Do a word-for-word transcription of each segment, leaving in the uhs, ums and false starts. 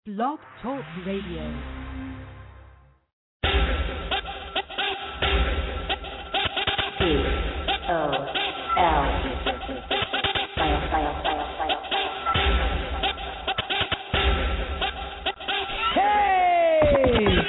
Blog Talk Radio. B O L. File, file, file, file, Hey!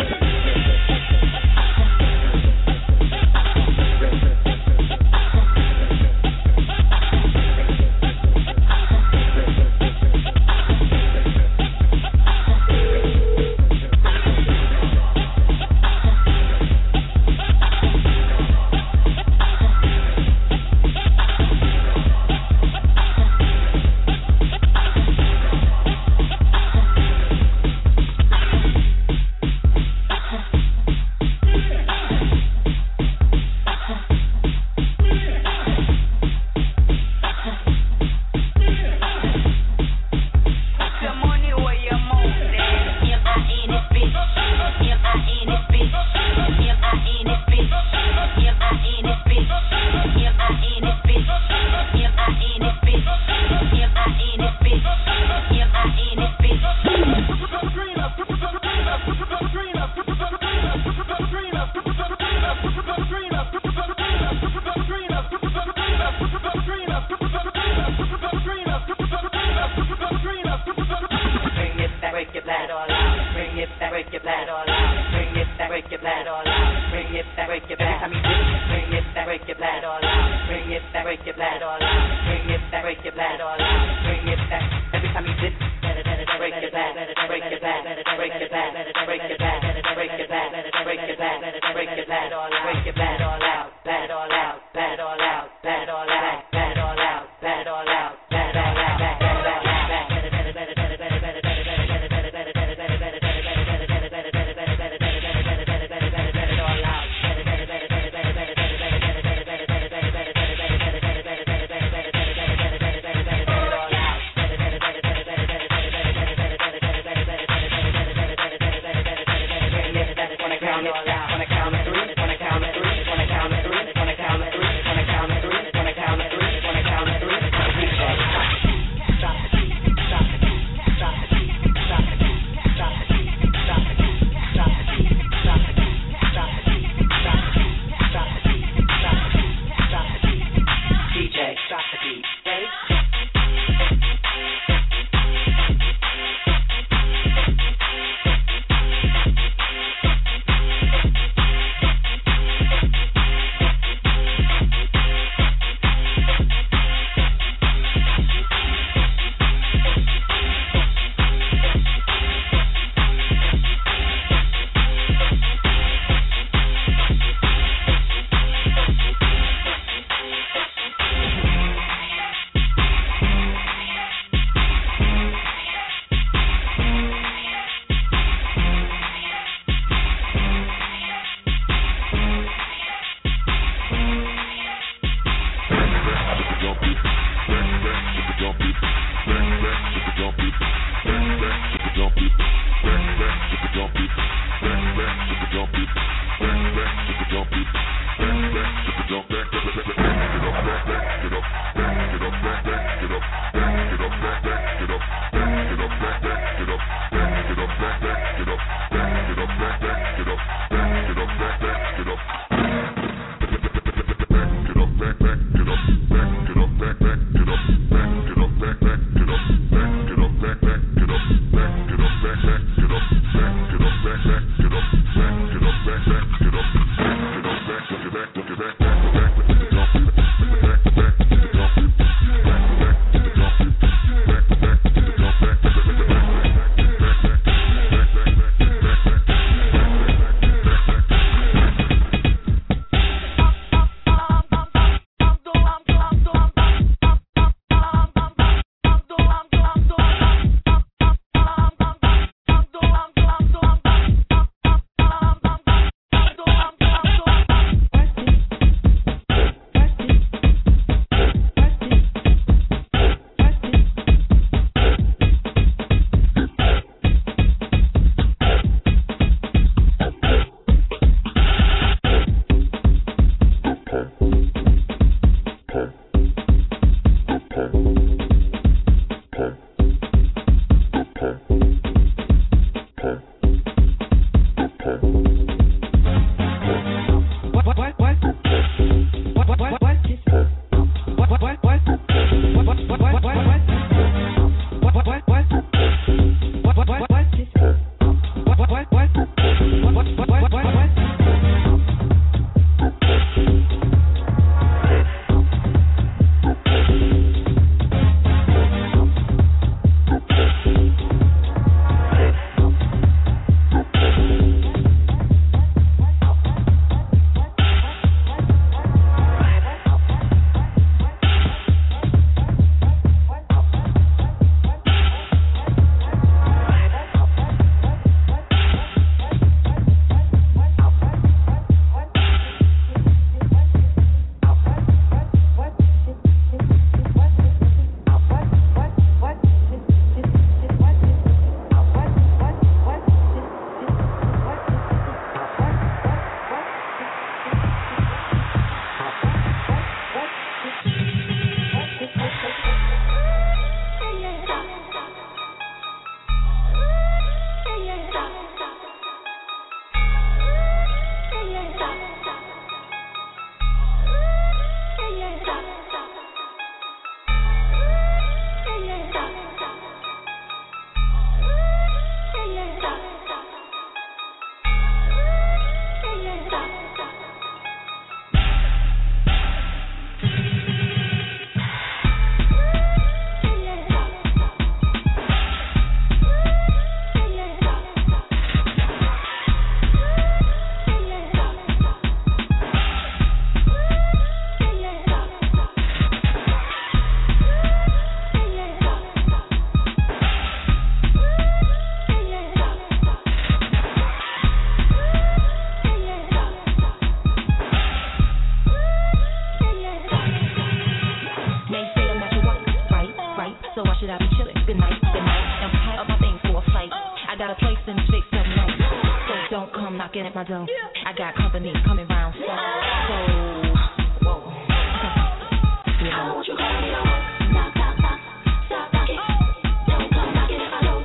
I got a place and fix up no. So don't come knocking at my door. I got company coming round so. So, whoa. You know. I want you calling me over. Knock, knock, knock. Stop knocking. Don't come knocking at my door.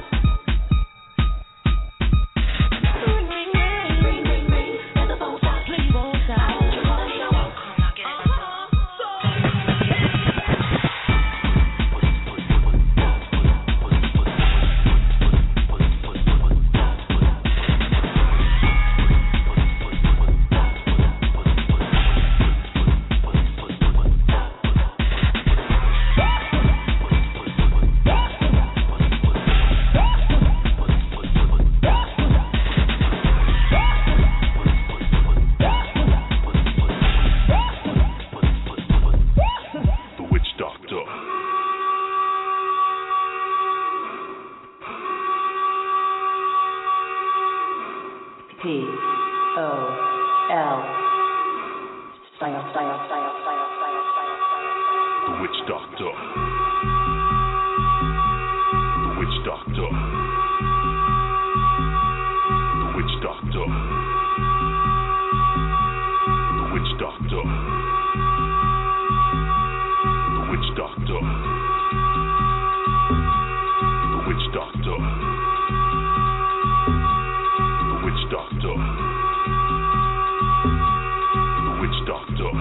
Ring, ring, ring. Ring, ring, ring. Let the phone stop. Please, phone stop. I want you calling me over. Don't come knocking at my door. P O L Style, style, style, style, style, style, style. The Witch Doctor. The Witch Doctor. The Witch Doctor. The Witch Doctor. The Witch Doctor. The Witch Doctor. The Witch Doctor. The Witch Doctor.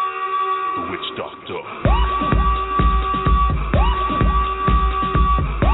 The Witch Doctor.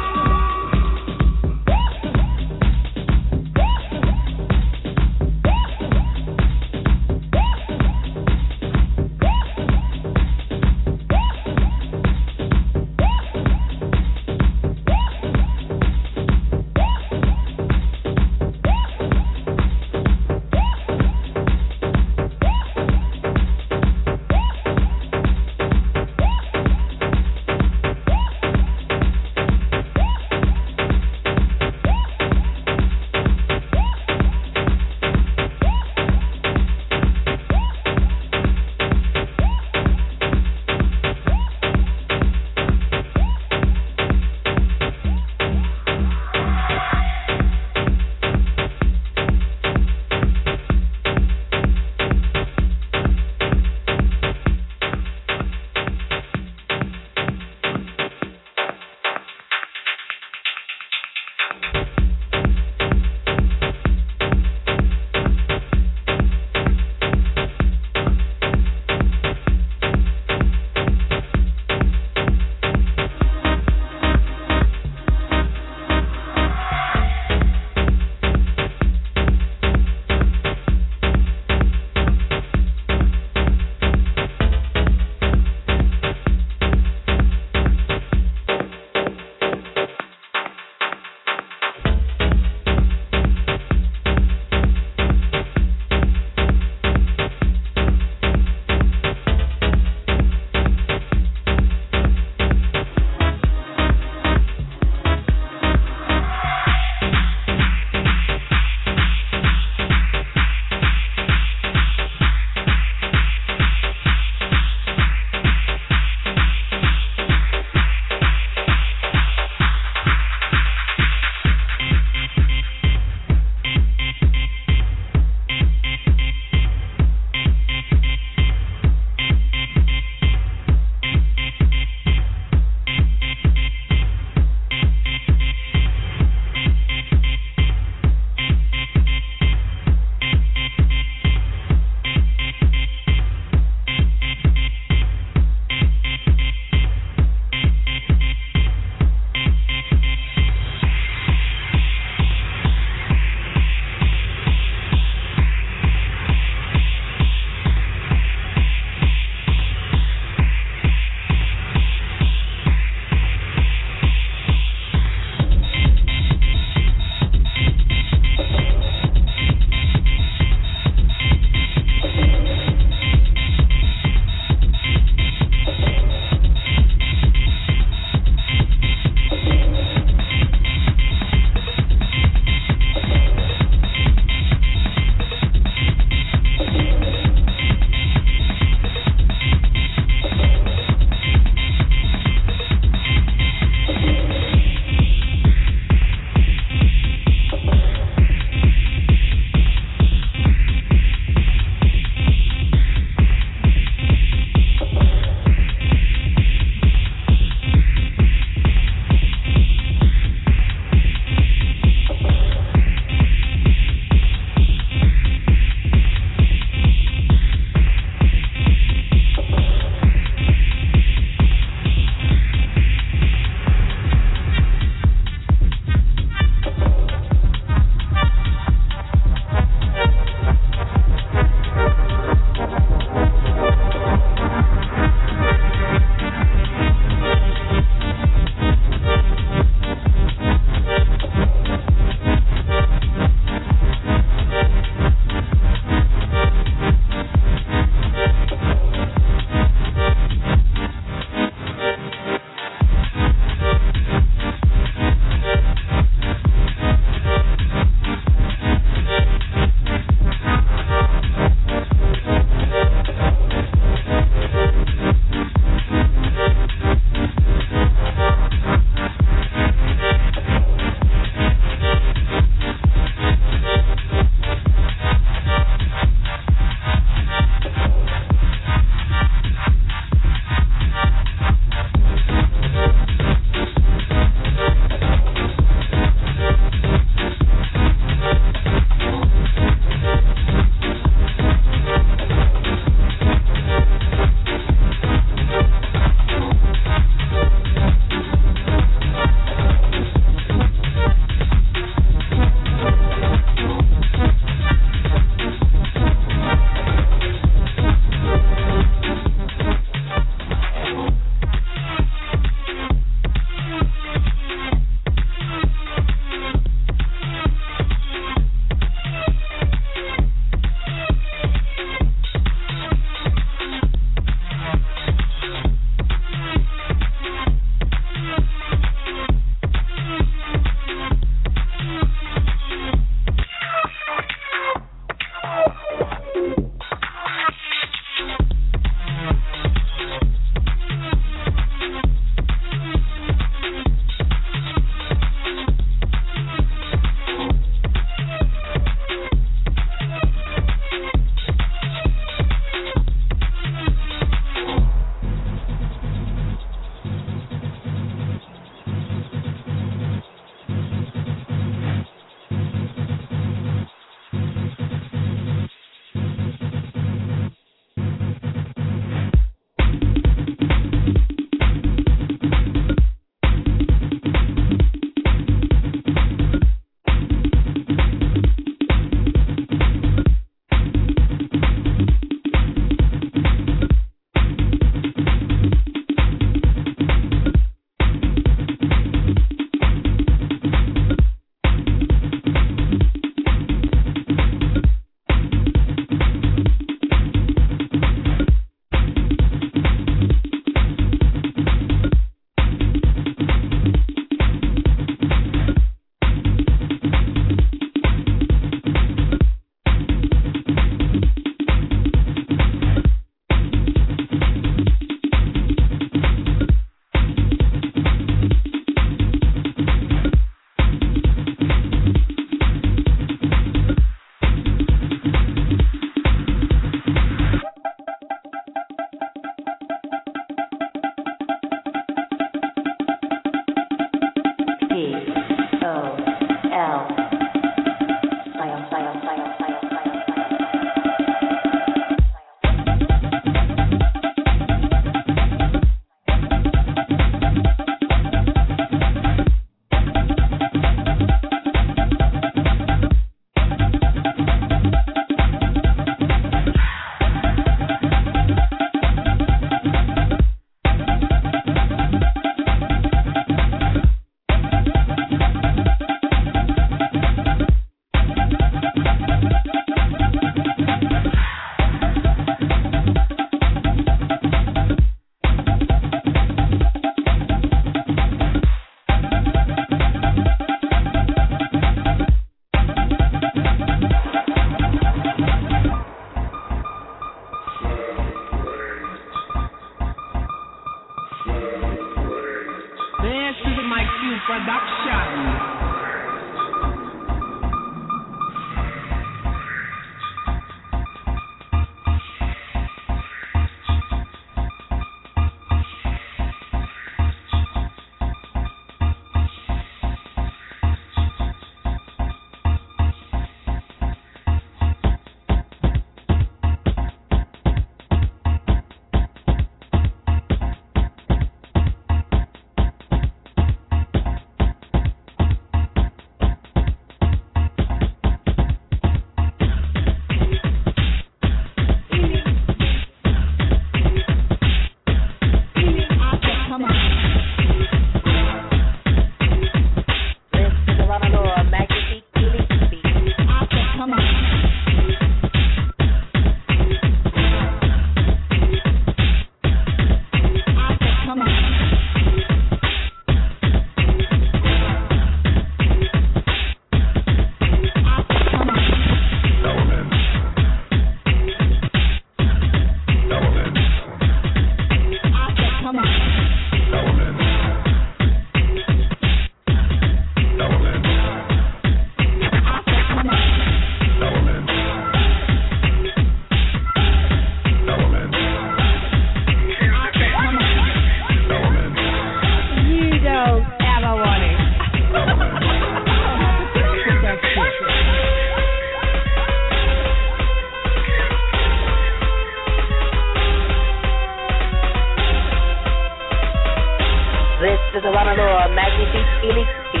Agility, electricity.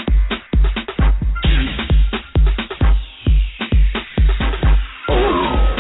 Oh.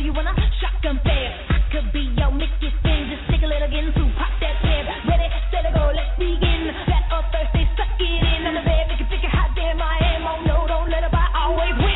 you wanna shotgun fare. I could be your Mickey thing, just stick a little again to pop that tab. Ready, set it go, let's begin. Fat or thirsty, suck it in. On the bed, make it figure how damn I am. Oh no, don't let it by, always win.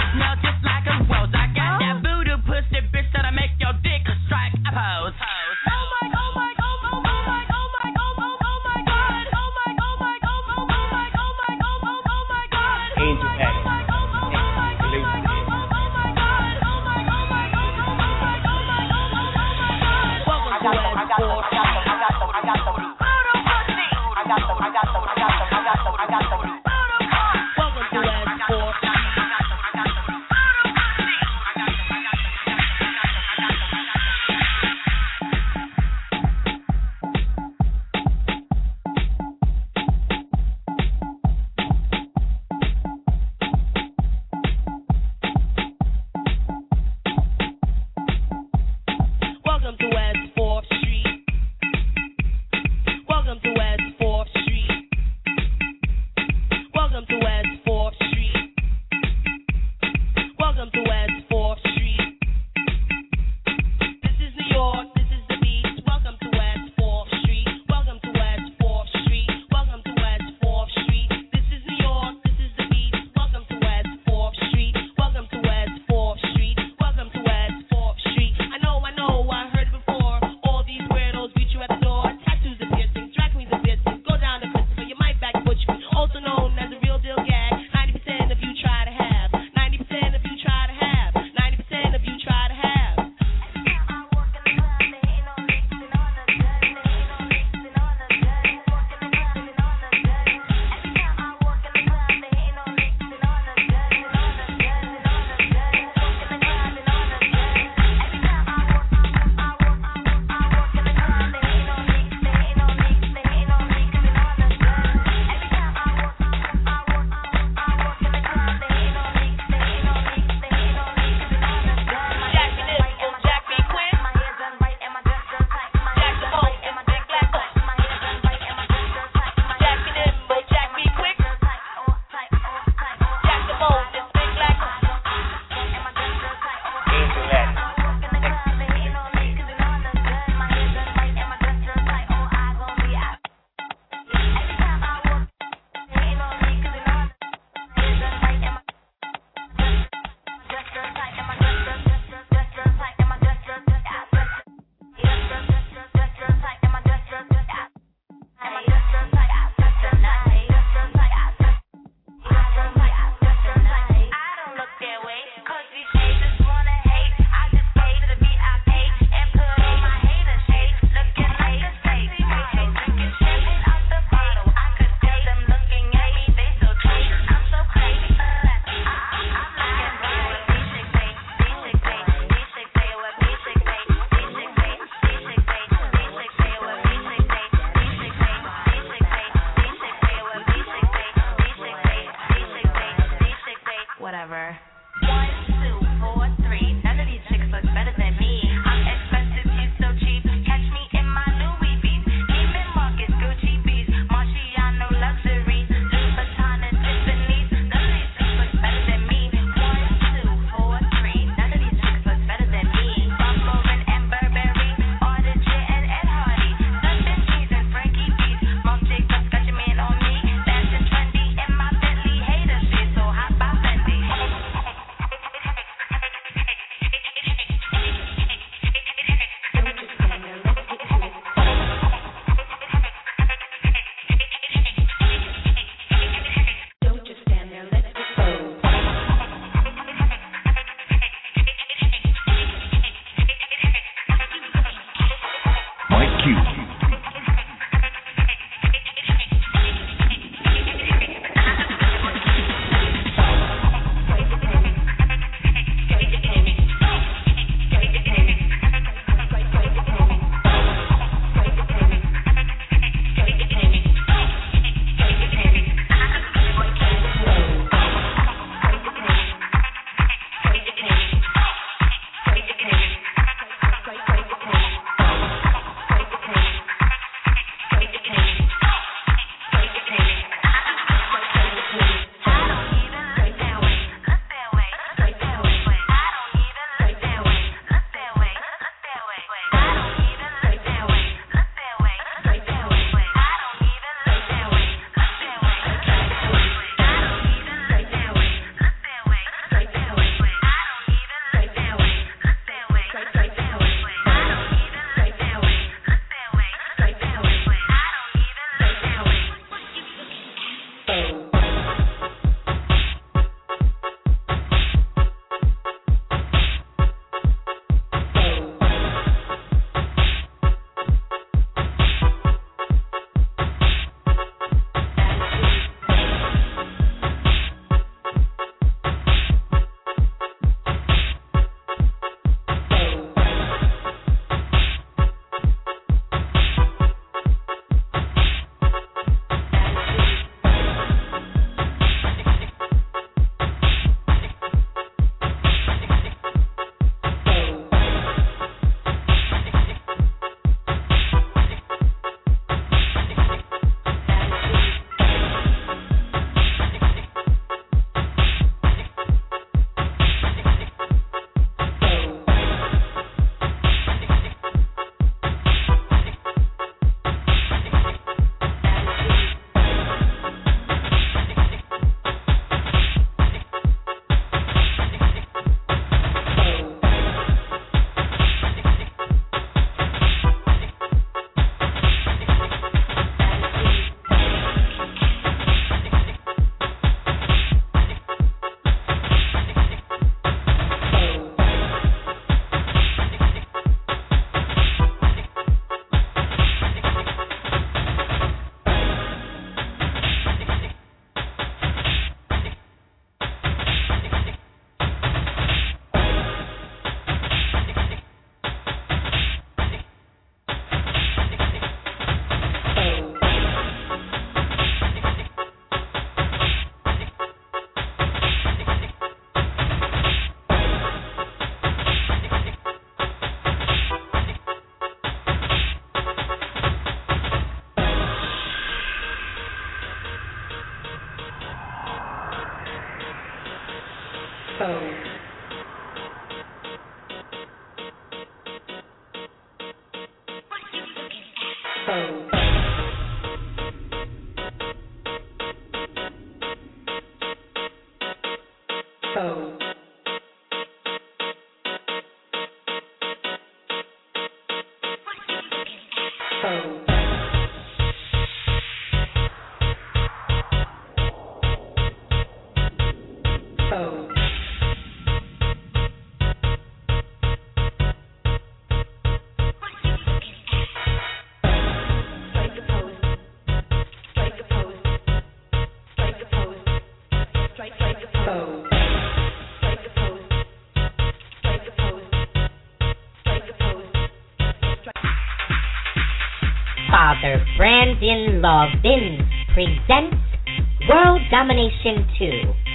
Pose. whatever. One, two, four, three. None of these chicks look better than me. I'm expensive, you so cheap. Catch me in my Louis V's. Neiman Marcus, Gucci bees. Marciano luxury. Louis Vuitton and Tiffany's. None of these chicks look better than me. One, two, four, three. None of these chicks look better than me. Ralph Lauren and Burberry. Auditor and Ed Hardy. London cheese and Frankie D's. Marc Jacobs got your man on me. Fashion trendy in my Bentley. Hater shit so hot by Fendi. Father Brandon Lovin presents World Domination two,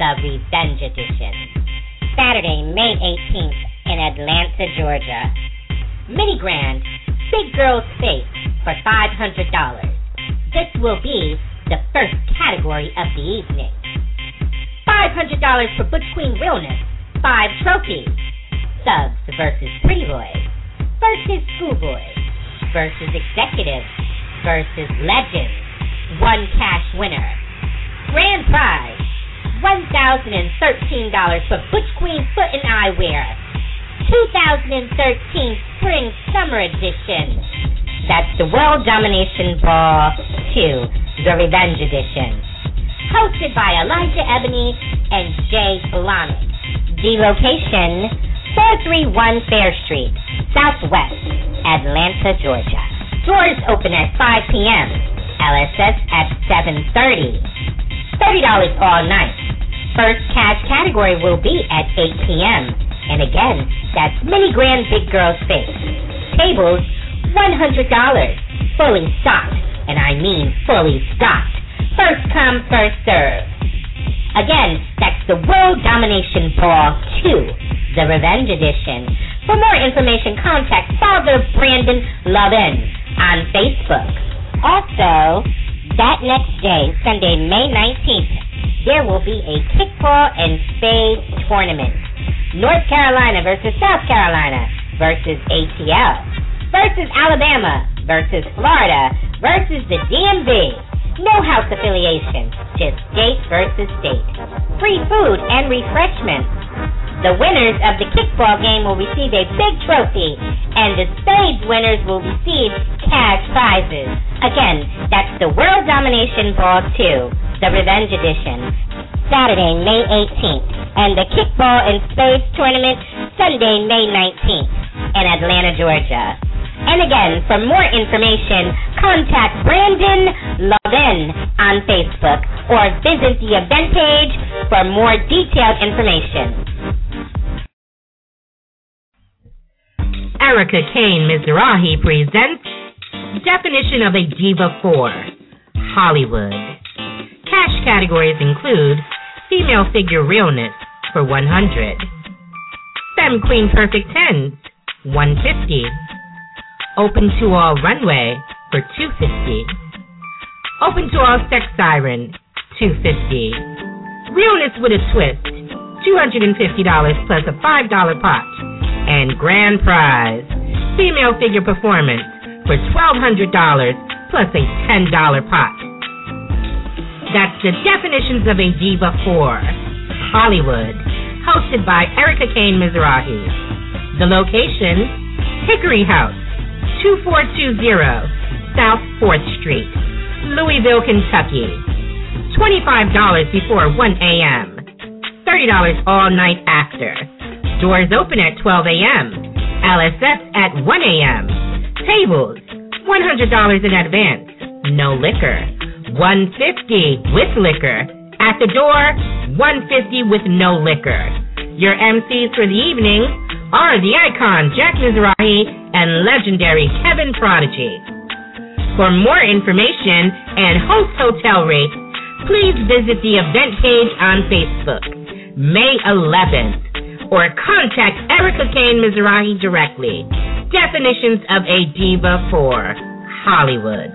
the Revenge Edition. Saturday, May eighteenth in Atlanta, Georgia. Mini Grand, Big Girl's Face for five hundred dollars. This will be the first category of the evening. five hundred dollars for Butch Queen Realness, five trophies. Thugs versus Pretty Boys versus Schoolboys versus Executives versus Legends. One cash winner. Grand prize, one thousand thirteen dollars for Butch Queen Foot and Eyewear. two thousand thirteen Spring Summer Edition. That's the World Domination Ball two, the Revenge Edition. Hosted by Elijah Ebony and Jay Blahnik. The location, four three one Fair Street, Southwest, Atlanta, Georgia. Doors open at five p.m. L S S at seven thirty. thirty dollars all night. First cash category will be at eight p.m. And again, that's Mini Grand Big Girl's Face. Tables, one hundred dollars. Fully stocked. And I mean fully stocked. First come, first serve. Again, that's the World Domination Ball two, the Revenge Edition. For more information, contact Father Brandon Lovin on Facebook. Also, that next day, Sunday, May nineteenth, there will be a kickball and spades tournament. North Carolina versus South Carolina versus A T L versus Alabama versus Florida versus the D M V. No house affiliation, just state versus state. Free food and refreshments. The winners of the kickball game will receive a big trophy, and the spades winners will receive cash prizes. Again, that's the World Domination Ball two, the Revenge Edition. Saturday, May eighteenth, and the Kickball and Spades Tournament, Sunday, May nineteenth, in Atlanta, Georgia. And again, for more information, contact Brandon Lovin on Facebook or visit the event page for more detailed information. Erica Kane Mizrahi presents Definition of a Diva four, Hollywood. Cash categories include Female Figure Realness for one hundred dollars, Femme Queen Perfect tens, one hundred fifty dollars, Open to All Runway for two hundred fifty dollars, Open to All Sex Siren, two hundred fifty dollars, Realness with a Twist, two hundred fifty dollars plus a five dollars pot, and Grand Prize, Female Figure Performance for twelve hundred dollars plus a ten dollars pot. That's the Definitions of a Diva four, Hollywood, hosted by Erica Kane Mizrahi. The location, Hickory House, two four two zero South fourth Street, Louisville, Kentucky. twenty-five dollars before one a.m., thirty dollars all night after. Doors open at twelve a.m., L S S at one a.m. Tables, one hundred dollars in advance, no liquor. one hundred fifty dollars with liquor. At the door, one hundred fifty dollars with no liquor. Your M Cs for the evening are the icon Jack Mizrahi and legendary Kevin Prodigy. For more information and host hotel rates, please visit the event page on Facebook, May eleventh, or contact Erica Kane Mizrahi directly. Definitions of a Diva four, Hollywood.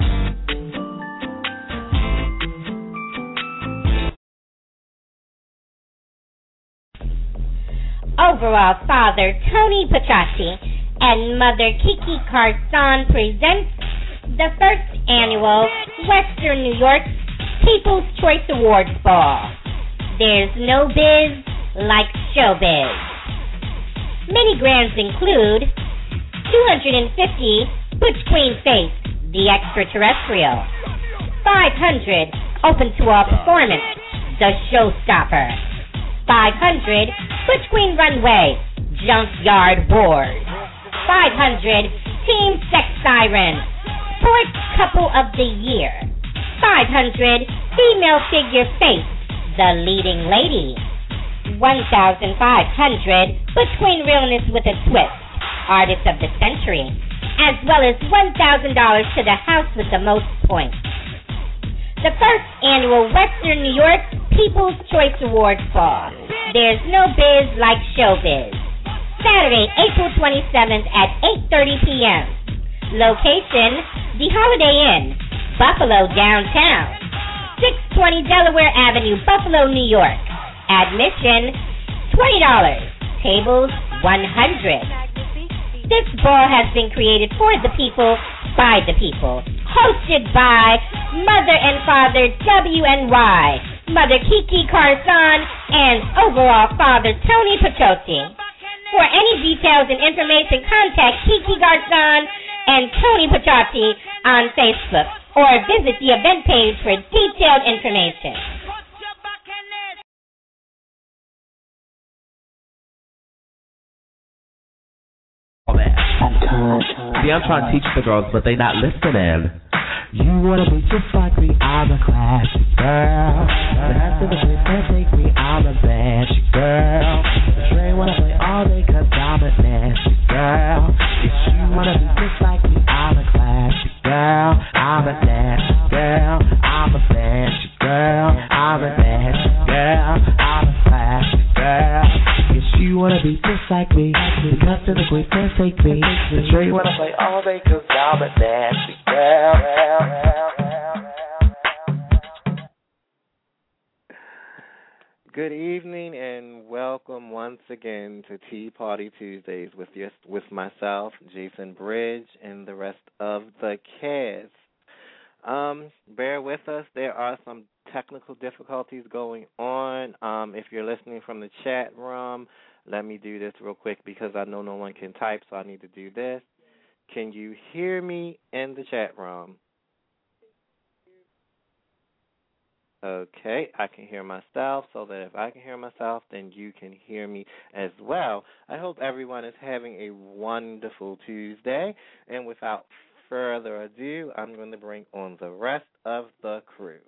Overall Father Tony Petracci and Mother Kiki Carson presents the first annual Western New York People's Choice Awards Ball. There's no biz like showbiz. Mini grands include two hundred fifty Butch Queen Face, the extraterrestrial, five hundred Open to All Performance, the showstopper, five hundred Butch Queen Runway, Junkyard Wars, five hundred Team Sex Siren, Sports Couple of the Year, five hundred Female Figure Face, the Leading Lady, one thousand five hundred Butch Queen Realness with a Twist, Artist of the Century, as well as one thousand dollars to the house with the most points. The first annual Western New York People's Choice Awards Fall. There's no biz like showbiz. Saturday, April twenty-seventh at eight thirty p.m. Location, the Holiday Inn, Buffalo downtown. six twenty Delaware Avenue, Buffalo, New York. Admission, twenty dollars. Tables, one hundred dollars. This ball has been created for the people, by the people. Hosted by Mother and Father W N Y, Mother Kiki Carson, and overall Father Tony Pachotti. For any details and information, contact Kiki Garcon and Tony Pachotti on Facebook or visit the event page for detailed information. See, I'm trying to teach the girls, but they not listening. You wanna be just like me, I'm a classy girl. But after the whip that take me, I'm a bashy girl. Trey wanna play all day cause I'm a nasty girl. If you wanna be just like me, I'm a classy girl. I'm a nasty girl. I'm a bashy girl. I'm a nasty girl. I'm a classy girl. If you wanna be just like me, the cut to the quick can't take me. The Trey wanna play all day cause I'm a nasty girl. Good evening and welcome once again to Tea Party Tuesdays with your, with myself, Jason Bridge, and the rest of the cast. Um, bear with us. There are some technical difficulties going on. Um, if you're listening from the chat room, let me do this real quick because I know no one can type, so I need to do this. Can you hear me in the chat room? Okay, I can hear myself, so that if I can hear myself, then you can hear me as well. I hope everyone is having a wonderful Tuesday, and without further ado, I'm going to bring on the rest of the crew.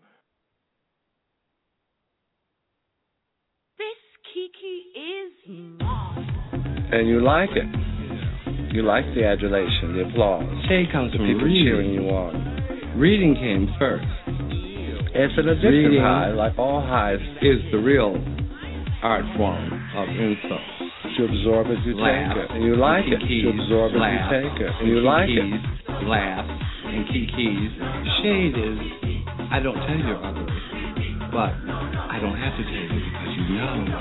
This Kiki is mom. And you like it. You like the adulation, the applause. Shay comes the from people reading. cheering you on. Reading came first. It's an addictive Reading high, like all highs. Is the real art form of insult. To absorb as you laugh, take it. And you like it. To absorb laugh, as you take it. And you like it. Laugh and Kiki's. Shade is, I don't tell you others, but I don't have to tell you because you know.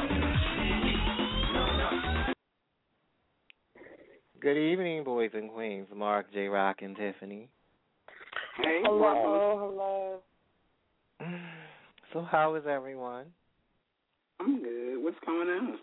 Good evening, boys and queens. Mark, J. Rock, and Tiffany. Hey, hello, hello. So how is everyone? I'm good. What's going on?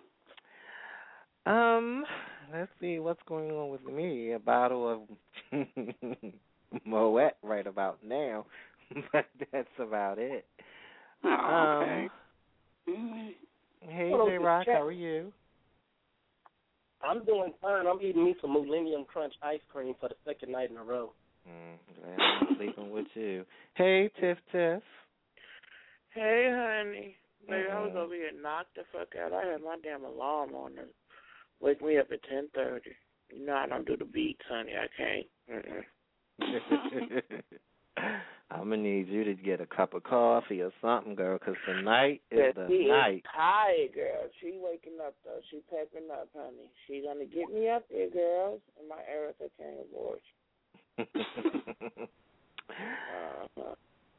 Um, let's see what's going on with me. A bottle of Moet right about now, but that's about it. Oh, okay. Um, hey, Hello, J. Rock, Jack. how are you? I'm doing fine. I'm eating me some Millennium Crunch ice cream for the second night in a row. Mm, glad I'm sleeping with you. Hey, Tiff Tiff. Hey, honey. Baby, Mm-hmm. I was over here knocked the fuck out. I had my damn alarm on to wake me up at ten thirty. You know I don't do the beats, honey. I can't. I'm going to need you to get a cup of coffee or something, girl, because tonight is Yeah, the she night. is tired, girl. She waking up, though. She packing up, honey. She going to get me up there, girls, in my Erica Kane abortion. uh-huh.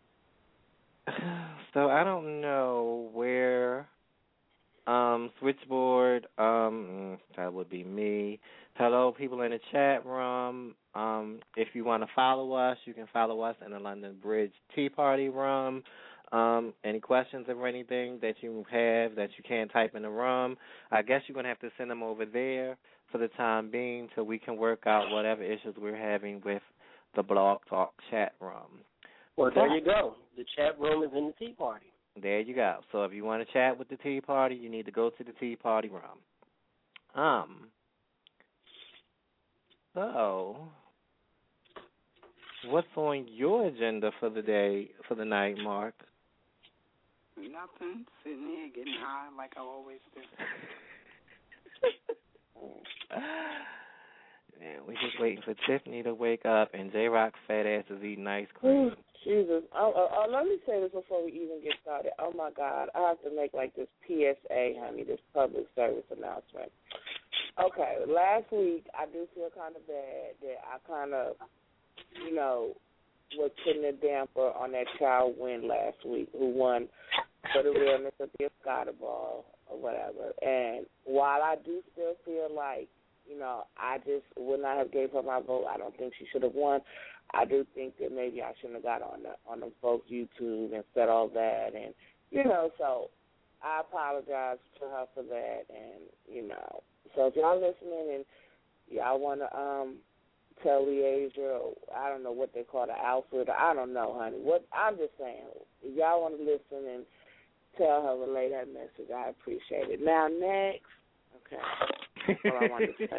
So I don't know where um, Switchboard, um, that would be me. Hello, people in the chat room. Um, if you want to follow us, you can follow us in the London Bridge Tea Party room. Um, any questions or anything that you have that you can't type in the room, I guess you're going to have to send them over there for the time being till we can work out whatever issues we're having with the Blog Talk chat room. Well, there you go. The chat room is in the Tea Party. There you go. So if you want to chat with the Tea Party, you need to go to the Tea Party room. Um. So, what's on your agenda for the day, for the night, Mark? Nothing. Sitting here getting high like I always do. Yeah, we're just waiting for Tiffany to wake up and J-Rock fat ass is eating ice cream. Jesus. Oh, oh, oh, let me say this before we even get started. Oh, my God. I have to make, like, this P S A, honey, this public service announcement. Okay, last week I do feel kind of bad that I kind of, you know, was putting a damper on that child win last week who won for the realness of the Escada Ball or whatever. And while I do still feel like, you know, I just would not have gave her my vote, I don't think she should have won. I do think that maybe I shouldn't have got on the on the folks' YouTube and said all that, and you know, so I apologize to her for that, and you know, so if y'all listening and y'all want to um tell Leasia, or I don't know what they call the Alfred, I don't know, honey. What I'm just saying, if y'all want to listen and tell her, relay that message, I appreciate it. Now next, okay, that's what I wanted to say.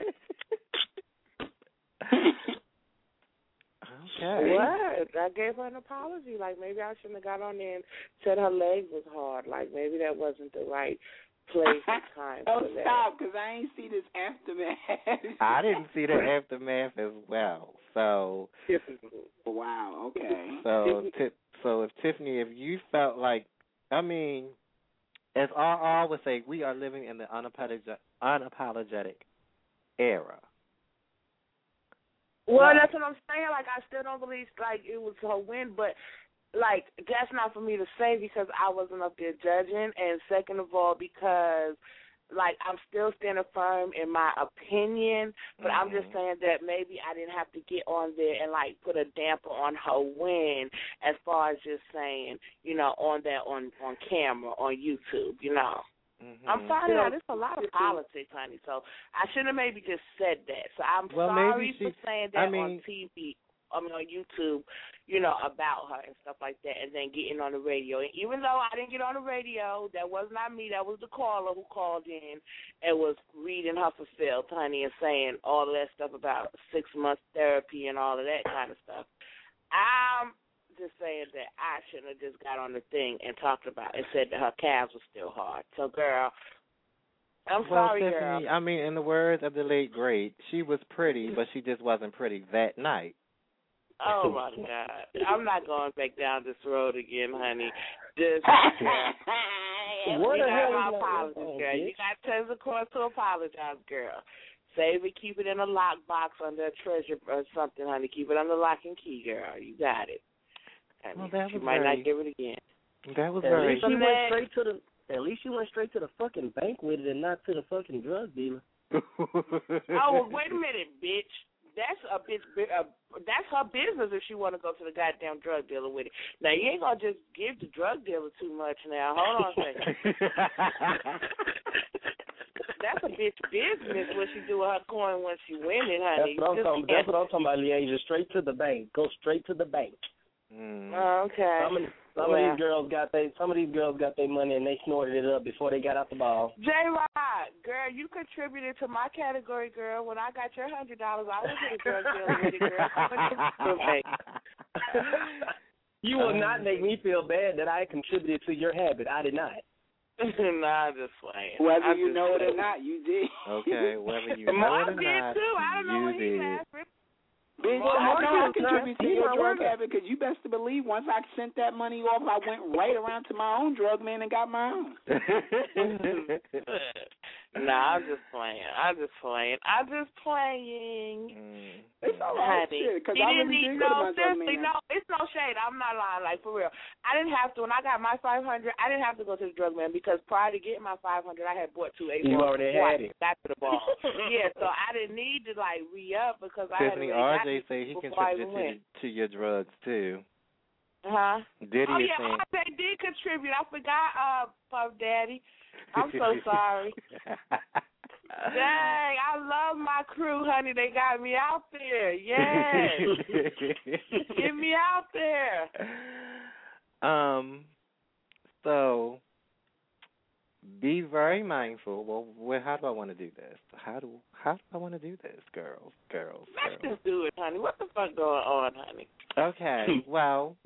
Okay. What? I gave her an apology. Like, maybe I shouldn't have got on there and said her leg was hard. Like, maybe that wasn't the right place and time oh, for that. stop, because I ain't see this aftermath. I didn't see the aftermath as well. So. Wow, okay. So, t- so if Tiffany, if you felt like, I mean, as R R would say, we are living in the unapologetic, unapologetic era. Well, that's what I'm saying. Like, I still don't believe, like, it was her win, but, like, that's not for me to say because I wasn't up there judging, and second of all, because, like, I'm still standing firm in my opinion, but mm-hmm. I'm just saying that maybe I didn't have to get on there and, like, put a damper on her win as far as just saying, you know, on that, on, on camera, on YouTube, you know. Mm-hmm. I'm sorry, yeah. There's a lot of politics, honey, so I should have maybe just said that. So I'm well, sorry she, for saying that I mean, on T V, I mean on YouTube, you know, about her and stuff like that, and then getting on the radio. And even though I didn't get on the radio, that was not me, that was the caller who called in and was reading her for Phil, honey, and saying all of that stuff about six months therapy and all of that kind of stuff. I'm just saying that I shouldn't have just got on the thing and talked about it and said that her calves were still hard. So, girl, I'm well, sorry, Tiffany, girl. I mean, in the words of the late great, she was pretty, but she just wasn't pretty that night. Oh, my God. I'm not going back down this road again, honey. Just, what you the hell got is apologies, going on, girl. bitch? You got tons of course to apologize, girl. Save it, keep it in a lockbox under a treasure or something, honey. Keep it under lock and key, girl. You got it. Well, that she was might very, not give it again. That was at very. Least she went straight to the. At least she went straight to the fucking bank with it and not to the fucking drug dealer. Oh, well, wait a minute, bitch. That's a bitch. Uh, that's her business if she want to go to the goddamn drug dealer with it. Now you ain't gonna just give the drug dealer too much. Now hold on a second. That's a bitch business what she do with her coin when she win it, honey. That's what I'm talking. That's what I'm talking about, Leasia. Straight to the bank. Go straight to the bank. Mm. Oh, okay. Some, of, some well. of these girls got they some of these girls got their money and they snorted it up before they got out the ball. J Rod, girl, you contributed to my category, girl. When I got your hundred dollars, I was in a drug dealer with it, girl. You will not make me feel bad that I contributed to your habit. I did not. Nah, I'm just playing. Whether I'm you know playing. it or not, you did. Okay, whether you know Mom it or did not, too. I don't know you what he did. laughing. Bitch, Well, I know I Marcus, contribute to he's your not drug working. habit because you best to believe once I sent that money off, I went right around to my own drug man and got my own. Nah, I'm just playing. I'm just playing. I'm just playing. Mm. It's all right, shit, because I really did go to my drug man. No, it's no shade. I'm not lying, like, for real. I didn't have to. When I got my five hundred, I didn't have to go to the drug man because prior to getting my five hundred, I had bought two eight You already had it. Got to the ball. Yeah, so I didn't need to, like, re-up because I had Tiffany, already R J got say he before I even contributed went. to, to your drugs, too. Huh? Diddy oh, is yeah, saying... R J did contribute. I forgot, uh, Puff Daddy. I'm so sorry. Dang, I love my crew, honey. They got me out there. Yes. Get me out there. Um, so be very mindful. Well, well, how do I want to do this? How do how do I want to do this, girls? Girls. Let's girls. just do it, honey. What the fuck going on, honey? Okay. Well,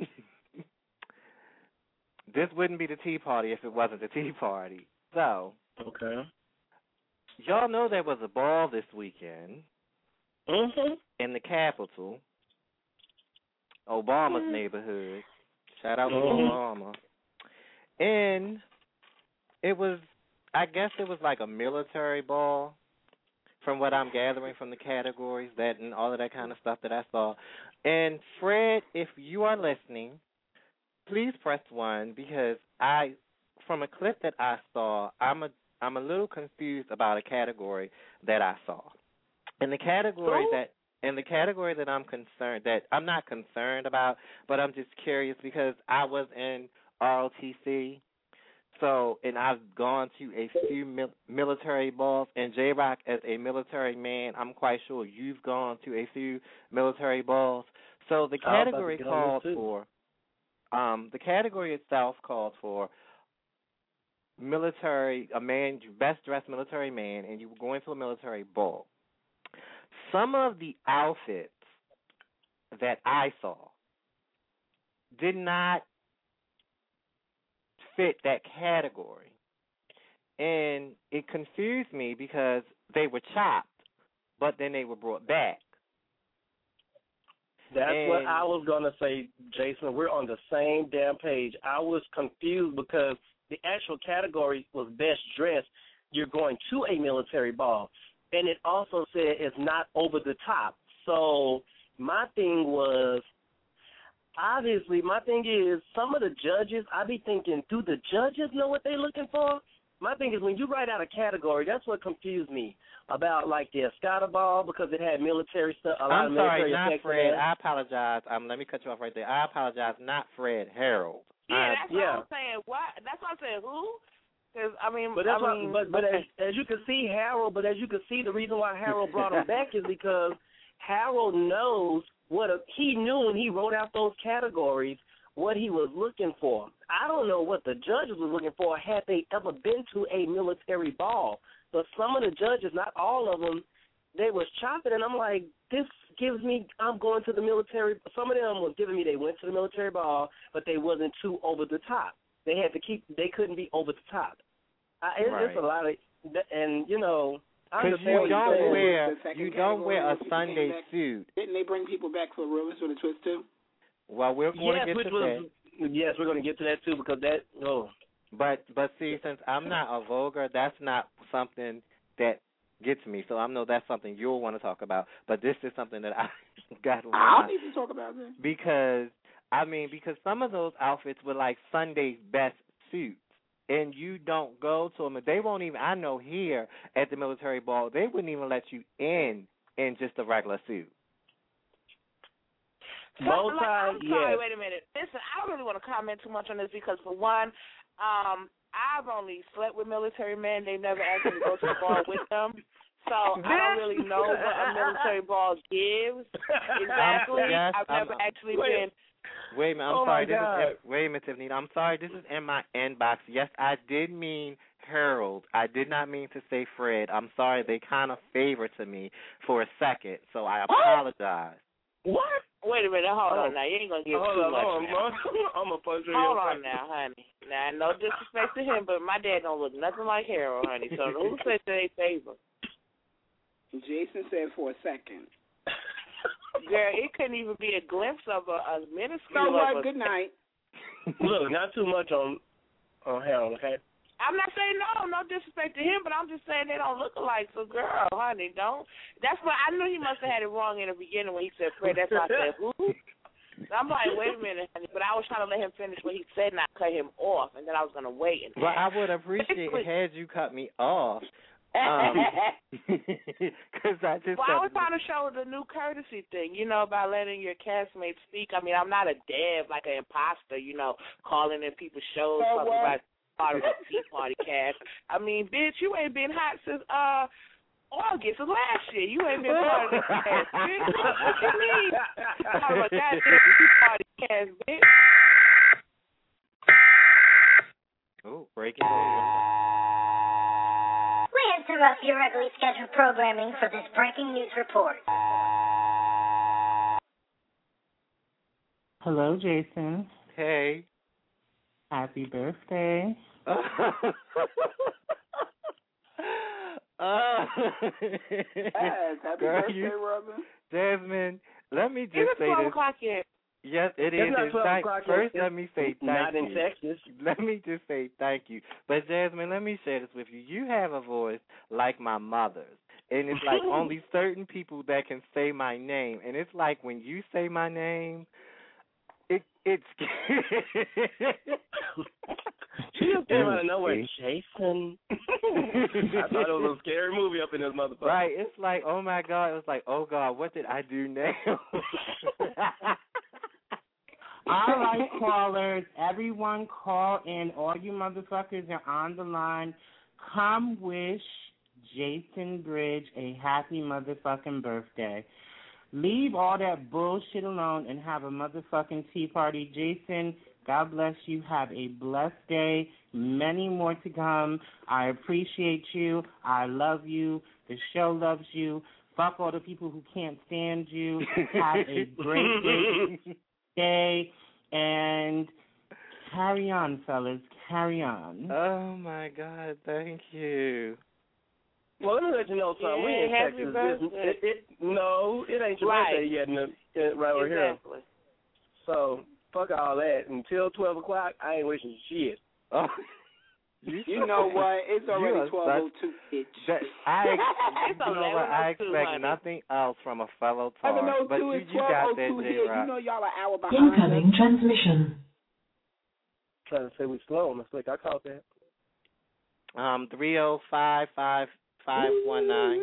this wouldn't be the Tea Party if it wasn't the Tea Party. So. Okay. Y'all know there was a ball this weekend mm-hmm. in the Capitol Obama's neighborhood. Shout out to Mhm. Obama. And it was, I guess it was like a military ball, from what I'm gathering from the categories, that and all of that kind of stuff that I saw. And Fred, if you are listening, please press one, because I, from a clip that I saw, I'm a I'm a little confused about a category that I saw. And the category Ooh. that and the category that I'm concerned that I'm not concerned about, but I'm just curious because I was in R O T C. So, and I've gone to a few mil- military balls, and J-Rock, as a military man, I'm quite sure you've gone to a few military balls. So the I was about to category get on called this, too. for, um, the category itself called for military, a man, best dressed military man, and you were going to a military ball. Some of the outfits that I saw did not fit that category. And it confused me because they were chopped, but then they were brought back. That's and, what I was going to say, Jason. We're on the same damn page. I was confused because the actual category was best dressed. You're going to a military ball. And it also said it's not over the top. So my thing was, obviously, my thing is, some of the judges, I be thinking, do the judges know what they're looking for? My thing is, when you write out a category, that's what confused me about, like, the Escada Ball, because it had military stuff, a lot I'm of sorry, military not effects in Fred. there. I apologize. Um, let me cut you off right there. I apologize, not Fred, Harold. Yeah, I, that's yeah. what I'm saying. What? That's what I'm saying. Who? Because I mean, But that's I mean, why, but but okay. as, as you can see, Harold. But as you can see, the reason why Harold brought him back is because Harold knows what a, he knew when he wrote out those categories what he was looking for. I don't know what the judges were looking for had they ever been to a military ball. But some of the judges, not all of them, they was chopping, and I'm like, this gives me, I'm going to the military. Some of them was giving me they went to the military ball, but they wasn't too over the top. They had to keep, they couldn't be over the top. I, it, Right. It's a lot of, and you know, I Because understand you what you're don't saying. wear, The second you don't wear a category, people Sunday came back- suit. Didn't they bring people back for Rumors with a Twist too? Well, we're going Yes, to get which to was, that. yes, we're going to get to that too because that, oh. But but see, since I'm not a vulgar, that's not something that gets me. So I know that's something you'll want to talk about. But this is something that I got on I my don't need to talk about that. because I mean because some of those outfits were like Sunday's best suits, and you don't go to them. They won't even. I know here at the military ball, they wouldn't even let you in in just a regular suit. Both like, I'm sides, sorry, yes. wait a minute. Listen, I don't really want to comment too much on this because, for one, um, I've only slept with military men. They never asked me to go to the ball with them. So I don't really know what a military ball gives exactly. yes, I've I'm- never actually wait. been. Wait a minute, I'm Oh, sorry. my This God. is in, wait a minute, Tiffany. I'm sorry. This is in my inbox. Yes, I did mean Harold. I did not mean to say Fred. I'm sorry. They kind of favored to me for a second, so I apologize. What? Wait a minute, hold Oh. on now. You ain't gonna get Hold too on, much hold on, now. I'm gonna punch you. Hold on now, honey. Now, no disrespect to him, but my dad don't look nothing like Harold, honey. So who said they favor? Jason said for a second. Girl, it couldn't even be a glimpse of a, a minuscule. So of what? a, Good night. Look, not too much on on Harold, okay? I'm not saying no, no disrespect to him, but I'm just saying they don't look alike. So, girl, honey, don't. That's why I knew he must have had it wrong in the beginning when he said Fred. That's why I said who. I'm like, wait a minute, honey. But I was trying to let him finish what he said, and I cut him off, and then I was gonna wait. And Well, I would appreciate it had you cut me off. Um, Because I just. Well, I was trying to show the new courtesy thing, you know, by letting your castmates speak. I mean, I'm not a dev, like an imposter, you know, calling in people's shows, So talking what? about part of the Tea Party cast. I mean, bitch, you ain't been hot since uh August of last year. You ain't been part of this cast, bitch. What you mean? Talking about that Tea Party cast, bitch. Oh, breaking news. We interrupt your regularly scheduled programming for this breaking news report. Hello, Jason. Hey. Happy birthday. Uh, Yes, happy Girl, birthday, you- Robin. Jasmine, let me It's just say twelve this. o'clock yet. Yes, it is. It's not It's twelve thank- o'clock. First, it's let me say thank not you. in Texas. Let me just say thank you. But, Jasmine, let me share this with you. You have a voice like my mother's. And it's like only certain people that can say my name. And it's like when you say my name, it it's She just came out of nowhere. Jason. I thought it was a scary movie up in this motherfucker. Right. It's like, oh my God. It was like, oh God, what did I do now? All right, callers. Everyone call in. All you motherfuckers are on the line. Come wish Jason Bridge a happy motherfucking birthday. Leave all that bullshit alone and have a motherfucking tea party. Jason, God bless you. Have a blessed day. Many more to come. I appreciate you. I love you. The show loves you. Fuck all the people who can't stand you. Have a great, great day. And carry on, fellas. Carry on. Oh, my God. Thank you. Well, let me let you know something. We in Yeah, happy Texas. birthday. It, it, no, it ain't your Right. birthday yet, in the, in, right over here. Exactly. So, fuck all that. Until twelve o'clock, I ain't wishing shit. Oh. You know what? It's You already are twelve oh two, bitch. That, I, It's you know what? I eleven oh two, expect honey. nothing else from a fellow talk. Eleven oh But two you, is you twelve got oh that, two here. J-Rock. You know y'all are hour behind. Incoming transmission. Trying to say we slow, Miss Slick. I caught that. Um, three oh five five five one nine.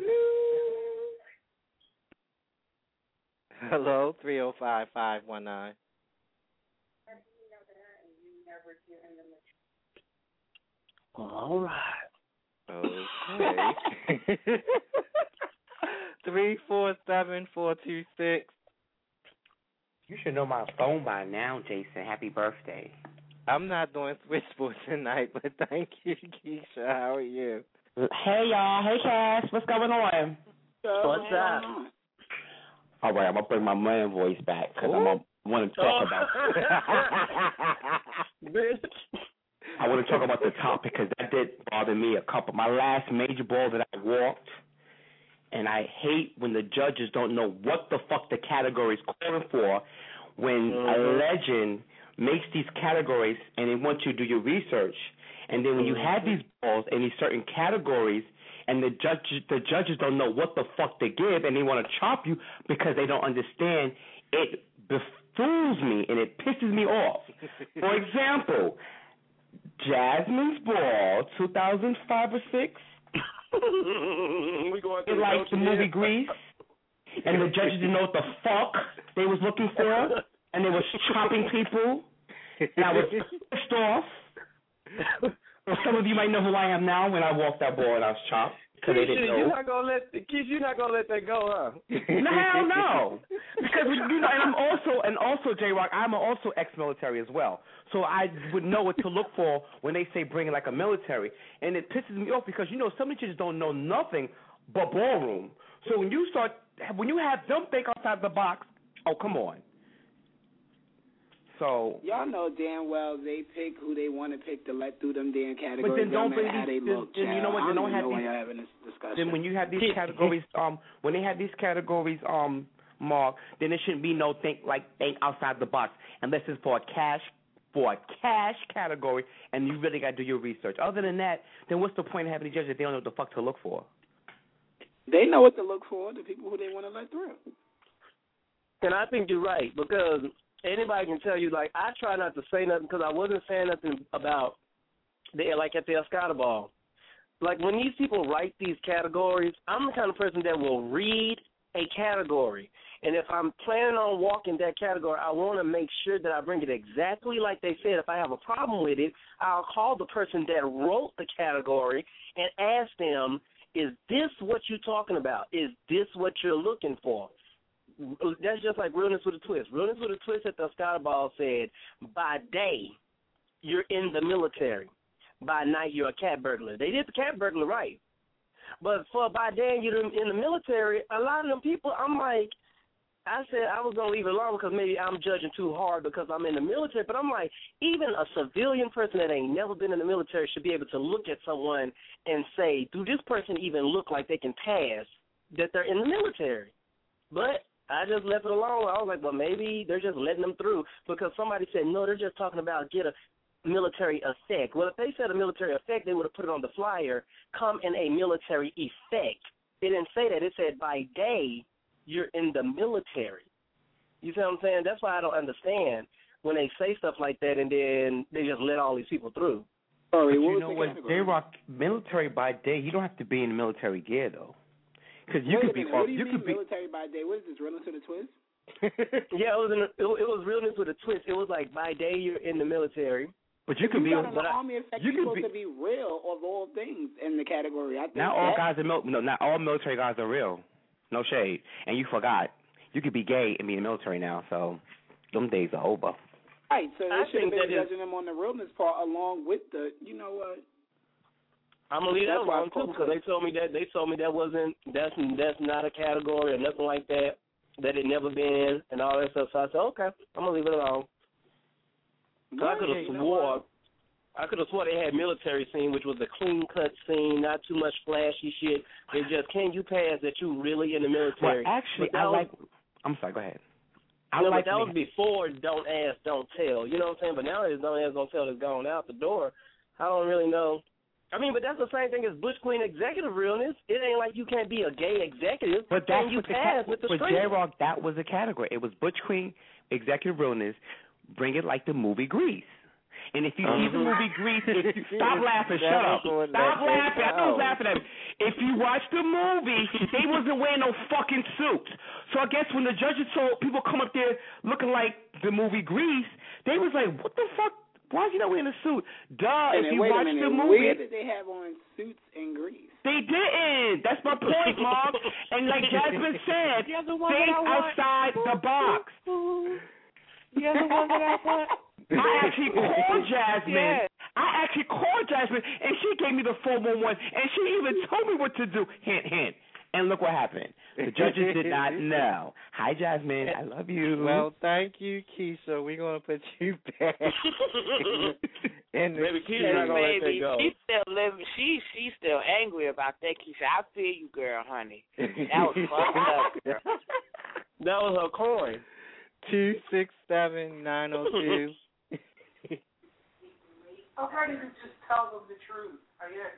Hello, three oh five five one nine. All right. Okay. Three four seven four two six. You should know my phone by now, Jason. Happy birthday. I'm not doing switchboard tonight, but thank you, Keisha. How are you? Hey, y'all. Hey, Cass. What's going on? What's up? All right, I'm going to bring my man voice back because I'm going to want to talk about I want to talk about the topic because that did bother me a couple. My last major ball that I walked, and I hate when the judges don't know what the fuck the category is calling for when mm-hmm. a legend makes these categories and they want you to do your research. And then when you have these balls in these certain categories and the judges the judges don't know what the fuck to give and they want to chop you because they don't understand, it befools me and it pisses me off. For example, Jasmine's Ball, two thousand five or six. we going through like the movie Grease, and the judges didn't know what the fuck they was looking for, and they was chopping people, and I was pissed off. Some of you might know who I am now when I walked that ball and I was chopped. Because they didn't know. You're not gonna let Keith, you're not gonna let that go, huh? No, hell no. Because you know, and I'm also and also J Rock, I'm also ex-military as well, so I would know what to look for when they say bring like a military, and it pisses me off because you know some of you just don't know nothing but ballroom. So when you start, when you have them think outside the box, oh come on. So y'all know damn well they pick who they want to pick to let through them damn categories. But then don't no matter bring how they these. look, Then, then you know what? They don't have these. Having this discussion. Then when you have these categories, um, when they have these categories, um, Mark, then there shouldn't be no think like think outside the box unless it's for a cash for a cash category, and you really got to do your research. Other than that, then what's the point of having these judges if they don't know what the fuck to look for? They know what to look for. The people who they want to let through. And I think you're right because anybody can tell you, like, I try not to say nothing because I wasn't saying nothing about, the, like, at the Escada Ball. Like, when these people write these categories, I'm the kind of person that will read a category. And if I'm planning on walking that category, I want to make sure that I bring it exactly like they said. If I have a problem with it, I'll call the person that wrote the category and ask them, is this what you're talking about? Is this what you're looking for? That's just like Realness with a Twist. Realness with a Twist at the Escada Ball said, by day, you're in the military. By night, you're a cat burglar. They did the cat burglar right. But for by day, you're in the military, a lot of them people, I'm like, I said I was going to leave it alone because maybe I'm judging too hard because I'm in the military. But I'm like, even a civilian person that ain't never been in the military should be able to look at someone and say, do this person even look like they can pass that they're in the military? But I just left it alone. I was like, well, maybe they're just letting them through because somebody said, no, they're just talking about get a military effect. Well, if they said a military effect, they would have put it on the flyer, come in a military effect. They didn't say that. It said by day, you're in the military. You see what I'm saying? That's why I don't understand when they say stuff like that and then they just let all these people through. Sorry, what you know what, J-Rock, military by day, you don't have to be in military gear, though. Because you could be minute, what do you, you mean could be military by day? What is this, Realness with a twist? Yeah, it was in a, it, it was realness with a twist. It was like by day you're in the military. But you could you be got on the army effect. You You're could supposed be, to be real of all things in the category. I think not all that, guys are mil- no, not all military guys are real. No shade. And you forgot. You could be gay and be in the military now, so them days are over. Right, so I they should have think been that judging them on the realness part along with the, you know what? I'm gonna leave that That's why alone I too because they told me that they told me that wasn't that's that's not a category or nothing like that. That it never been and all that stuff. So I said, okay, I'm gonna leave it alone. So I could have you know swore, what? I could have swore they had military scene, which was a clean cut scene, not too much flashy shit. They just can you pass that you really in the military? Well, actually, But I that like. was- I'm sorry. Go ahead. I no, like but that when was before don't ask, don't tell. You know what I'm saying? But now it's don't ask, don't tell that's gone out the door. I don't really know. I mean, but that's the same thing as Butch Queen executive realness. It ain't like you can't be a gay executive. But Can that's you what the pass cat, with the with street? J-Rock, that was a category. It was Butch Queen, executive realness, bring it like the movie Grease. And if you see the movie Grease, if you, stop laughing, shut up. Stop laughing. I know laughing at me. If you watch the movie, they wasn't wearing no fucking suits. So I guess when the judges saw people come up there looking like the movie Grease, they was like, what the fuck? Why is he not wearing a suit? Duh, And if then, you wait watch a minute, the movie. where did they have on suits in Greece? They didn't. That's my point, Mark. And like Jasmine said, You're the one think that I want. outside the box. You're the one that I want. I actually called Jasmine. Yes. I actually called Jasmine, and she gave me the four one one, and she even told me what to do. Hint, hint. And look what happened. The judges did not know. Hi, Jasmine. I love you. Well, thank you, Keisha. We're going to put you back. in the Baby Keisha's not going to let that go. She's still living. She she's still angry about that, Keisha. I feel you, girl, honey. That was fucked up, girl. That was her coin. two six seven nine oh two. How hard is it just tell them the truth? I guess.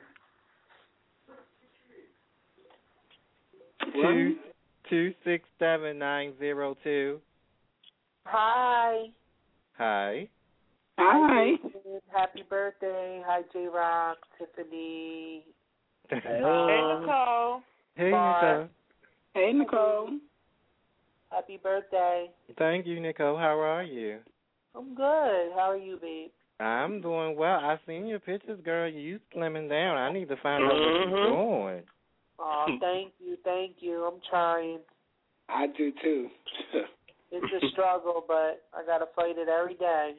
Two two six seven nine zero two. Hi. Hi. Hi. Happy birthday. Hi, J Rock, Tiffany. Hey, Nicole. Hey, Bye. Nicole. Hey, Nicole. Happy birthday. Thank you, Nicole. How are you? I'm good. How are you, babe? I'm doing well. I seen your pictures, girl. You slimming down. I need to find out what you're doing. Oh, thank you, thank you. I'm trying. I do too. It's a struggle, but I gotta fight it every day.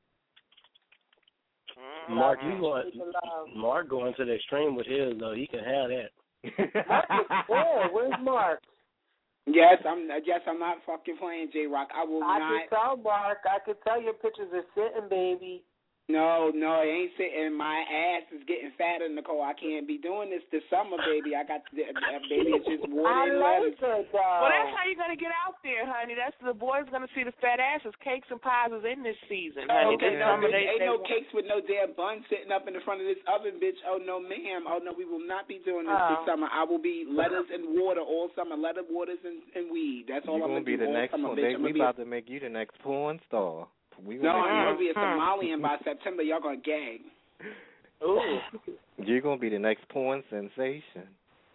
Mark, you Keep going? it alive. Mark going to the extreme with his though. He can have that. Mark is good. Where's Mark? Yes, I'm. Yes, I'm not fucking playing J Rock. I will I not. can tell, Mark. I can tell your pictures are sitting, baby. No, no, it ain't sitting. My ass is getting fatter, Nicole. I can't be doing this this summer, baby. I got the uh, baby. It's just water I and like lettuce. it, though. Well, that's how you're gonna get out there, honey. That's the boys gonna see the fat asses. Cakes and pies is in this season, honey. Okay, That's no, summer bitch, they- ain't they no want- cakes with no damn bun sitting up in the front of this oven, bitch. Oh no, ma'am. Oh no, we will not be doing this Oh. this summer. I will be lettuce and water all summer. Lettuce, waters, and, and weed. That's all You're I'm gonna be do the all next summer, one, bitch. baby. I'm We gonna be about to make you the next porn star. We No, gonna I'm make gonna be a Somalian by September. Y'all gonna gag. Ooh. you. You're gonna be the next porn sensation.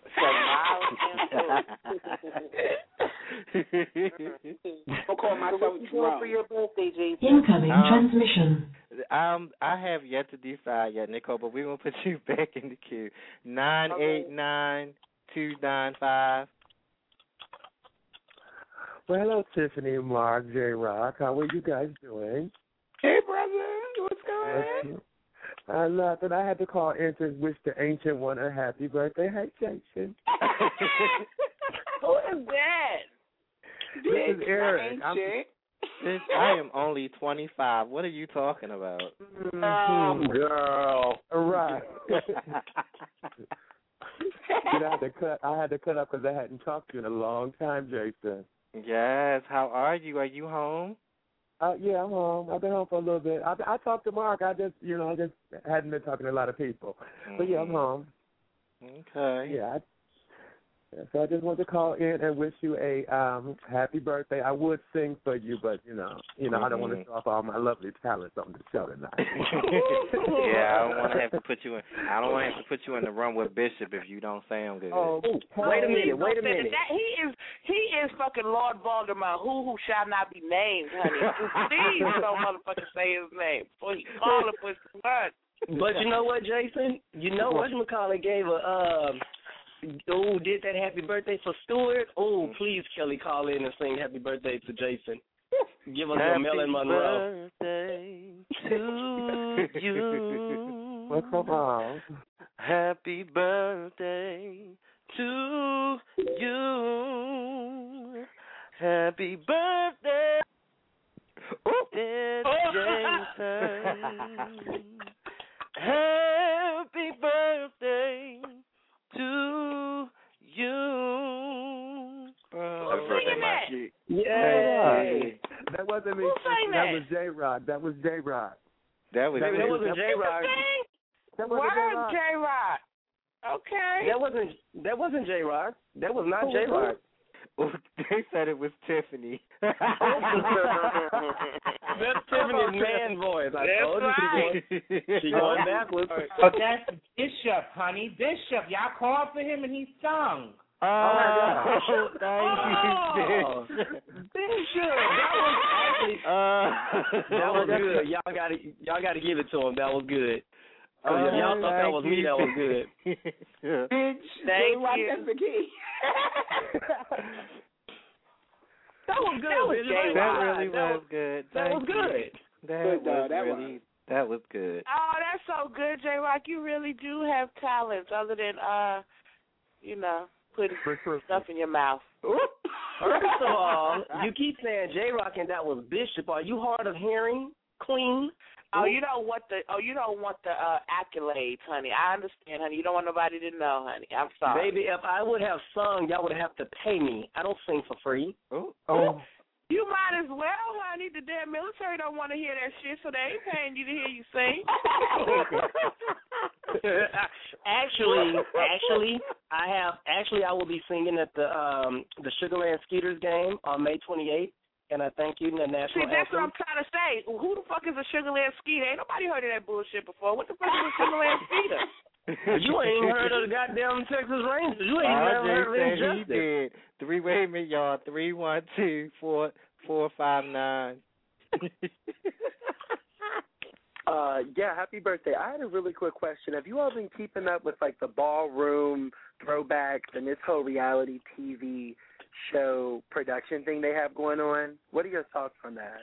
I'll call myself What you doing Drum. for your birthday, J P? Incoming Um, transmission. Um, I have yet to decide yet, Nicole, but we're gonna put you back in the queue. Nine eight nine two nine five. Well, hello, Tiffany and Mark, J Rock. How are you guys doing? Hey, brother. What's going on? Uh, nothing. I had to call in to wish the ancient one a happy birthday. Hey, Jason. Who is that? This is Eric. I'm, Bitch, I am only twenty-five. What are you talking about? um, girl. All right. I had to cut. I had to cut up because I hadn't talked to you in a long time, Jason. Yes. How are you? Are you home? Uh, yeah, I'm home. I've been home for a little bit. I, I talked to Mark. I just, you know, I just hadn't been talking to a lot of people. Mm-hmm. But yeah, I'm home. Okay. Yeah. I, yeah. So I just wanted to call in and wish you a um, happy birthday. I would sing for you, but you know, you know, mm-hmm. I don't want to show off all my lovely talents on the show tonight. Yeah, I don't want to have to put you in. I don't want to have to put you in the room with Bishop if you don't sound good. Oh, wait a minute. Wait a minute. That, he is he is fucking Lord Voldemort, who who shall not be named, honey. Please don't motherfucking say his name before he call him for some words. But you know what, Jason? You know what McCullough gave a um. Oh, did that happy birthday for Stewart? Oh, please, Kelly, call in and sing happy birthday to Jason. Give us happy a Marilyn Monroe. Birthday to you. What's up, Mom? Happy birthday to you. Happy birthday, dear Jason. Happy birthday to you. Oh, Who's singing that? Yay! That wasn't me. Who sang that? that? was J Rock. That was J Rock. That was that, that wasn't J Rock. That wasn't Word, J Rock. Okay. That wasn't that wasn't J Rock. That was not J Rock. Oh, they said it was Tiffany. That's Tiffany's man voice. I That's told right. you she going, she going backwards. Oh, that's Bishop, honey. Bishop. Y'all called for him and he sung. Oh, oh my God. Thank oh, you, Bishop. That was actually, uh, that was good. Y'all got to y'all got to give it to him. That was good. Oh, uh, y'all thought that was me. That was good. Bitch, thank you. you. That's the key. That was good. That was, that that really that was good. That Thank was good. You. That good, was that really. Was. That was good. Oh, that's so good, J Rock. You really do have talents other than uh, you know, putting stuff in your mouth. First of all, you keep saying J Rock and that was Bishop. Are you hard of hearing, Queen? Oh, you don't want the oh, you don't want the uh, accolades, honey. I understand, honey. You don't want nobody to know, honey. I'm sorry. Baby, if I would have sung, y'all would have to pay me. I don't sing for free. Oh. Oh. You might as well, honey. The damn military don't want to hear that shit, so they ain't paying you to hear you sing. actually, actually, I have. Actually, I will be singing at the um the Sugarland Skeeters game on May twenty-eighth. And I thank you in the national See, that's anthem. what I'm trying to say. Who the fuck is a Sugarland Skeeter? Ain't nobody heard of that bullshit before. What the fuck is a Sugarland Skeeter? You ain't heard of the goddamn Texas Rangers. You ain't R J never heard of said Injustice. he did. Three, wait a minute, y'all. Three, one, two, four, four, five, nine. Uh, yeah, happy birthday. I had a really quick question. Have you all been keeping up with, like, the ballroom throwbacks and this whole reality T V show production thing they have going on? What are your thoughts on that?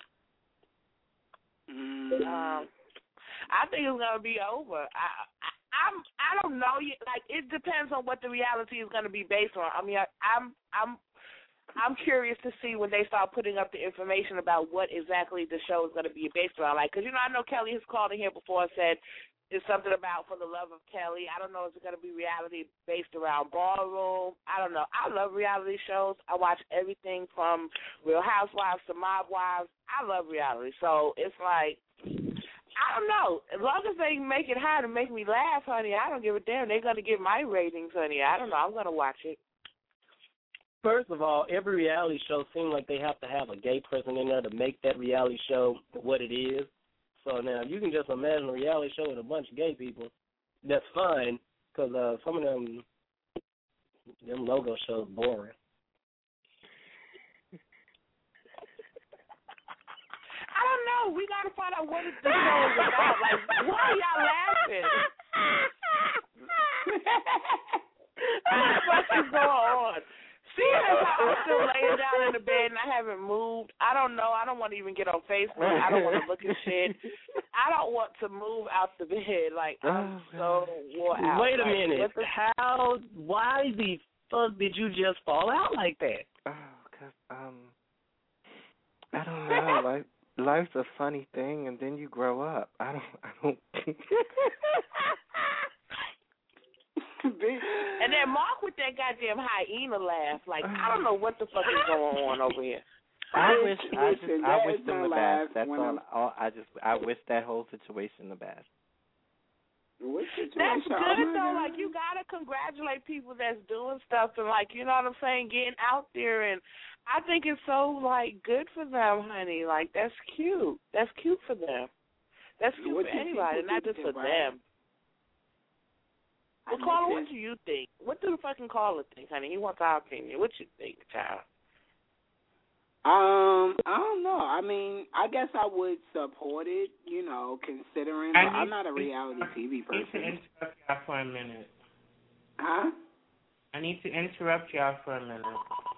Um, I think it's gonna be over. I, I I'm I don't know yet. Like, it depends on what the reality is gonna be based on. I mean, I, I'm I'm I'm curious to see when they start putting up the information about what exactly the show is going to be based around. Like, because, you know, I know Kelly has called in here before and said it's something about For the Love of Kelly. I don't know if it's going to be reality based around ballroom. I don't know. I love reality shows. I watch everything from Real Housewives to Mob Wives. I love reality. So it's like, I don't know. As long as they make it hard and make me laugh, honey, I don't give a damn. They're going to get my ratings, honey. I don't know. I'm going to watch it. First of all, every reality show seems like they have to have a gay person in there to make that reality show what it is. So now, if you can just imagine a reality show with a bunch of gay people, that's fine, because uh, some of them, them logo shows boring. I don't know. We got to find out what the show is about. Like, why are y'all laughing? What the fuck is going on? See, that's how I'm still laying down in the bed and I haven't moved. I don't know. I don't want to even get on Facebook. I don't want to look at shit. I don't want to move out the bed. Like, I'm so wore out. Wait a like, minute. The... How, why the fuck did you just fall out like that? Oh, because, um, I don't know. Like, life's a funny thing and then you grow up. I don't, I don't. And then Mark with that goddamn hyena laugh. Like, I don't know what the fuck is going on over here. I wish, I just, Listen, I that wish is them my the laugh best. That's when all, I'm- all. I just, I wish that whole situation the best. What situation? That's Oh, good my though. God. Like, you gotta congratulate people that's doing stuff and, like, you know what I'm saying, getting out there. And I think it's so, like, good for them, honey. Like, that's cute. That's cute for them. That's cute What for do anybody, people not think just for about them. I Well, caller, get what do you think? What do the fucking caller think, honey? He wants our opinion. What you think, child? Um, I don't know. I mean, I guess I would support it, you know, considering but I'm not a reality T V I need to person. interrupt y'all for a minute. Huh? I need to interrupt y'all for a minute.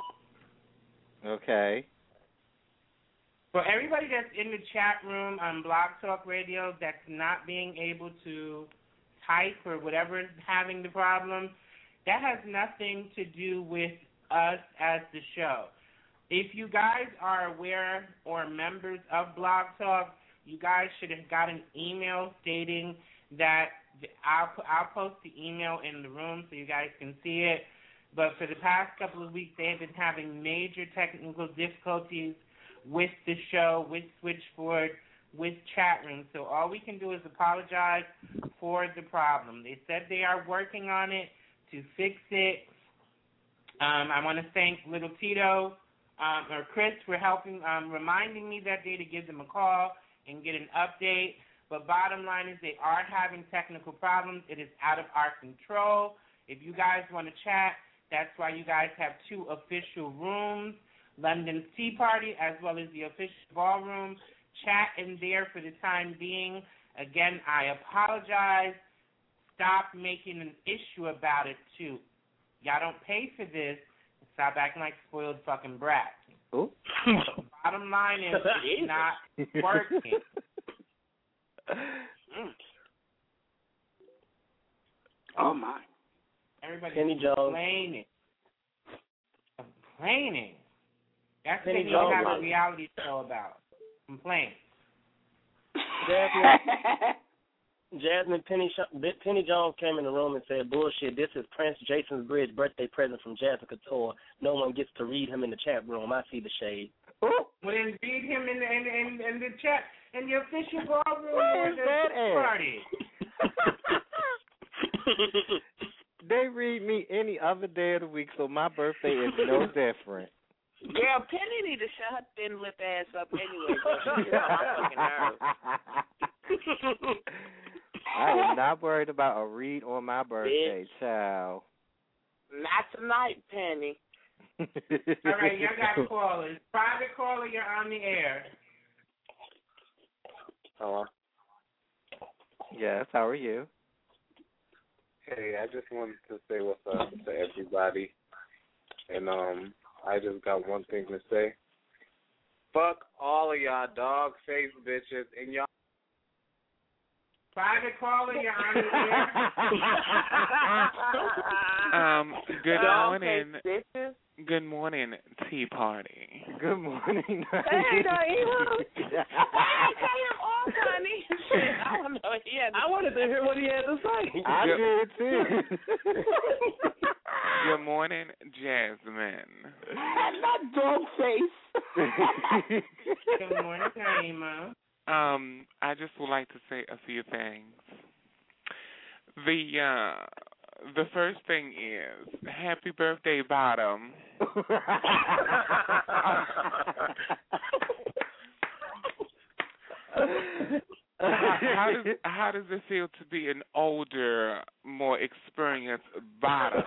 Okay. For everybody that's in the chat room on Blog Talk Radio that's not being able to type or whatever is having the problem, that has nothing to do with us as the show. If you guys are aware or members of Blog Talk, you guys should have got an email stating that I'll, I'll post the email in the room so you guys can see it. But for the past couple of weeks, they have been having major technical difficulties with the show, with Switchboard, with chat room. So all we can do is apologize for the problem. They said they are working on it to fix it. Um, I want to thank Little Tito um, or Chris for helping, um, reminding me that day to give them a call and get an update. But bottom line is they are having technical problems. It is out of our control. If you guys want to chat, that's why you guys have two official rooms, London's Tea Party as well as the official ballroom. Chat in there for the time being. Again, I apologize. Stop making an issue about it, too. Y'all don't pay for this. Stop acting like spoiled fucking brats. Ooh. Bottom line is it's not working. Mm. Oh, my. Everybody's Penny Jones. complaining. Complaining. That's what Penny they need Jones, to have like- a reality show about. Complain. Jasmine, Jasmine Penny, Penny Jones came in the room and said, bullshit, this is Prince Jason's Bridge birthday present from Jasmine Couture. No one gets to read him in the chat room. I see the shade. Well, then read him in the, in, in, in the chat, in the official ballroom Where or is the that at? party. They read me any other day of the week, so my birthday is no different. Girl, Penny need to shut her thin lip ass up anyway. Girl. She get on my fucking nerves. I am not worried about a read on my birthday, child. Not tonight, Penny. All right, y'all got callers. Private caller, you're on the air. Hello. Yes, how are you? Hey, I just wanted to say what's up to everybody. And um I just got one thing to say. Fuck all of y'all dog face bitches and y'all. Private caller, you're on the air. Um, good Dog morning. face bitches. Good morning, Tea Party. Good morning. Hey, Naima. Hey, cut him off, honey. Shit, I don't know. He had to I wanted to hear what he had to say. I did too. Good morning, Jasmine. Not dog face. Good morning, Naima. Um, I just would like to say a few things. The uh, the first thing is happy birthday, Bottom. how, how does how does it feel to be an older, more experienced Bottom?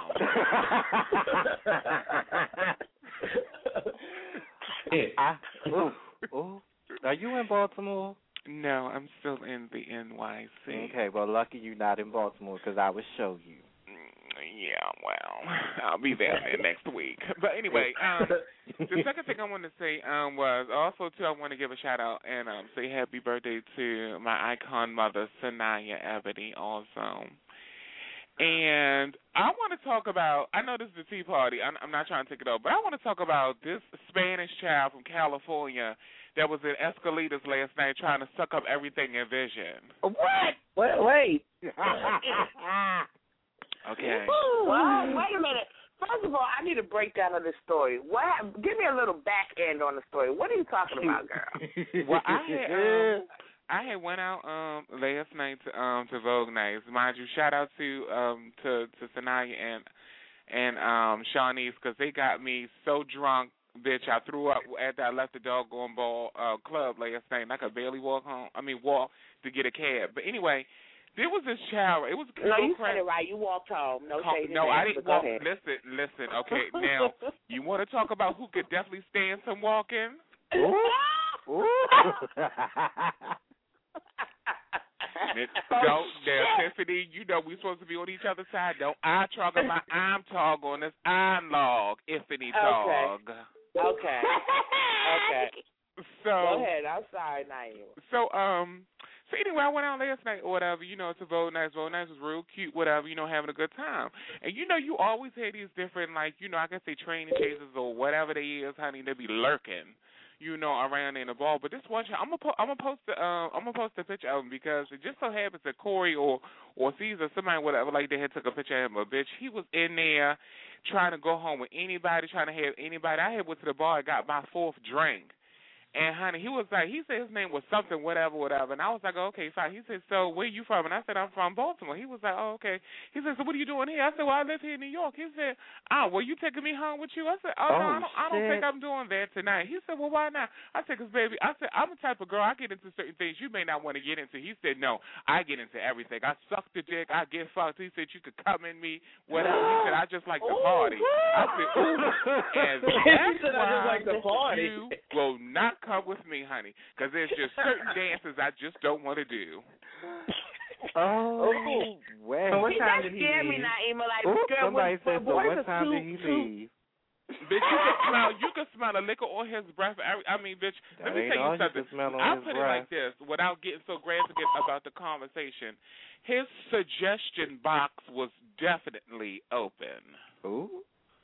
I, ooh, ooh. Are you in Baltimore? No, I'm still in the N Y C. Okay, well, lucky you not in Baltimore because I would show you. Yeah, well, I'll be there next week. But anyway, um, the second thing I wanted to say um, was also, too, I want to give a shout-out and um, say happy birthday to my icon mother, Sanaya Ebony, also. And I want to talk about, I know this is the Tea Party, I'm, I'm not trying to take it over, but I want to talk about this Spanish child from California that was in Escalitas last night trying to suck up everything in Vision. What? Wait, wait. Okay. Well, wait a minute. First of all, I need a breakdown of this story. What? hap- Give me a little back end on the story. What are you talking about, girl? Well, I had um, I had went out um last night to um to Vogue Nights. Mind you, shout out to um to to Sanaya and and um Shawnee's because they got me so drunk, bitch. I threw up after I left the doggone ball uh, club last night, and I could barely walk home. I mean, walk to get a cab. But anyway. There was this child. It was no, so you crazy. said it right. You walked home. No Home. shade. No, I names, didn't go walk. ahead. Listen, listen. Okay, now you want to talk about who could definitely stand some walking? Ooh. Ooh. Don't, now, Tiffany, you know we're supposed to be on each other's side. Don't I talk about I'm talk on this I'm log, Tiffany talk. Okay. Okay. Okay. So go ahead. I'm sorry, Naima. So um. So anyway, I went out last night or whatever, you know, to Vogue Nights. Vogue Nights was real cute, whatever, you know, having a good time. And, you know, you always have these different, like, you know, I guess they training chasers or whatever they is, honey, they be lurking, you know, around in the ball. But this one, I'm going to I'm gonna post the, uh, I'm gonna post a picture of him because it just so happens that Corey or, or Caesar, somebody, whatever, like they had took a picture of him. But, bitch, he was in there trying to go home with anybody, trying to have anybody. I had went to the bar and got my fourth drink. And, honey, he was like, he said his name was something, whatever, whatever. And I was like, oh, okay, fine. He said, so where you from? And I said, I'm from Baltimore. He was like, oh, okay. He said, so what are you doing here? I said, well, I live here in New York. He said, oh, well, you taking me home with you? I said, oh, oh no, I don't, I don't shit. think I'm doing that tonight. He said, well, why not? I said, because, baby, I said, I'm the type of girl, I get into certain things you may not want to get into. He said, no, I get into everything. I suck the dick. I get fucked. He said, you could come in me, whatever. He said, I just like to party. I said, ooh. And that's said, why I just like to party. you will not come with me, honey. Because there's just certain dances I just don't want to do. Oh, well. What time did he leave? Me, Naima, like, Ooh, girl, somebody what, said, so what time too, did he too, leave? Bitch, you can smell. You can smell the liquor on his breath. I, I mean, bitch. That let me ain't tell you all you something. can smell on I his put it breath. like this, without getting so graphic about the conversation. His suggestion box was definitely open. Ooh.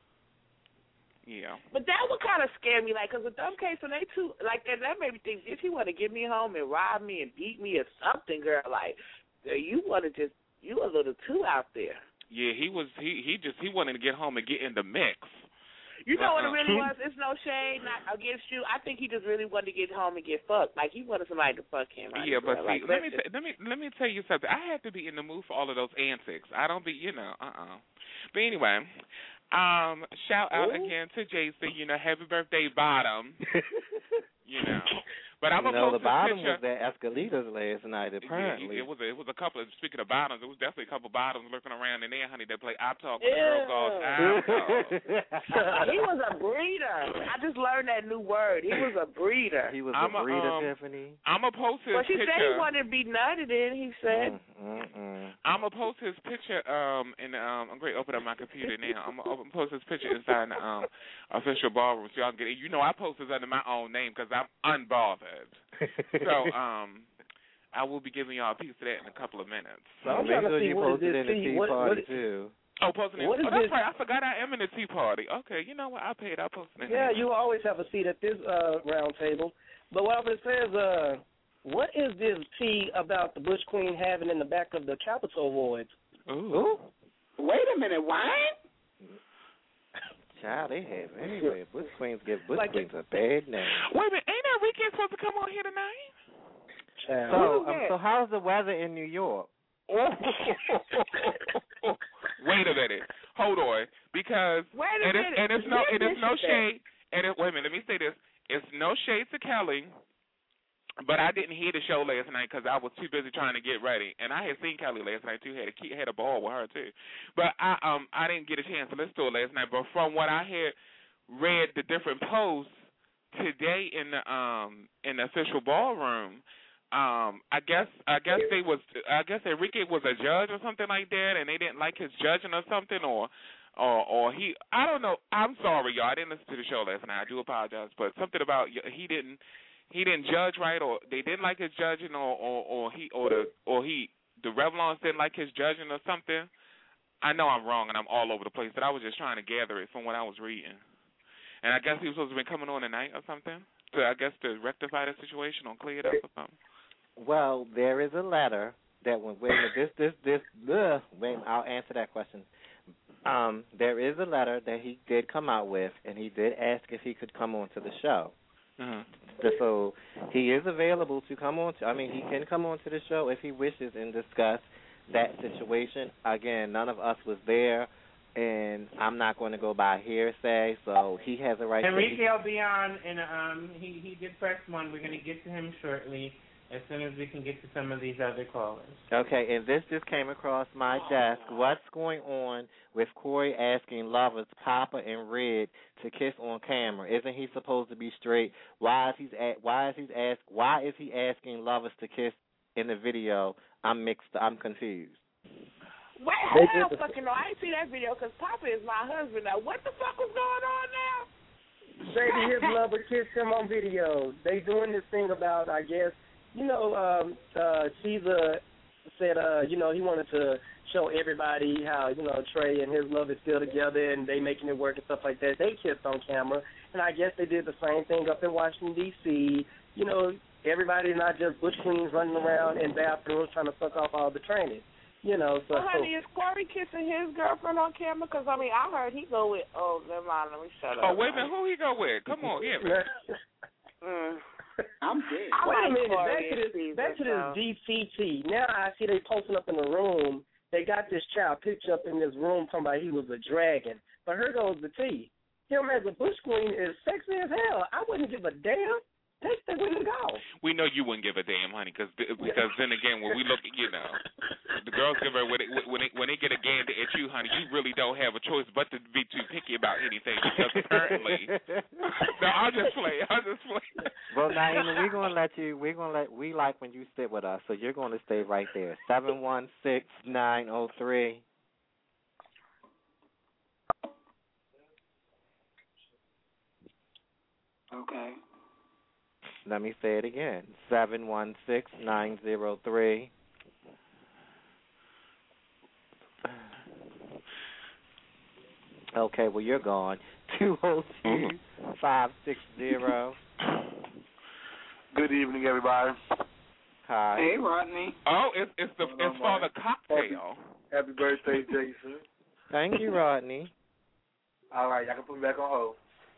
Yeah. But that would kind of scare me, like, because with them case, when they two, like, that, that made me think, if he want to get me home and rob me and beat me or something, girl, like, you want to just, you a little too out there. Yeah, he was, he, he just, he wanted to get home and get in the mix. You know uh-uh. what it really was? It's no shade, not against you. I think he just really wanted to get home and get fucked. Like, he wanted somebody to fuck him. Yeah, but see, like, let me t- let me let me tell you something. I had to be in the mood for all of those antics. I don't be, you know, uh uh But anyway, um, shout out Ooh. again to Jason. You know, happy birthday, Bottom. You know, but I'm you gonna know, post the bottom this picture. was at Escalitas last night, apparently. Yeah, it was a, it was a couple of, speaking of bottoms, it was definitely a couple of bottoms lurking around in there, honey, that play op talk with the girl called op talk. He was a breeder. I just learned that new word. He was a breeder. He was I'm a breeder, um, Tiffany. I'm gonna post his well, she picture. said he wanted to be nutted in, he said. Mm, mm, mm. I'm gonna post his picture. Um, and um, I'm going to open up my computer now. I'm gonna open, post his picture inside the um official ballroom so y'all can get it. You know, I post this under my own name because I'm unbothered. So um, I will be giving y'all a piece of that in a couple of minutes. So I'm Make trying to sure see you what post is it in this the tea? tea What- party what- too. Oh, posting it. What is oh, that's this? right. I forgot I am in the tea party. Okay, you know what? I paid. I posted it. Yeah, you always have a seat at this uh, round table. But what it says, uh, what is this tea about the Bush Queen having in the back of the Capitol Awards? Ooh. Wait a minute, wine? Child, they have anyway. Bush Queens give Bush Like Queens a bad name. Wait a minute. Ain't Enrique supposed to come on here tonight? Child. So, um, so how's the weather in New York? Wait a minute. Hold on. Because Wait a and it's, minute. and it's no and it's no Listen. shade. And it, wait a minute. Let me say this. It's no shade to Kelly. But I didn't hear the show last night because I was too busy trying to get ready, and I had seen Kelly last night too. Had a key, had a ball with her too, but I um I didn't get a chance to listen to it last night. But from what I had read, the different posts today in the um in the official ballroom, um I guess I guess they was I guess Enrique was a judge or something like that, and they didn't like his judging or something, or or or he I don't know. I'm sorry, y'all. I didn't listen to the show last night. I do apologize, but something about he didn't. He didn't judge right, or they didn't like his judging, or, or, or he, or the, or he, the Revlons didn't like his judging, or something. I know I'm wrong, and I'm all over the place, but I was just trying to gather it from what I was reading. And I guess he was supposed to be coming on tonight or something, to I guess to rectify the situation or clear it up or something. Well, there is a letter that when wait a minute, this this this ugh, wait, I'll answer that question. Um, there is a letter that he did come out with, and he did ask if he could come on to the show. Uh-huh. So he is available to come on. To, I mean, he can come on to the show if he wishes and discuss that situation. Again, none of us was there, and I'm not going to go by hearsay, so he has a right Enrique to... will be on, and um, he, he did press one. We're going to get to him shortly as soon as we can get to some of these other callers. Okay, and this just came across my desk. What's going on with Corey asking lovers, Papa and Red, to kiss on camera? Isn't he supposed to be straight? Why is he why is he ask why is he asking lovers to kiss in the video? I'm mixed. I'm confused. Wait, hell fucking no. I ain't seen that video because Papa is my husband now. What the fuck was going on now? Baby, his lover kissed him on video. They doing this thing about, I guess, you know, um, uh, Caesar said, uh, you know, he wanted to show everybody how, you know, Trey and his love is still together and they making it work and stuff like that. They kissed on camera, and I guess they did the same thing up in Washington, D C You know, everybody's not just butch queens running around in bathrooms trying to suck off all the training. You know, so. Well, honey, is Corey kissing his girlfriend on camera? Because, I mean, I heard he go with, oh, never mind, let me shut up. Oh, wait a minute, who he go with? Come on, yeah, man. mm. I'm dead. I Wait like a minute, Corey back to this, Caesar, back to this so. D C T. Now I see they posting up in the room. They got this child picture up in this room talking about he was a dragon. But here goes the T. Him as a bush queen is sexy as hell. I wouldn't give a damn. Take the women go. We know you wouldn't give a damn, honey, cause, because then again, when we look at, you know, the girls give her, when they, when they, when they get a gander at you, honey, you really don't have a choice but to be too picky about anything, because apparently, no, I'll just play, I'll just play. Well, Naima, we're going to let you, we're going to let, we like when you sit with us, so you're going to stay right there. seven one six, nine oh three. Okay. Let me say it again. seven one six, nine oh three. Okay, well, you're gone. two oh two, five six zero. Good evening, everybody. Hi. Hey, Rodney. Oh, it's, it's, the, it's for the cocktail. Happy birthday, Jason. Thank you, Rodney. All right, y'all can put me back on hold.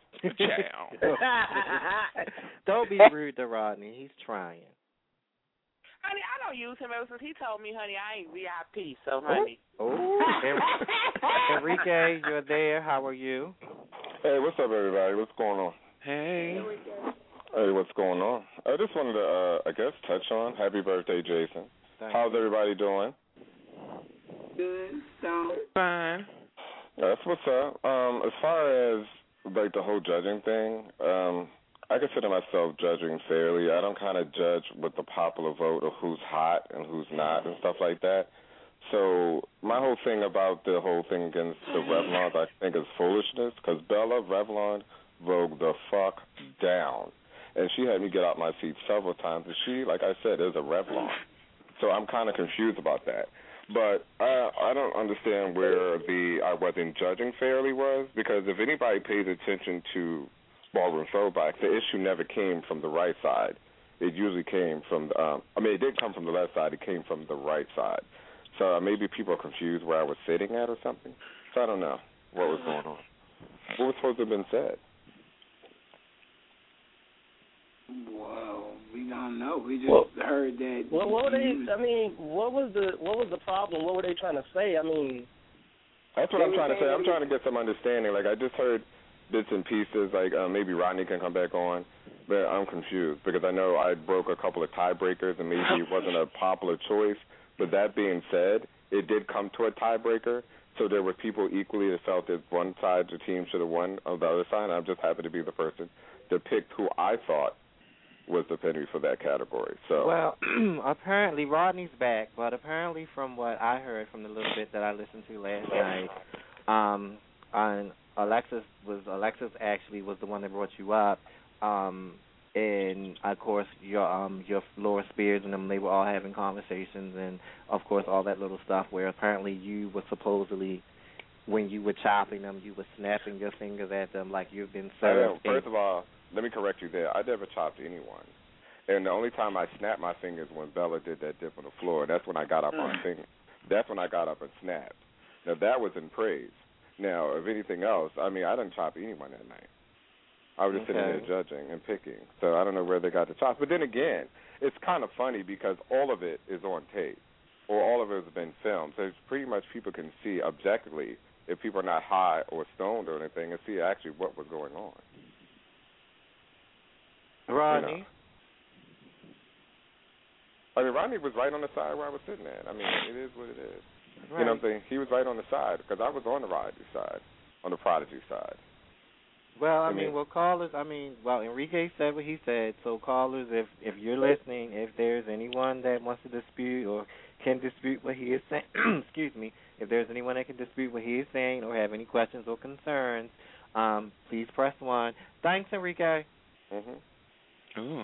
Don't be rude to Rodney. He's trying. Honey, I don't use him ever since he told me, honey, I ain't V I P, so, honey. Oh, Enrique, you're there. How are you? Hey, what's up, everybody? What's going on? Hey. Hey, what's going on? I just wanted to, uh, I guess, touch on happy birthday, Jason. Thank How's you. everybody doing? Good. So. Fine. That's what's up. Um, as far as like the whole judging thing, um, I consider myself judging fairly. I don't kind of judge with the popular vote of who's hot and who's not and stuff like that. So my whole thing about the whole thing against the Revlons, I think, is foolishness, because Bella Revlon vogue the fuck down. And she had me get out my seat several times. And she, like I said, is a Revlon. So I'm kind of confused about that. But I I don't understand where the I wasn't judging fairly was, because if anybody pays attention to Ballroom Throwback, the issue never came from the right side. It usually came from, the, um, I mean, it did come from the left side. It came from the right side. So uh, maybe people are confused where I was sitting at or something. So I don't know what was going on. What was supposed to have been said? Well, we don't know. We just Well, heard that. What, what were they? I mean, what was the what was the problem? What were they trying to say? I mean, that's what I'm trying to say. I'm trying to get some understanding. Like, I just heard bits and pieces. Like, uh, maybe Rodney can come back on, but I'm confused because I know I broke a couple of tiebreakers and maybe it wasn't a popular choice. But that being said, it did come to a tiebreaker. So there were people equally that felt that one side of the team should have won on the other side. And I'm just happy to be the person that picked who I thought was the penny for that category. So well, apparently Rodney's back, but apparently from what I heard from the little bit that I listened to last night, um, on Alexis was Alexis actually was the one that brought you up, um, and of course your um your Laura Spears and them, they were all having conversations, and of course all that little stuff where apparently you were supposedly, when you were chopping them, you were snapping your fingers at them like you've been served. First of all, let me correct you there. I never chopped anyone. And the only time I snapped my fingers when Bella did that dip on the floor. That's when I got up on thing. That's when I got up and snapped. Now that was in praise. Now, if anything else, I mean, I didn't chop anyone that night. I was just Okay. sitting there judging and picking. So I don't know where they got the chops. But then again, it's kind of funny because all of it is on tape, or all of it has been filmed. So it's pretty much people can see objectively if people are not high or stoned or anything and see actually what was going on. Rodney. You know? I mean, Rodney was right on the side where I was sitting at. I mean, it is what it is. Right. You know what I'm saying? He was right on the side because I was on the Rodney side, on the Prodigy side. Well, I I mean, mean- well, callers, I mean, well, Enrique said what he said. So, callers, if if you're listening, if there's anyone that wants to dispute or can dispute what he is saying, excuse me, if there's anyone that can dispute what he is saying or have any questions or concerns, um, please press one. Thanks, Enrique. Mm-hmm. Ooh.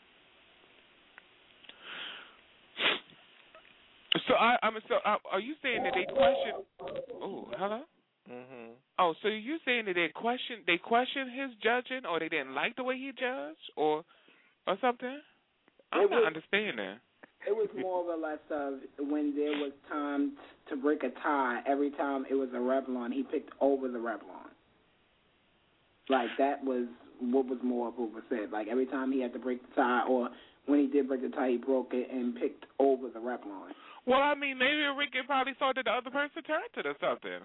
So I, I'm so. Uh, are you saying that they question? Oh, hello. Mhm. Oh, so you saying that they question? They question his judging, or they didn't like the way he judged, or or something? I'm It not was- understanding. It was more or less of when there was time t- to break a tie. Every time it was a Revlon, he picked over the Revlon. Like that was what was more of what was said. Like every time he had to break the tie, or when he did break the tie, he broke it and picked over the Revlon. Well, I mean, maybe Ricky probably thought that the other person turned it or something.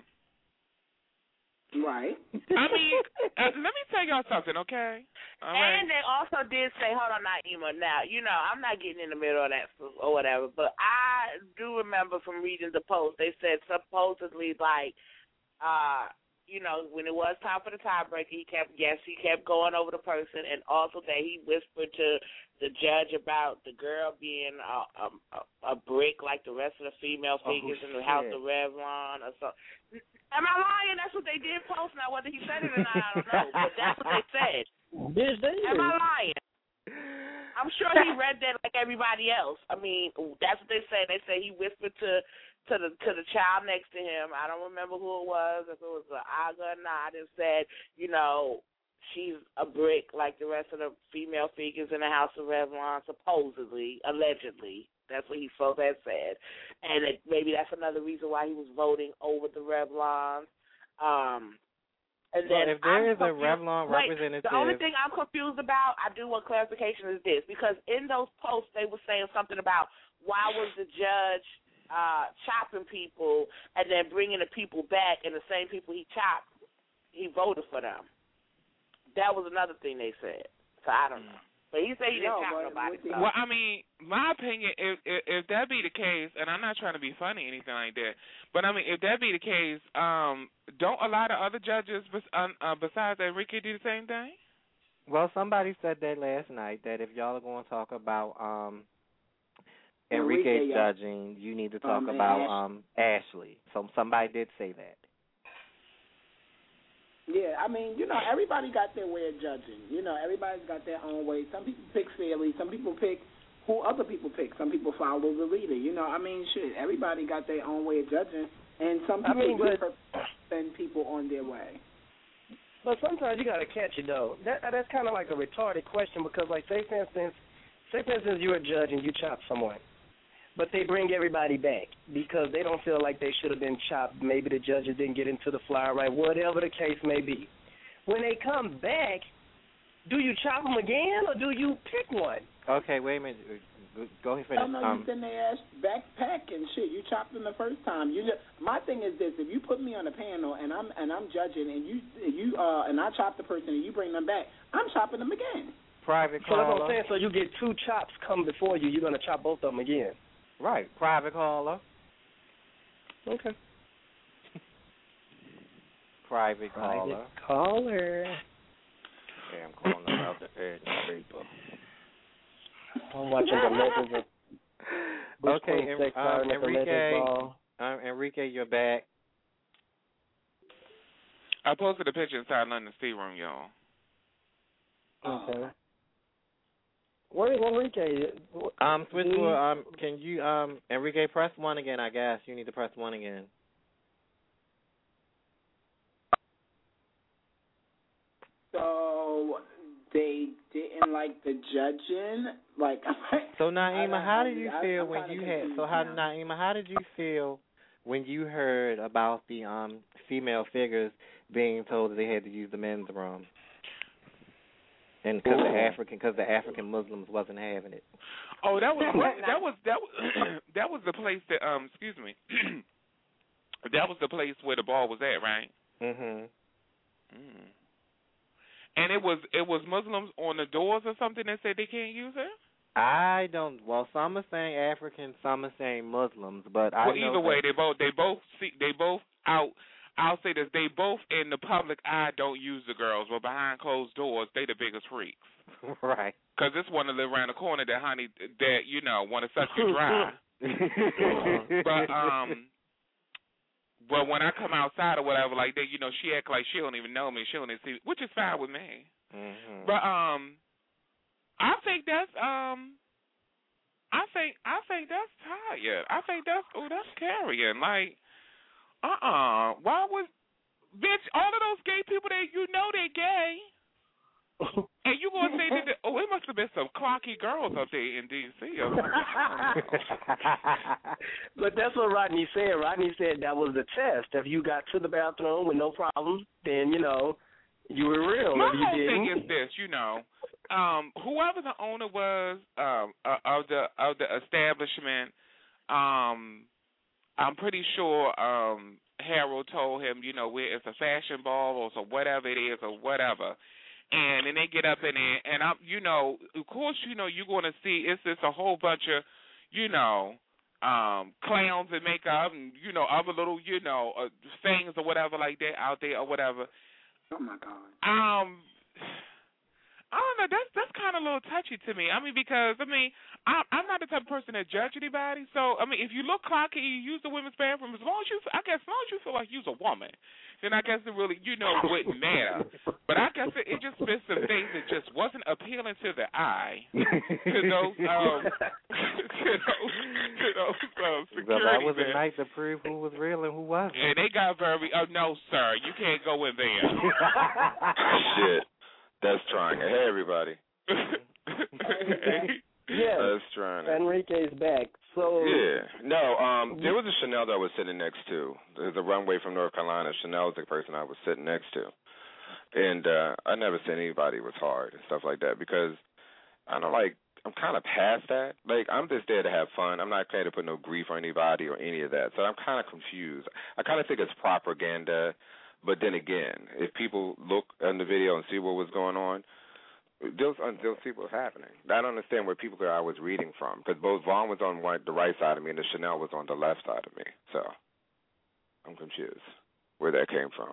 Right. I mean, uh, let me tell y'all something, okay? All right. And they also did say, hold on, Naima, now, you know, I'm not getting in the middle of that or whatever, but I do remember from reading the post, they said supposedly, like, uh, you know, when it was time for the tiebreaker, he kept, yes, he kept going over the person, and also that he whispered to the judge about the girl being a, a, a brick like the rest of the female figures Oh, in the House shit. of Revlon or something. Am I lying? That's what they did post. Now, whether he said it or not, I don't know, but that's what they said. Bitch, they Am I lying? I'm sure he read that like everybody else. I mean, that's what they say. They say he whispered to to the to the child next to him. I don't remember who it was, if it was an Aga or not, and said, you know, she's a brick like the rest of the female figures in the House of Revlon, supposedly, allegedly. That's what he supposed to have said. And it, maybe that's another reason why he was voting over the Revlons. Um, and Well, then if there I'm is a confused- Revlon wait, representative, the only thing I'm confused about, I do want clarification, is this. Because in those posts, they were saying something about why was the judge uh, chopping people and then bringing the people back, and the same people he chopped, he voted for them. That was another thing they said. So I don't know. But he said he didn't No, chop but nobody. with the- So. Well, I mean, my opinion, if, if if that be the case, and I'm not trying to be funny or anything like that, but I mean, if that be the case, um, don't a lot of other judges bes- uh, uh, besides Enrique do the same thing? well, somebody said that last night, that if y'all are going to talk about um, Enrique Enrique, yeah. judging, you need to talk Um, and about Ash- um, Ashley. So somebody did say that. Yeah, I mean, you know, everybody got their way of judging. You know, everybody's got their own way. Some people pick fairly. Some people pick who other people pick. Some people follow the leader. You know, I mean, shit, everybody got their own way of judging. And some I people mean, do but- send people on their way. But sometimes you gotta catch it though. That that's kind of like a retarded question because, like, say for instance, say for instance you're a judge and you chop someone, but they bring everybody back because they don't feel like they should have been chopped. Maybe the judges didn't get into the flour right, whatever the case may be. When they come back, do you chop them again or do you pick one? Okay, wait a minute. Go- Go ahead and Oh, finish. no, you Um, send their ass backpack and shit. You chopped them the first time. You just, my thing is this: if you put me on a panel and I'm and I'm judging and you you uh and I chop the person and you bring them back, I'm chopping them again. private So that's what I'm caller. saying. So you get two chops come before you, you're gonna chop both of them again. Right, private caller. Okay. Private caller. caller. Okay, I'm calling about the air paper. I'm watching the Lakers. and- Bush Okay, Queen en- Six um, starting at the Lakers Enrique. ball. Um, Enrique, you're back. I posted a picture inside London Tea Room, y'all. Okay. Where is Enrique? Um, Do you- switchboard. Um, can you um, Enrique, press one again? I guess you need to press one again. So they didn't and like the judging, like. So Naima, I, how I, did you I, feel I'm when kinda you had? So confused how, now. Naima, how did you feel when you heard about the um female figures being told that they had to use the men's room, and because the African, because the African Muslims wasn't having it? Oh, that was that was that was that was the place that um excuse me. That was the place where the ball was at, right? Mhm. Mm. And it was it was Muslims on the doors or something that said they can't use it. I don't. Well, some are saying African, some are saying Muslims, but I Well, know either way, that, they both they both see they both out. I'll say this: they both in the public eye don't use the girls, but behind closed doors, they the biggest freaks. Right. Because this one to live around the corner that honey that you know want to suck you dry. But um. But when I come outside or whatever like that, you know, she act like she don't even know me. She don't even see me, which is fine with me. Mm-hmm. But um, I think that's um, I think I think that's tired. I think that's oh that's carrying. Like, uh uh why would bitch all of those gay people that you know they gay, and you gonna say that? Oh, it must have been some clocky girls up there in D C or something. But that's what Rodney said. Rodney said that was the test. If you got to the bathroom with no problems, then, you know, you were real. My if you whole didn't, thing is this, you know, um, whoever the owner was um, uh, of the of the establishment, um, I'm pretty sure um, Harold told him, you know, where it's a fashion ball or so whatever it is or whatever. And then they get up in there, and I'm, you know, of course, you know, you're going to see it's just a whole bunch of, you know, um, clowns and makeup, and you know, other little, you know, uh, things or whatever like that out there or whatever. Oh my God. Um, I don't know. That's that's kind of a little touchy to me. I mean, because I mean, I'm I'm not the type of person that judge anybody. So I mean, if you look cocky, you use the women's bathroom. As long as you, I guess, as long as you feel like you're a woman, then I guess it really, you know, wouldn't matter. But I guess it, it just been some things that just wasn't appealing to the eye. To those, um, to those, to those um, security well, that was men. a night to prove who was real and who wasn't. And they got very. Oh no, sir, you can't go in there. Shit. That's trying. Hey, everybody. yes, That's trying. Enrique's back. So yeah, no. Um, there was a Chanel that I was sitting next to. There's a runway from North Carolina. Chanel's the person I was sitting next to, and uh, I never said anybody was hard and stuff like that because I don't like. I'm kind of past that. Like I'm just there to have fun. I'm not trying to put no grief on anybody or any of that. So I'm kind of confused. I kind of think it's propaganda. But then again, if people look in the video and see what was going on, they'll, they'll see what's happening. I don't understand where people are I was reading from, because both Vaughn was on one, the right side of me and the Chanel was on the left side of me. So I'm confused where that came from.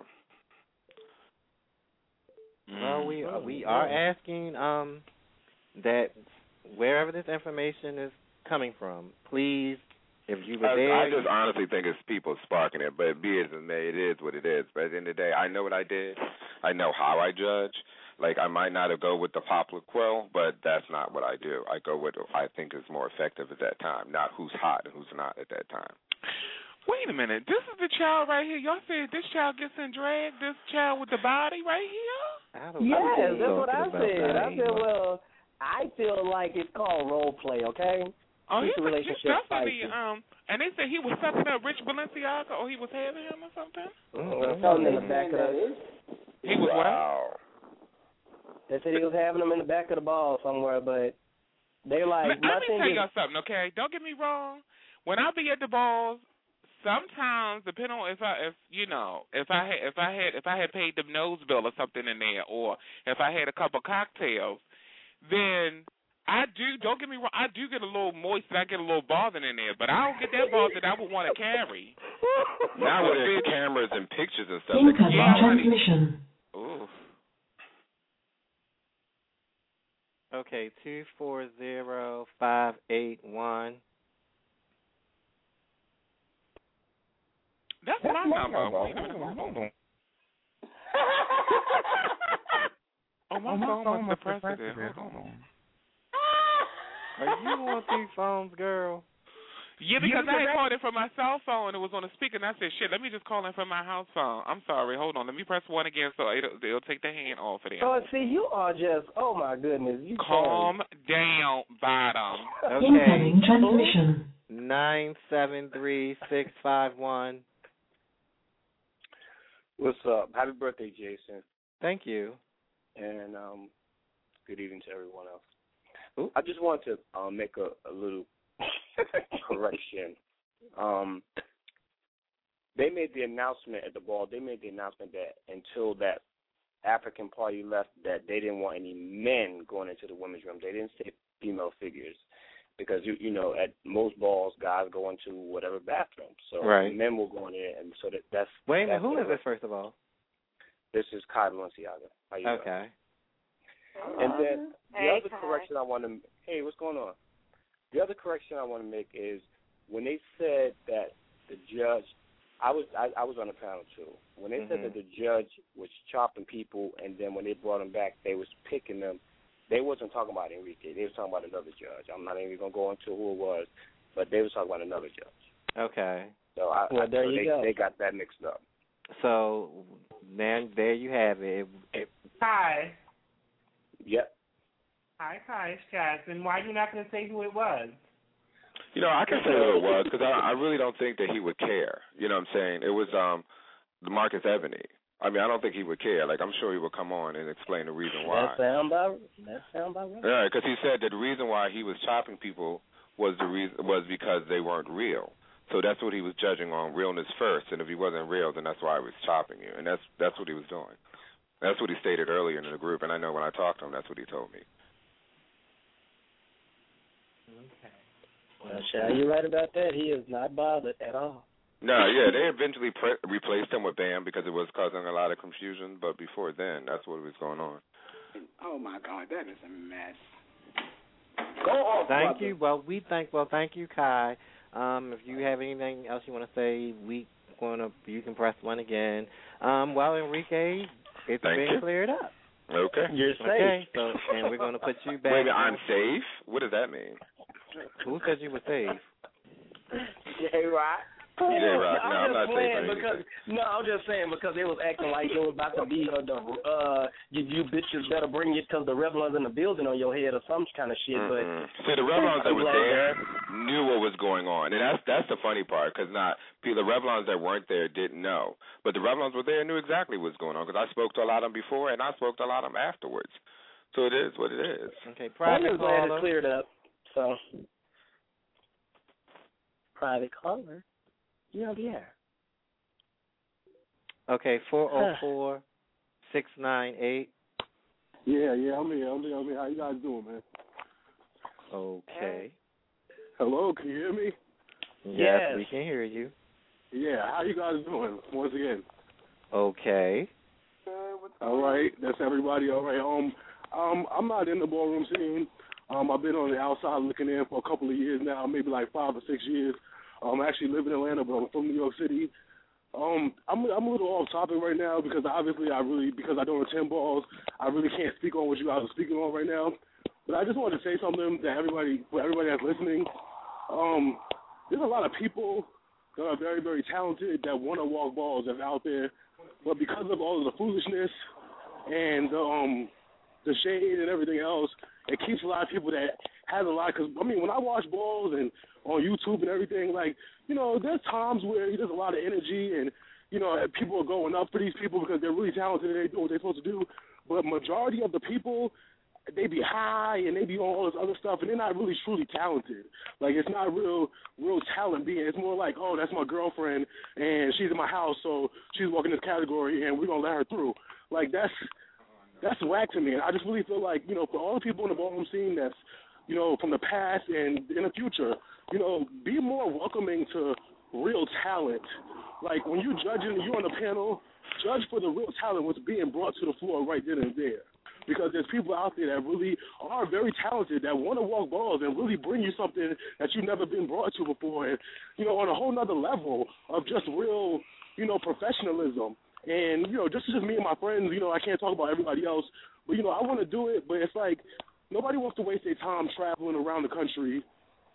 Well, we we are asking um, that wherever this information is coming from, please. If you were I, there, I just honestly think it's people sparking it, but be it as it may, it is what it is. But at the end of the day, I know what I did. I know how I judge. Like, I might not have go with the popular quill, but that's not what I do. I go with what I think is more effective at that time, not who's hot and who's not at that time. Wait a minute. This is the child right here. Y'all said this child gets in drag, this child with the body right here? I don't yes, that's what I about said. that. I said, well, I feel like it's called role play, okay? Oh, Keep he's, the relationship he's definitely, spicy. um, and they said he was sucking up Rich Balenciaga, or he was having him or something? Mm-hmm. Something in the back of the... He was wow. what? They said he was having them in the back of the ball somewhere, but they're like, Let, let me tell is... y'all something, okay? Don't get me wrong. When I be at the balls, sometimes, depending on if I, if you know, if I had, if I had, if I had paid the nose bill or something in there, or if I had a couple cocktails, then I do. Don't get me wrong. I do get a little moist and I get a little bothered in there, but I don't get that bothered that I would want to carry. Now with there's cameras and pictures and stuff. Incoming yeah, transmission. Ooh. Okay, two four zero five eight one. That's my number. Wait a minute. Hold on. Oh, my phone was the president. Hold on. Are you on these phones, girl? Yeah, because You I had correct- called it from my cell phone. It was on the speaker, and I said, "Shit, let me just call in from my house phone." I'm sorry. Hold on. Let me press one again so it'll, it'll take the hand off of there. Oh, see, you are just, oh my goodness. You Calm down, bottom. Okay. Incoming transmission. Nine seven three six five one. What's up? Happy birthday, Jason. Thank you. And um, good evening to everyone else. Ooh. I just want to um, make a, a little correction. Um, they made the announcement at the ball. They made the announcement that until that African party left, that they didn't want any men going into the women's room. They didn't say female figures because you you know at most balls guys go into whatever bathroom. So Right. men will go in there, and so that that's. Wait, that's who the- is this, first of all? This is Kai Balenciaga. How you doing? Okay. And then the Hey, other Kai. correction I want to hey, what's going on? The other correction I want to make is when they said that the judge, I was I, I was on the panel too. When they said Mhm. that the judge was chopping people, and then when they brought him back, they was picking them. They wasn't talking about Enrique. They was talking about another judge. I'm not even gonna go into who it was, but they was talking about another judge. Okay. So I, Well, I there so you they go. they got that mixed up. So, man, there you have it. it Hi. Yep. Hi, Kai. It's Jasmine. Why are you not going to say who it was? You know, I can say who it was because I, I really don't think that he would care. You know what I'm saying? It was um, Marcus Ebony. I mean, I don't think he would care. Like, I'm sure he would come on and explain the reason why. That sound about, that sound about right. Yeah, because he said that the reason why he was chopping people was the reason was because they weren't real. So that's what he was judging on, realness first. And if he wasn't real, then that's why he was chopping you. And that's that's what he was doing. That's what he stated earlier in the group. And I know when I talked to him, that's what he told me. Okay. Well, Shay, you're right about that. He is not bothered at all. No, yeah, they eventually pre- replaced him with Bam because it was causing a lot of confusion. But before then, that's what was going on. Oh my God, that is a mess. Go off, Thank brother. you. Well, we thank. Well, thank you, Kai. Um, if you have anything else you want to say, we going to you can press one again. Um, well, Enrique, it's Thank been you. cleared up. Okay. You're safe. Okay, so and we're going to put you back. Wait a minute, I'm safe? What does that mean? Who said you were safe? J-Rock. J-Rock, no, I'm not just saying playing because no, I'm just saying because they was acting like it was about to be uh, the uh you, you bitches better bring it because the Revlon's in the building on your head or some kind of shit. But Mm-mm. See, the Revlons that I'm were glad there that- knew what was going on, and that's that's the funny part because not the Revlons that weren't there didn't know, but the Revlons were there and knew exactly what was going on because I spoke to a lot of them before and I spoke to a lot of them afterwards. So it is what it is. Okay, I'm private just glad caller. it's cleared up. So private caller, you on the air. Okay, four oh four six nine eight. Yeah, yeah, I'm here. I'm here. I'm here. How you guys doing, man? Okay. Hello, can you hear me? Yes, Yes. we can hear you. Yeah, how you guys doing? Once again. Okay. All right, that's everybody. All right. Um, um, I'm not in the ballroom scene. Um, I've been on the outside looking in for a couple of years now, maybe like five or six years. Um, I actually live in Atlanta, but I'm from New York City. Um, I'm I'm a little off topic right now because obviously I really because I don't attend balls, I really can't speak on what you guys are speaking on right now. But I just wanted to say something to everybody, for everybody that's listening. Um, there's a lot of people that are very, very talented that want to walk balls that's out there, but because of all of the foolishness and um, the shade and everything else, it keeps a lot of people that has a lot. Because I mean, when I watch balls and on YouTube and everything, like you know, there's times where there's a lot of energy and you know, people are going up for these people because they're really talented and they do what they're supposed to do. But majority of the people, they be high and they be on all this other stuff, and they're not really truly talented. Like, it's not real real talent being. It's more like, oh, that's my girlfriend, and she's in my house, so she's walking this category, and we're going to let her through. Like, that's that's whack to me. And I just really feel like, you know, for all the people in the ballroom scene that's, you know, from the past and in the future, you know, be more welcoming to real talent. Like, when you're judging, you're on the panel, judge for the real talent, what's being brought to the floor right then and there. Because there's people out there that really are very talented, that want to walk balls and really bring you something that you've never been brought to before. And, you know, on a whole nother level of just real, you know, professionalism. And, you know, just just me and my friends, you know, I can't talk about everybody else. But, you know, I want to do it, but it's like nobody wants to waste their time traveling around the country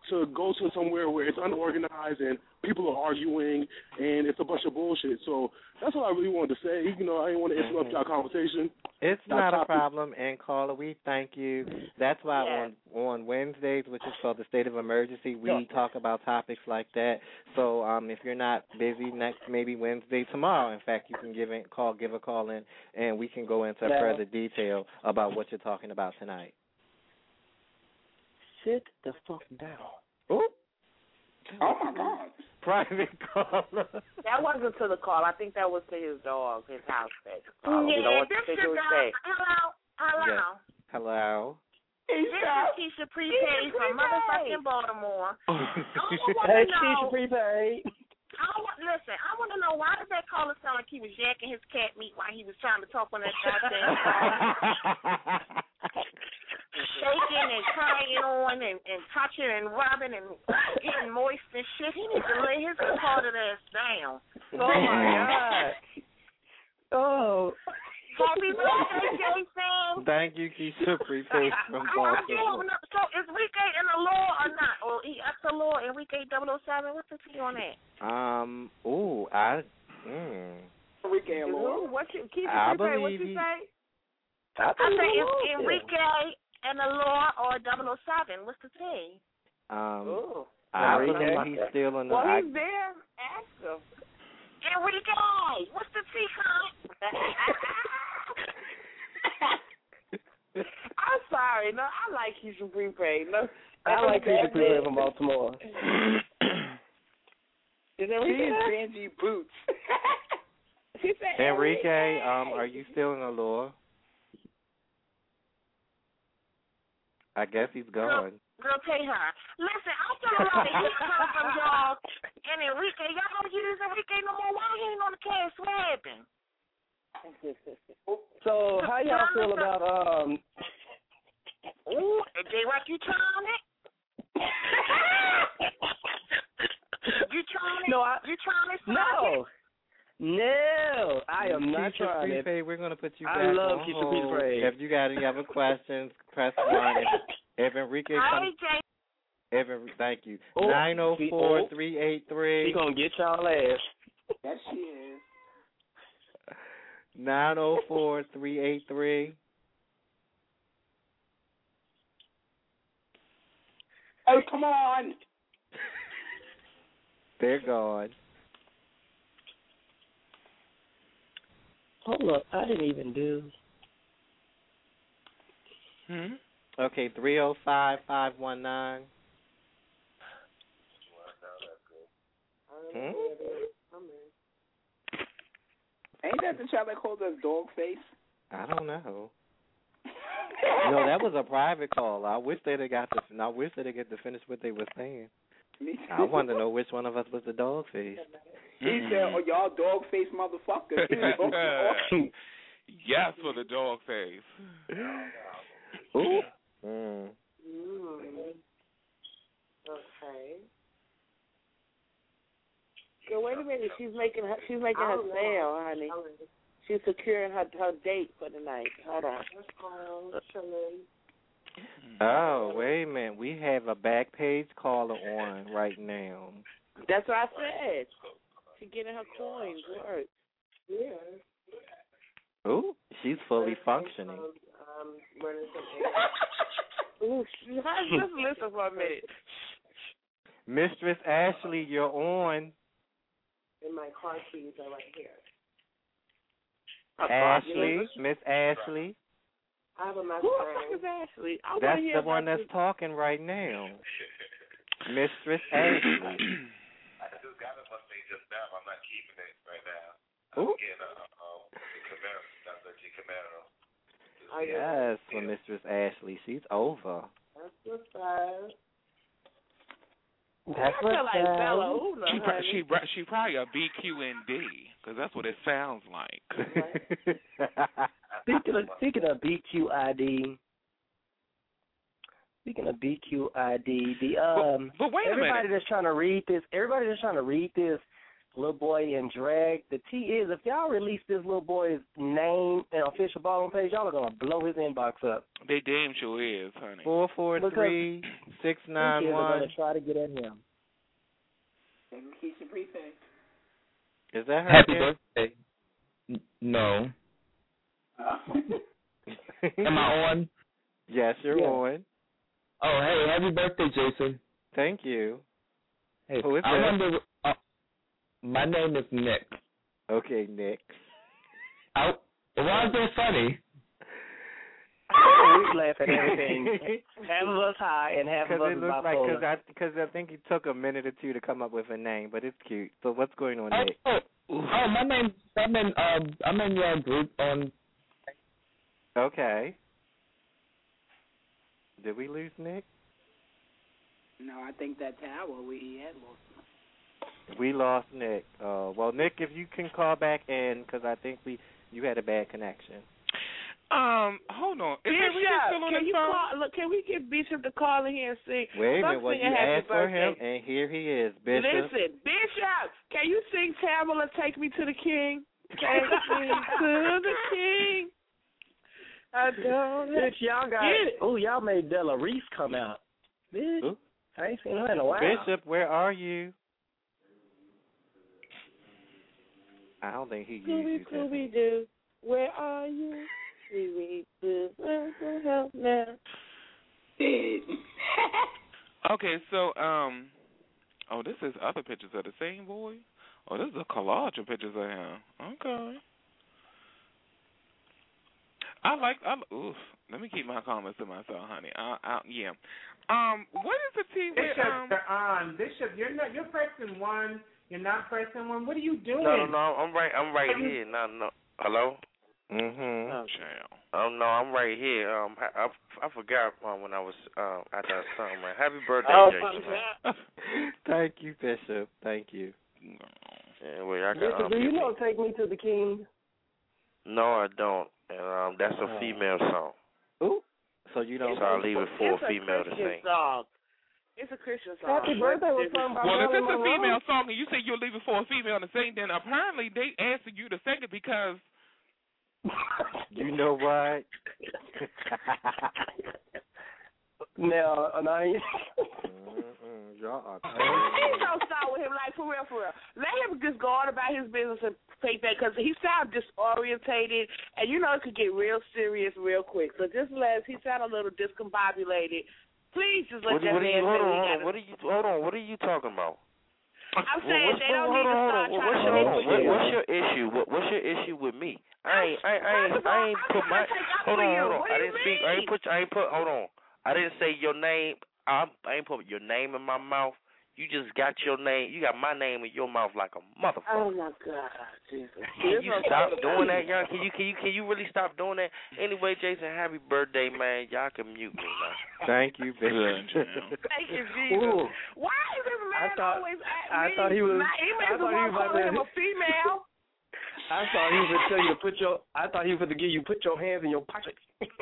to go to somewhere where it's unorganized and people are arguing and it's a bunch of bullshit. So that's what I really wanted to say. You know, I didn't want to interrupt Mm-hmm. y'all conversation. It's Y'all not a topic. problem, and caller, we thank you. That's why Yeah. on on Wednesdays, which is called the State of Emergency, we Yeah. talk about topics like that. So um, if you're not busy next, maybe Wednesday, tomorrow, in fact, you can give a call, give a call in, and we can go into Yeah. further detail about what you're talking about tonight. Sit the fuck down. Ooh. Oh my God. Private caller. That wasn't to the call. I think that was to his dog, his house pet. Yeah, Um, you know what this they is do uh, say. hello, hello. Yes. Hello. This is Keisha Prepaid from motherfucking Baltimore. I want Hey, to know. Keisha Prepaid. I want, listen, I want to know why did that caller sound like he was yanking his cat meat while he was trying to talk on that goddamn phone? Shaking and crying on and, and touching and rubbing and getting moist and shit. He needs to lay his retarded ass down. Oh my God. Oh. Happy birthday, Jason. Thank you, Keisha Prepaid from Baltimore. So is Enrique in the law or not? Or he ex the law, Enrique double oh seven? What's the T on that? Um. Ooh. I. Mm. Enrique and Laura. What you keep I it prepaid? What believe you he- say? I I think say he is knows it. Enrique and the law or double oh seven? What's the T? Um. Ooh. I Enrique. believe he's still in the. Well, I, he's there. Ask him. Enrique, what's the T, huh? I'm sorry. No, I like Keisha Prepaid. No, I like Keisha Prepaid from Baltimore. Is She Enrique is there? Benji Boots. She said Enrique, um, are you still in the law? I guess he's gone. Girl, pay her. Listen, I'm feeling a lot of heat coming from y'all and Enrique. Y'all don't use Enrique no more. Why he ain't on the cast? What happened? So how y'all feel about um? Ooh, they like you trying it? You trying it? No, I. You trying it? No. No, I am not Keisha trying it. Prepaid, we're going to put you back I love on Keisha hold. Prepaid. If you got any other questions, press one. If, if Enrique comes, if Enrique, thank you. Oh, Nine zero he- four oh. three eight three. He gonna get y'all ass. Yes, she is. Nine zero four three eight three. Oh, come on. They're gone. Hold up, I didn't even do. Hmm. Okay, three zero five five one nine. Hmm? Ain't that the child that called us dog face? I don't know. No, that was a private call. I wish they'd have got to. I wish they'd have get to finish what they were saying. Me too. I wanted to know which one of us was the dog face. He said, "Oh, y'all dog face motherfuckers." Yes, for the dog face. Ooh. Mm. Okay. So wait a minute. She's making her. She's making her sale, honey. She's securing her her date for the night. Hold on. Oh, wait a minute. We have a back page caller on right now. That's what I said. She's getting her coins. Work. Yeah. Ooh, she's fully functioning. Um, running some Ooh, just listen for a minute. Mistress Ashley, you're on. And my car keys are right here. Ashley, Miss Ashley. I have a master. Who the fuck is Ashley? I That's hear the one about that's talking right now. Mistress Ashley. I just got it one thing just now. I'm not keeping it right now. Ooh. I'm getting a, a, a Camaro, Doctor G Camaro. Oh, Yes, for Mistress Ashley. She's over. That's what's up. That's I feel like Bella She, Una, pro- honey. she, she probably a B Q N D, because that's what it sounds like. Speaking of speaking of B Q I D, speaking of B Q I D, the um, but, but wait a everybody minute. that's trying to read this, everybody that's trying to read this, little boy in drag. The T is, if y'all release this little boy's name and official ballroom page, y'all are gonna blow his inbox up. They damn sure is, honey. Four four three six nine Kids are one. gonna try to get at him. Keisha Prepaid. Is that her? Happy again? birthday. N- no. Am I on? Yes, you're Yeah. on. Oh, hey, happy birthday, Jason. Thank you. Hey, Who is I this? wonder. Uh, my name is Nick. Okay, Nick. I, why is that funny? We laugh at everything. Half of us high and half of Because us it is looks like bipolar. because I because I think it took a minute or two to come up with a name, but it's cute. So what's going on, Oh, Nick? oh, oh, my name. I'm in. Um, I'm in your group on. Okay. Did we lose Nick? No, I think that tower we had lost. We lost Nick. Uh, well, Nick, if you can call back in, because I think we you had a bad connection. Um, hold on. Is Bishop, Enrique still on can the you phone? call? Look, can we get Bishop to call in here and sing? Wait a Stop minute. Well, singing you happy asked for birthday. him, and here he is, Bishop. Listen, Bishop, can you sing Tamala, Take Me to the King? Take me to the King. I don't Bitch, y'all got. Oh, y'all made Della Reese come out. Bitch, Ooh. I ain't seen her in a while. Bishop, where are you? I don't think he used Scooby, you. Scooby Doo, where are you? Scooby Doo, help now. Okay, so um, oh, this is other pictures of the same boy. Oh, this is a collage of pictures of him. Okay. I like. I, oof. Let me keep my comments to myself, honey. I, I, yeah. Um, what is the T with Bishop, um? you're on. Bishop, you're not. You're pressing one. You're not pressing one. What are you doing? No, no, no. I'm right. I'm right here. No, no. Hello. Mm-hmm. Oh, child. Um, no, I'm right here. Um, I, I, I forgot um, when I was um at that song, man. Happy birthday, Oh, Jason, man. Thank you, Bishop. Thank you. Anyway, I got. Bishop, Um, do you know Take Me to the King? No, I don't. And um, that's a Oh. female song. Ooh. So you don't. So I'll leave it for It's a female to Christian sing. song. It's a Christian song. Happy birthday was sung by Well, if Marilyn it's a Monroe. female song and you say you'll leave it for a female to sing, then apparently they asking you to sing it because You know what? Now, and I ain't. Y'all are Please don't start with him, like, for real, for real. Let him just go on about his business and take that, because he sounds disorientated, and you know it could get real serious real quick. So just let he sound a little discombobulated. Please just let What, that what are man you? Hold say on, he hold got on. What are you? Hold on. What are you talking about? I'm Well, saying what's, they don't hold need on, to hold start on. trying What's to your, make what, what's your issue? What, what's your issue with me? I ain't, I, ain't- I ain't, I ain't put my. Hold on, hold on. I didn't speak. I ain't put. I ain't put. Hold on. I didn't say your name. I, I ain't put your name in my mouth. You just got your name. You got my name in your mouth like a motherfucker. Oh my God, Jesus! Can you stop doing that, y'all? Can you, can you, can you really stop doing that? Anyway, Jason, happy birthday, man. Y'all can mute me now. Thank you, Bishop. Thank you, Jesus. Ooh. Why is this man I thought- always at I me? thought he was- Not, he I makes thought he want was to call about to- him a female. I thought he was gonna tell you to put your. I thought he was gonna give you put your hands in your pocket.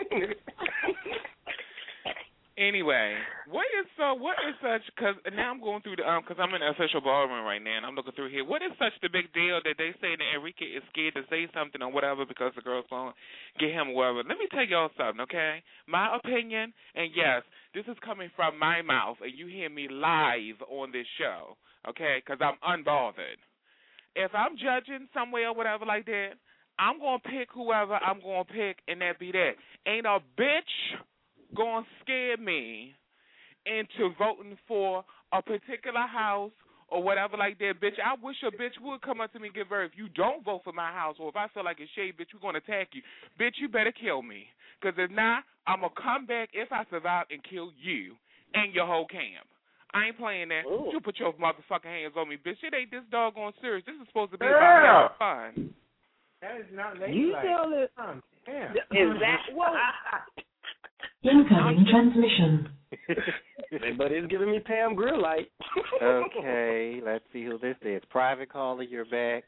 Anyway, what is so? What is such? Because now I'm going through the um. Because I'm in the official ballroom right now, and I'm looking through here. What is such the big deal that they say that Enrique is scared to say something or whatever because the girl's going to get him whatever? Let me tell y'all something, okay? My opinion, and yes, this is coming from my mouth, and you hear me live on this show, okay? Because I'm unbothered. If I'm judging somewhere or whatever like that, I'm gonna pick whoever I'm gonna pick, and that be that. Ain't a bitch gonna scare me into voting for a particular house or whatever like that, bitch. I wish a bitch would come up to me and give her, if you don't vote for my house or if I feel like it's shade, bitch, we're going to attack you. Bitch, you better kill me. Because if not, I'm going to come back if I survive and kill you and your whole camp. I ain't playing that. Ooh. You put your motherfucking hands on me, bitch. It ain't this doggone serious. This is supposed to be Yeah. about having fun. That is not You ladylike. tell it. Um, damn. Is that what? Incoming transmission. But it's giving me Pam Grill light. Okay, let's see who this is. Private caller, you're back.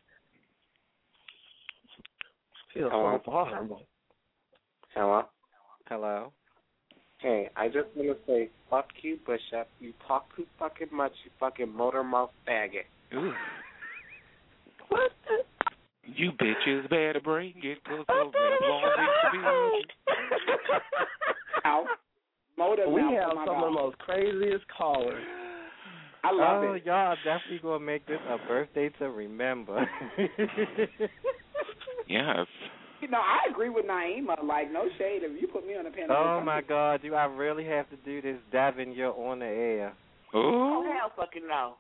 Feels Hello. so horrible. Hello. Hello. Hey, I just want to say, fuck you, Bishop. You talk too fucking much, you fucking motor mouth faggot. Ooh. You bitches better bring it, cause those Revlon things to be. Ow. Motor We mouth, have oh my some God. of the most craziest callers. I love oh, it. y'all definitely gonna make this a birthday to remember. Yes. You know, I agree with Naima. Like, no shade. If you put me on a panel, Oh my God, do I really have to do this, Devin? You're on the air. Oh, hell fucking no.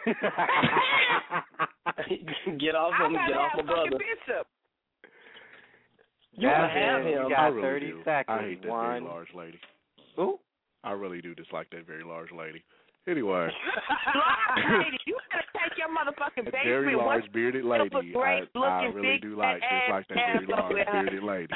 Get off I him, gotta get off have my brother. fucking Bishop. You Devin, can have him. you I got really thirty do. seconds. I hate that One. very large lady. Who? I really do dislike that very large lady. Anyway. Large lady, you gotta take your motherfucking A baby. very large What's bearded super lady. I, great I looking really big do like fat dislike that ass very large with her. bearded lady.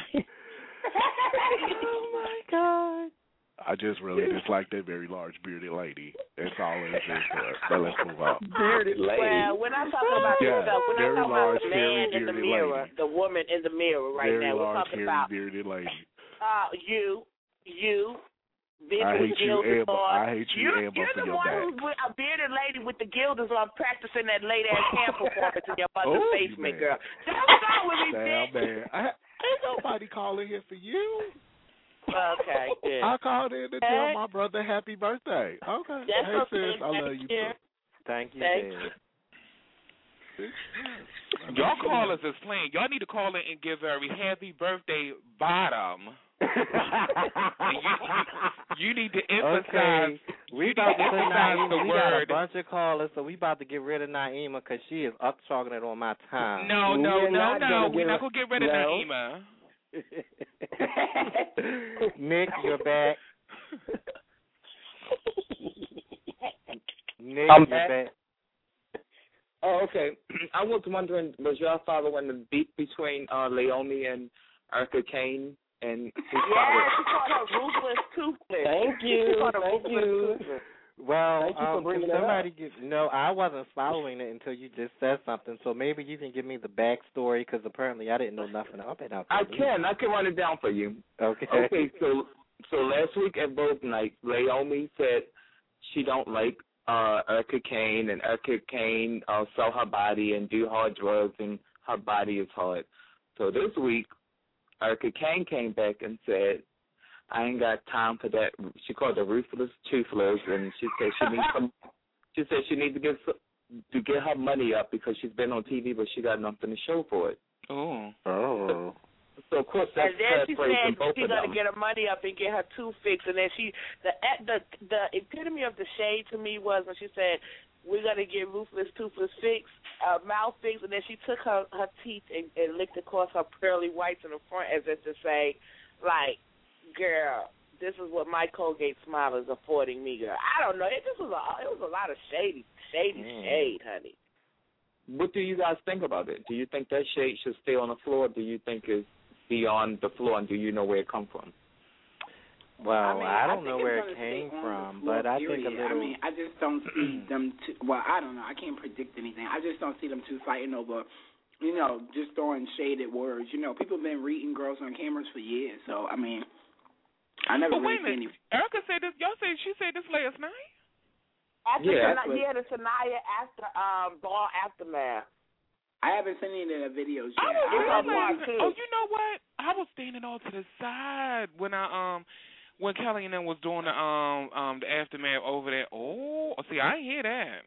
Oh my God. I just really dislike that very large bearded lady. That's all it is to it. But let's move on. Bearded lady. Well, we're not talking about Yeah, yourself. We're very not talking large, about the man hairy, in the bearded mirror, lady. the woman in the mirror right Very now. We're large, talking hairy, about bearded lady. uh, you, you, bitch I with hate you, gilders Amber. on. I hate you, you're, Amber, you're for the your one back. who's with a bearded lady with the gilders on practicing that late ass hand performance in your mother's Oh, basement, man. girl. Don't go with me, Damn, bitch. man. I, ain't nobody calling here for you. Okay, good. I called in to tell my brother happy birthday. Okay. That's hey, okay. sis, I love Thank you. you. Thank you, Thank Dave. Y'all callers is playing. Y'all need to call in and give her a happy birthday bottom. And you, you, you need to emphasize. Okay, we you about need to to put emphasize Naima. the We got a word. bunch of callers, so we about to get rid of Naima because she is up talking it on my time. No, no, We're no, not no. gonna We're get not her- gonna get rid of no. Naima. Nick, you're back. Nick, I'm you're back. back. Oh, okay. I was wondering, was y'all following the beef between uh, Leomi and Erica Kane? And Yeah, she called her ruthless toothless. Thank you. She called her Thank ruthless you. toothless. Well, Thank you for um, bringing can it somebody up. give? No, I wasn't following it until you just said something. So maybe you can give me the backstory because apparently I didn't know nothing about it. I can. I can run it down for you. Okay. Okay, so so last week at Vogue Night, Leomi said she don't like uh, Erica Kane, and Erica Kane uh, sell her body and do hard drugs, and her body is hard. So this week, Erica Kane came back and said, I ain't got time for that. She called her ruthless toothless, and she said she needs some. She said she needs to get some, to get her money up because she's been on T V, but she got nothing to show for it. Oh. Oh. So of course that's And then she paraphrasing said both she's of gonna them. get her money up and get her tooth fixed. And then she, the the the epitome of the shade to me was when she said, "We're gonna get ruthless toothless fixed, uh, mouth fixed," and then she took her her teeth and, and licked across her pearly whites in the front as if to say, like, "Girl, this is what my Colgate smile is affording me, girl." I don't know. It just was a it was a lot of shady shady Mm. shade, honey. What do you guys think about it? Do you think that shade should stay on the floor? Do you think it's beyond the floor, and do you know where it come from? Well, I, mean, I I don't think know it's where gonna it came stay on from, the floor, but I think a period. little. I mean, I just don't see them. Too, well, I don't know. I can't predict anything. I just don't see them two fighting over, you know, just throwing shaded words. You know, people have been reading girls on cameras for years. So I mean, I never But really wait a seen minute. any. Erica said this. Y'all said she said this last night. After Yeah, Tana- that's what- yeah, the Sanaya after um ball aftermath. I haven't seen any of the videos yet. I was I, realizing, I, oh, you know what? I was standing all to the side when I um when Kelly and them was doing the um um the aftermath over there. Oh, see, I ain't hear that.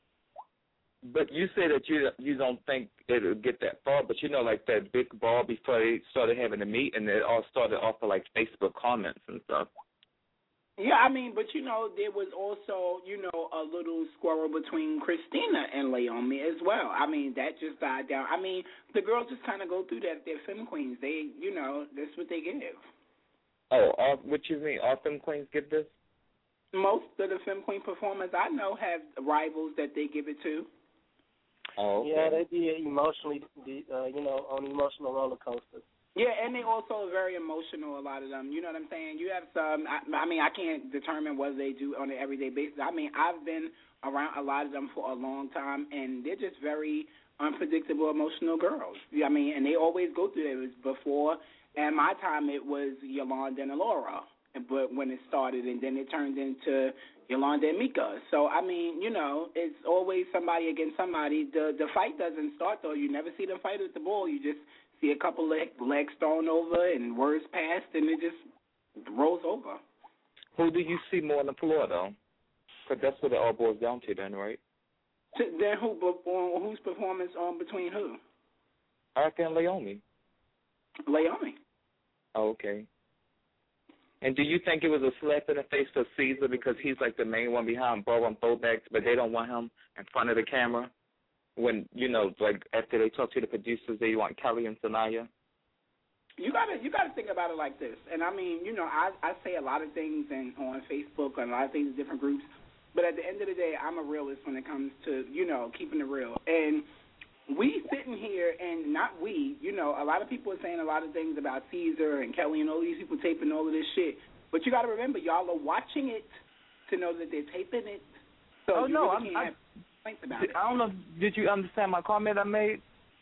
But you say that you you don't think it'll get that far, but you know, like that big ball before they started having the meet, and it all started off of like Facebook comments and stuff. Yeah, I mean, but you know, there was also, you know, a little squirrel between Christina and Leomi as well. I mean, that just died down. I mean, the girls just kind of go through that. They're femme queens. They, you know, that's what they give. Oh, all, what you mean? All femme queens get this? Most of the femme queen performers I know have rivals that they give it to. Oh, okay. Yeah, they be emotionally, uh, you know, on emotional roller coasters. Yeah, and they also are very emotional, a lot of them. You know what I'm saying? You have some, I, I mean, I can't determine what they do on an everyday basis. I mean, I've been around a lot of them for a long time, and they're just very unpredictable, emotional girls. Yeah, I mean, and they always go through it. It was before, and my time, it was Yolanda and Laura. but when it started, and then it turned into Yolanda and Mika. So I mean, you know, it's always somebody against somebody. The the fight doesn't start though. You never see them fight at the ball. You just see a couple leg, legs thrown over and words passed, and it just rolls over. Who do you see more on the floor though? Because that's what it all boils down to, then, right? To, then who uh, whose performance on between who? Erica and Laomi. Laomi. Oh, okay. And do you think it was a slap in the face for Caesar because he's like the main one behind Ballroom Throwbacks, but they don't want him in front of the camera? When, you know, like after they talk to the producers, they want Kelly and Sanaya? You gotta you gotta think about it like this. And I mean, you know, I I say a lot of things and on Facebook and a lot of things in different groups, but at the end of the day, I'm a realist when it comes to, you know, keeping it real. And we sitting here, and not we, you know, a lot of people are saying a lot of things about Caesar and Kelly and all these people taping all of this shit. But you got to remember, y'all are watching it to know that they're taping it. So oh, you no, really I'm, can't I, have complaints about it. I don't know, did you understand my comment I made?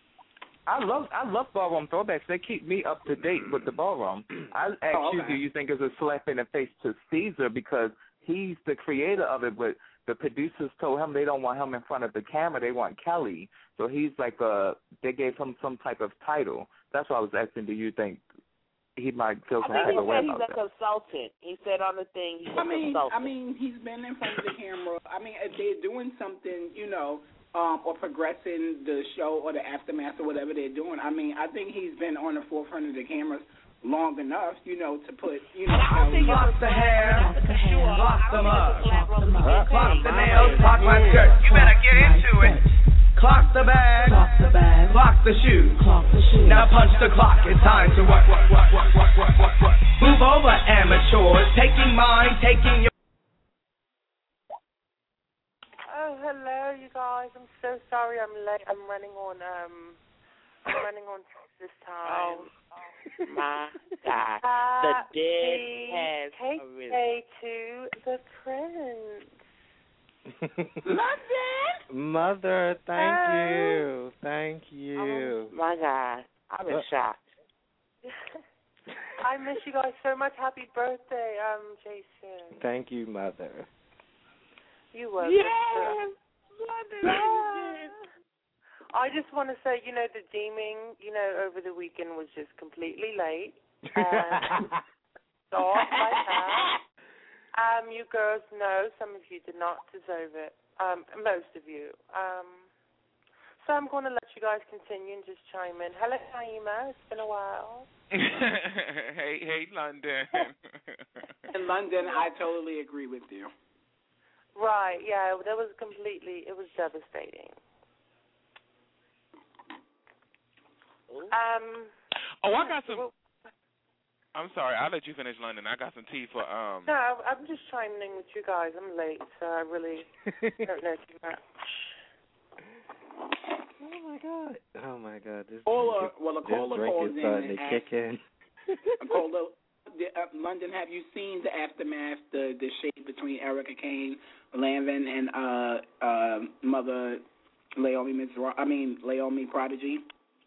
I love I love Ballroom Throwbacks. They keep me up to date with the ballroom. I asked Oh, okay. you, do you think it's a slap in the face to Caesar because he's the creator of it, but the producers told him they don't want him in front of the camera. They want Kelly. So he's like a, they gave him some type of title. That's why I was asking, do you think he might feel some I type mean, of he way said he's about a that? consultant. He said on the thing he's a I mean, consultant. I mean, he's been in front of the camera. I mean, if they're doing something, you know, um, or progressing the show or the aftermath or whatever they're doing, I mean, I think he's been on the forefront of the cameras long enough, you know, to put, you know, I think Kelly- lock the hair, lock them up, Clock the nails, clock my skirt. You better get into it. Clock the bag, clock the bag, clock the shoe, clock the shoe. Now punch the clock. It's time to work, work, work, work, work, work, work, work. Move over, amateurs. Taking mine, taking your. Oh, hello, you guys. I'm so sorry I'm late. I'm running on um, I'm running on this time. Oh, my God. The dead has arisen. K to the Prince. London! Mother, thank Oh. you. Thank you. Oh, my God. I'm in Uh, shock. I miss you guys so much. Happy birthday, um, Jason. Thank you, Mother. You welcome. Yes. Ah. I just want to say, you know, the deeming, you know, over the weekend was just completely late. And thought like that. Um, you girls know some of you did not deserve it. Um, most of you. Um, so I'm going to let you guys continue and just chime in. Hello, Naima. It's been a while. hey, hey, London. In London, I totally agree with you. Right, yeah, that was completely, it was devastating. Um. Oh, I got some. I'm sorry. I'll let you finish, London. I got some tea for um. No, I'm just chiming in with you guys. I'm late, so I really don't know too much. Oh my God! Oh my God! This, Caller, well, a this caller drink calls is in starting and to asks, kick in. a caller, the, uh, London, have you seen the aftermath, the the shade between Erica Kane, Lanvin, and uh, uh, Mother Laomi Miz? I mean, Laomi Prodigy.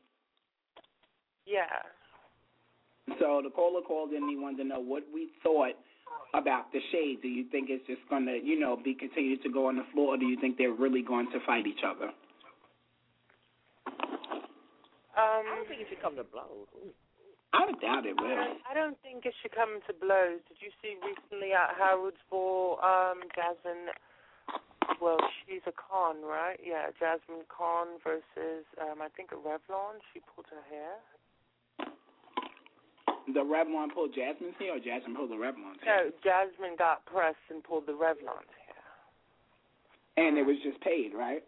Yeah. So the caller called in and he wanted to know what we thought about the shade. Do you think it's just going to, you know, be continued to go on the floor, or do you think they're really going to fight each other? Um, I don't think it should come to blows. I doubt it will. I don't think it should come to blows. Did you see recently at Howard's Ball, um, Jasmine, well, she's a con, right? Yeah, Jasmine Khan versus, um, I think, a Revlon. She pulled her hair. The Revlon pulled Jasmine's hair, or Jasmine pulled the Revlon's hair? No, Jasmine got pressed and pulled the Revlon's hair. And it was just paid, right?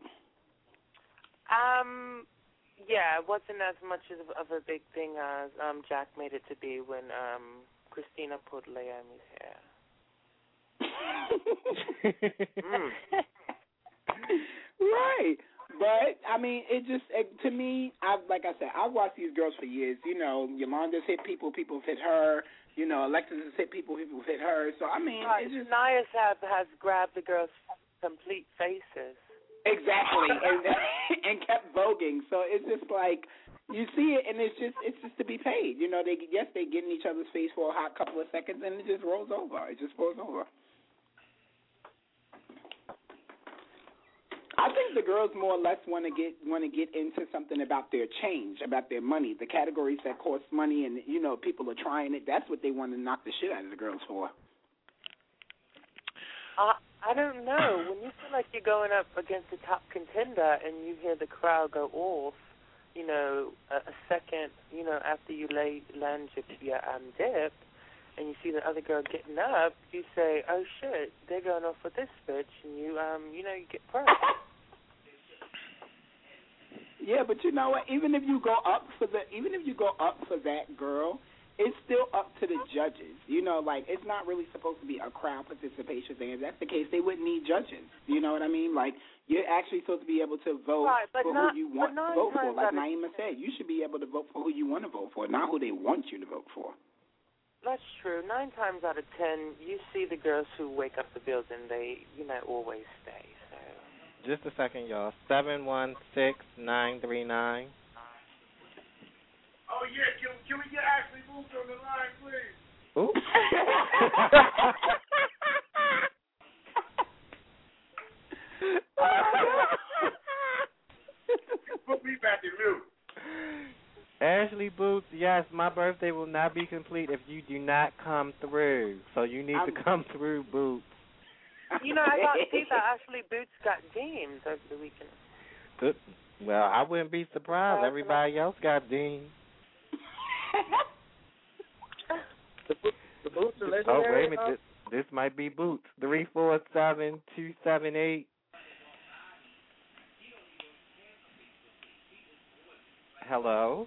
Um, yeah, it wasn't as much of, of a big thing as um, Jack made it to be when um, Christina pulled Laomi's hair. mm. Right. But, I mean, it just, it, to me, I like I said, I've watched these girls for years. You know, Yolanda's hit people, people hit her. You know, Alexis has hit people, people hit her. So, I mean, right. it's just... Nias have, has grabbed the girls' complete faces. Exactly, and, and kept voguing. So it's just like, You see it, and it's just it's just to be paid. You know, they yes, they get in each other's face for a hot couple of seconds, and it just rolls over. It just rolls over. I think the girls more or less want to get want to get into something about their change, about their money, the categories that cost money, and you know, people are trying it. That's what they want to knock the shit out of the girls for. Uh, I don't know. When you feel like you're going up against a top contender and you hear the crowd go off, you know, a, a second, you know, after you lay land your, your um, dip, and you see the other girl getting up, you say, "Oh shit, they're going off with this bitch," and you, um, you know, you get pressed. Yeah, but you know what? Even if you go up for the, even if you go up for that girl, it's still up to the judges. You know, like it's not really supposed to be a crowd participation thing. If that's the case, they wouldn't need judges. You know what I mean? Like you're actually supposed to be able to vote right, but for not, who you want to vote for. Like of, Naima said, you should be able to vote for who you want to vote for, not who they want you to vote for. That's true. Nine times out of ten, you see the girls who wake up the building. They, you know, always stay. So. Just a second, y'all. Seven one six nine three nine. Oh yeah, can, can we get Ashley Booth on the line, please? Ooh. Put me back in mute. Ashley Boots, yes, my birthday will not be complete if you do not come through. So you need I'm, to come through, Boots. You know, I got to see that Ashley Boots got deemed over the weekend. Good. Well, I wouldn't be surprised. Everybody else got deemed. the, the Boots are legendary. Oh, wait a minute. This, this might be Boots. three four seven two seven eight. Hello?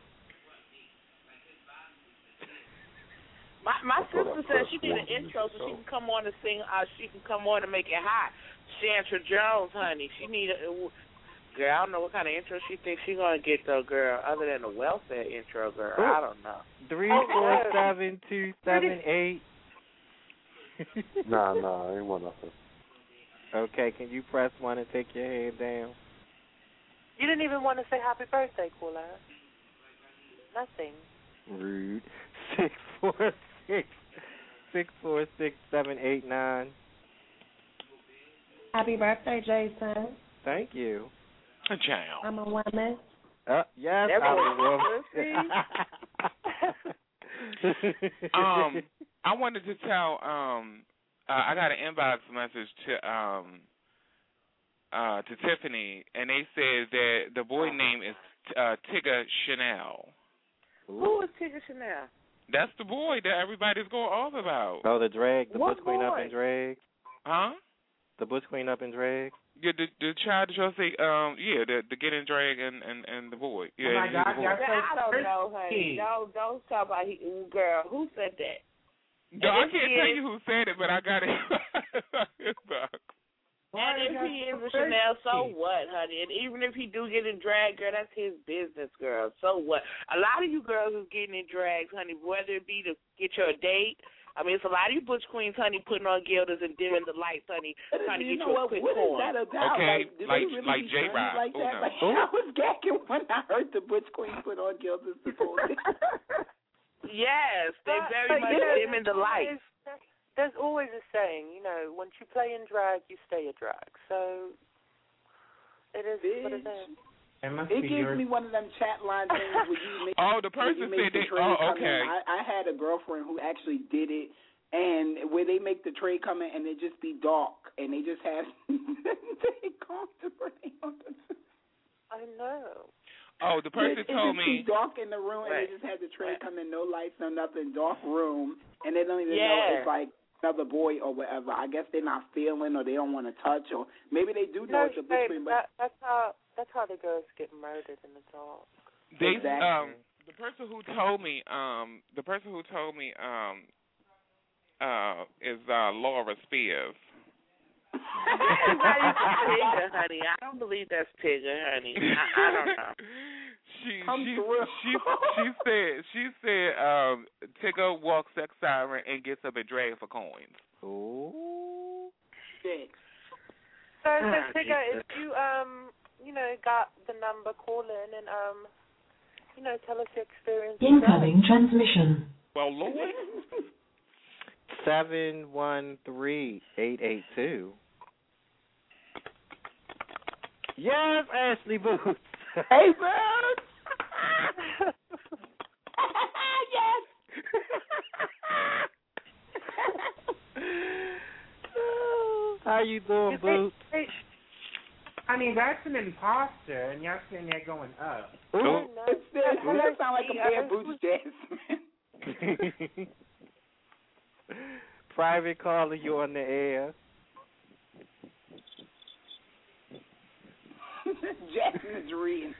My my sister said she did an intro so she can come on and sing. Uh, she can come on and make it hot. Chantra Jones, honey. She need a girl. I don't know what kind of intro she thinks she's gonna get though, girl. Other than the welfare intro, girl. I don't know. Three four seven two seven eight. Nah, nah, I ain't want nothing. Okay, can you press one and take your head down? You didn't even want to say happy birthday, caller. Nothing. Rude. Six four six six four six seven eight nine. Happy birthday, Jason. Thank you. Ciao. I'm a woman. Uh, yes, I'm a woman. um, I wanted to tell. Um, uh, I got an inbox message to um, uh, to Tiffany, and they said that the boy name is uh, Tigger Chanel. Who is Tigger Chanel? That's the boy that everybody's going off about. Oh, the drag, the what Bush Queen boy? up in drag. Huh? The Bush Queen up in drag. Yeah, the the child that y'all say, um, yeah, the the get in drag and, and, and the boy. Yeah, oh my God, the boy. I don't know, honey. Don't don't talk about he, girl. Who said that? No, I can't tell you who said it, but I got it. And if he is a Chanel, so what, honey? And even if he do get in drag, girl, that's his business, girl. So what? A lot of you girls is getting in drags, honey, whether it be to get you a date. I mean, it's a lot of you butch queens, honey, putting on gilders and dimming the lights, honey, trying to you get know you a what, quick what corn. Is that about? Okay, like, like really like J Rod. Like oh, that? no. Like, I was gagging when I heard the butch queen put on gilders before. Yes, they But- very but much you know, dimming the lights. There's always a saying, you know, once you play in drag, you stay a drag. So it is what it is. It gives me one of them chat line things where you make. Oh, the person you said the they. trade Oh, come okay. in. I, I had a girlfriend who actually did it, and where they make the trade come in and it just be dark, and they just have they comfortable. I know. Oh, the person it, told it me. It's dark in the room, and Right. they just had the tray come in, no lights, no nothing, dark room, and they don't even Yeah. know it's like another boy or whatever. I guess they're not feeling, or they don't want to touch, or maybe they do know No, it's a babe, between. But that, that's how that's how the girls get murdered in the dark. They Exactly. um the person who told me um the person who told me um uh is uh Laura Spears. Tigger, honey. I don't believe that's Tigger, honey. I, I don't know. She Come she, through. she she said she said um Tigger walks sex siren and gets up and drags for coins. Ooh. Shit. So, so Ah, Tigger, Jesus. if you um you know got the number, call in and um you know, tell us your experience. Incoming transmission. Well, Lord. Seven one three eight eight two. Yes, Ashley Booth. Hey, Booth. Yes. How you doing, Booth? I mean, that's an imposter, and y'all sitting there going up. Ooh. It does sound like a bad Booth Jasmine. Private caller, you on the air. Jasmine's reading.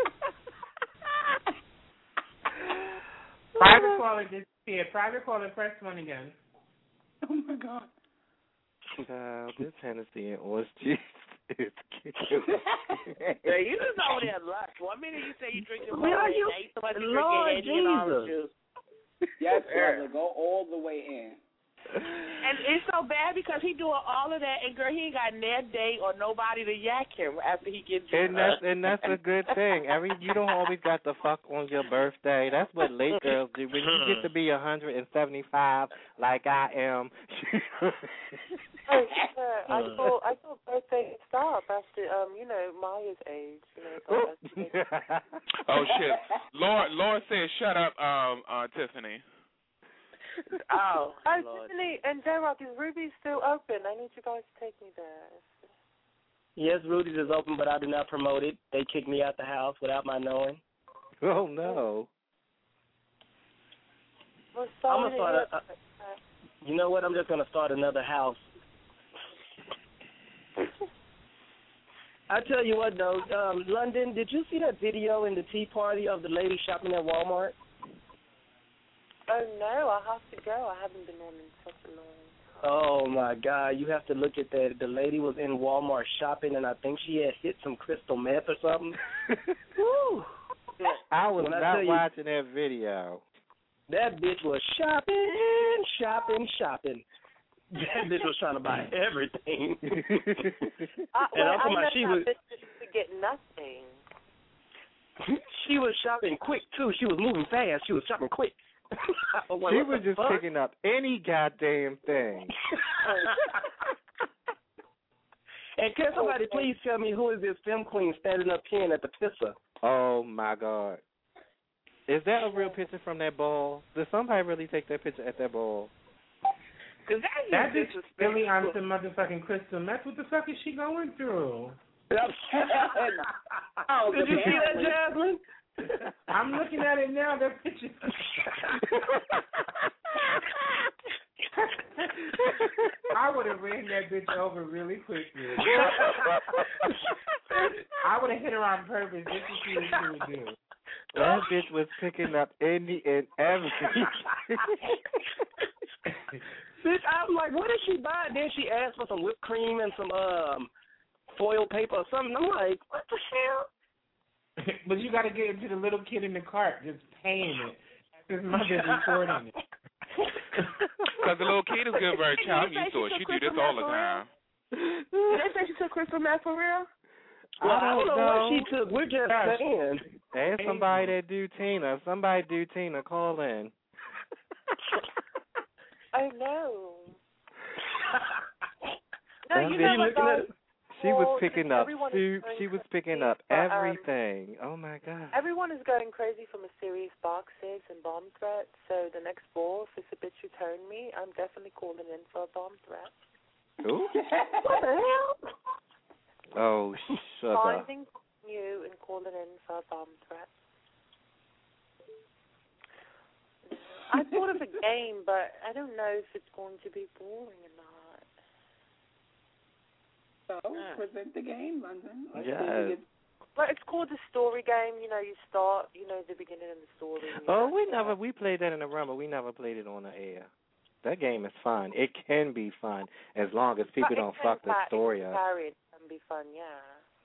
Private caller disappeared. Private caller, press one again. Oh, my God. Child, this Hennessy and orange juice is killing. Hey, you just over there luck. One minute you say you drink your Where are water, you? and you somebody Lord drinking Henny and orange Jesus. juice. Yes, brother. Go all the way in. And it's so bad because he doing all of that, and girl, he ain't got net date or nobody to yak him after he gets And that's and that's a good thing. Every you don't always got to fuck on your birthday. That's what late girls do. When you get to be a hundred and seventy five, like I am. Oh, yeah, I thought I thought birthday would stop after um, you know, Maya's age. You know, Oh shit! Lord, Lord said, "Shut up, um, uh, Tiffany." Oh, oh Lord. Tiffany and J-Rock, is Ruby still open? I need you guys to take me there. Yes, Rudy's is open, but I do not promote it. They kicked me out the house without my knowing. Oh no! We're I'm sorry gonna start. to A, a, you know what? I'm just gonna start another house. I tell you what, though, um, London, did you see that video in the Tea Party of the lady shopping at Walmart? Oh no, I have to go. I haven't been on in such a long time. Oh my God, you have to look at that. The lady was in Walmart shopping, and I think she had hit some crystal meth or something. Woo! I was When I not tell you- watching that video. That bitch was shopping, shopping, shopping. That bitch was trying to buy everything. I, And well, I'm talking I about know she that was- bitch to get nothing. She was shopping quick too. She was moving fast. She was shopping quick. I was like, She what was the just fuck? picking up any goddamn thing. And can somebody please tell me who is this film queen standing up peeing at the pisser? Oh my God! Is that a real picture from that ball? Did somebody really take that picture at that ball? Cause that That bitch is really on some motherfucking crystal meth. What the fuck is she going through? Oh, did you see that, Jasmine? I'm looking at it now. That picture. I would have ran that bitch over really quickly. I would have hit her on purpose just to see what she would do. That bitch was picking up any and everything. Bitch, I'm like, what did she buy? Then she asked for some whipped cream and some um foil paper or something. I'm like, what the hell? But you got to get into the little kid in the cart just paying it. His mother's recording it. Because the little kid is good, very child. I'm used to it. She do this all the time. Did they say she took crystal meth for real? Well, I don't know what know. she took. We're just saying. Ask somebody that do Tina. Somebody do Tina. Call in. Oh no. That No, you bitch- know what, guys? She was Well, picking up everyone is soup. going She was crazy, picking up but, um, everything. Oh my God. Everyone is going crazy for mysterious boxes and bomb threats. So the next ball, if it's a bitch who turned me, I'm definitely calling in for a bomb threat. Ooh. What the hell? Oh, sugar. Finding you and calling in for a bomb threat. I thought of a game, but I don't know if it's going to be boring or not. So, present the game, London. Let's see Yes. who gets- Well, it's called the story game. You know, you start, you know, the beginning of the story. and you Oh, have we to- never we played that in the rumble. We never played it on the air. That game is fun. It can be fun as long as people But don't it fuck can the ca- story it can up. carry it can be fun, yeah.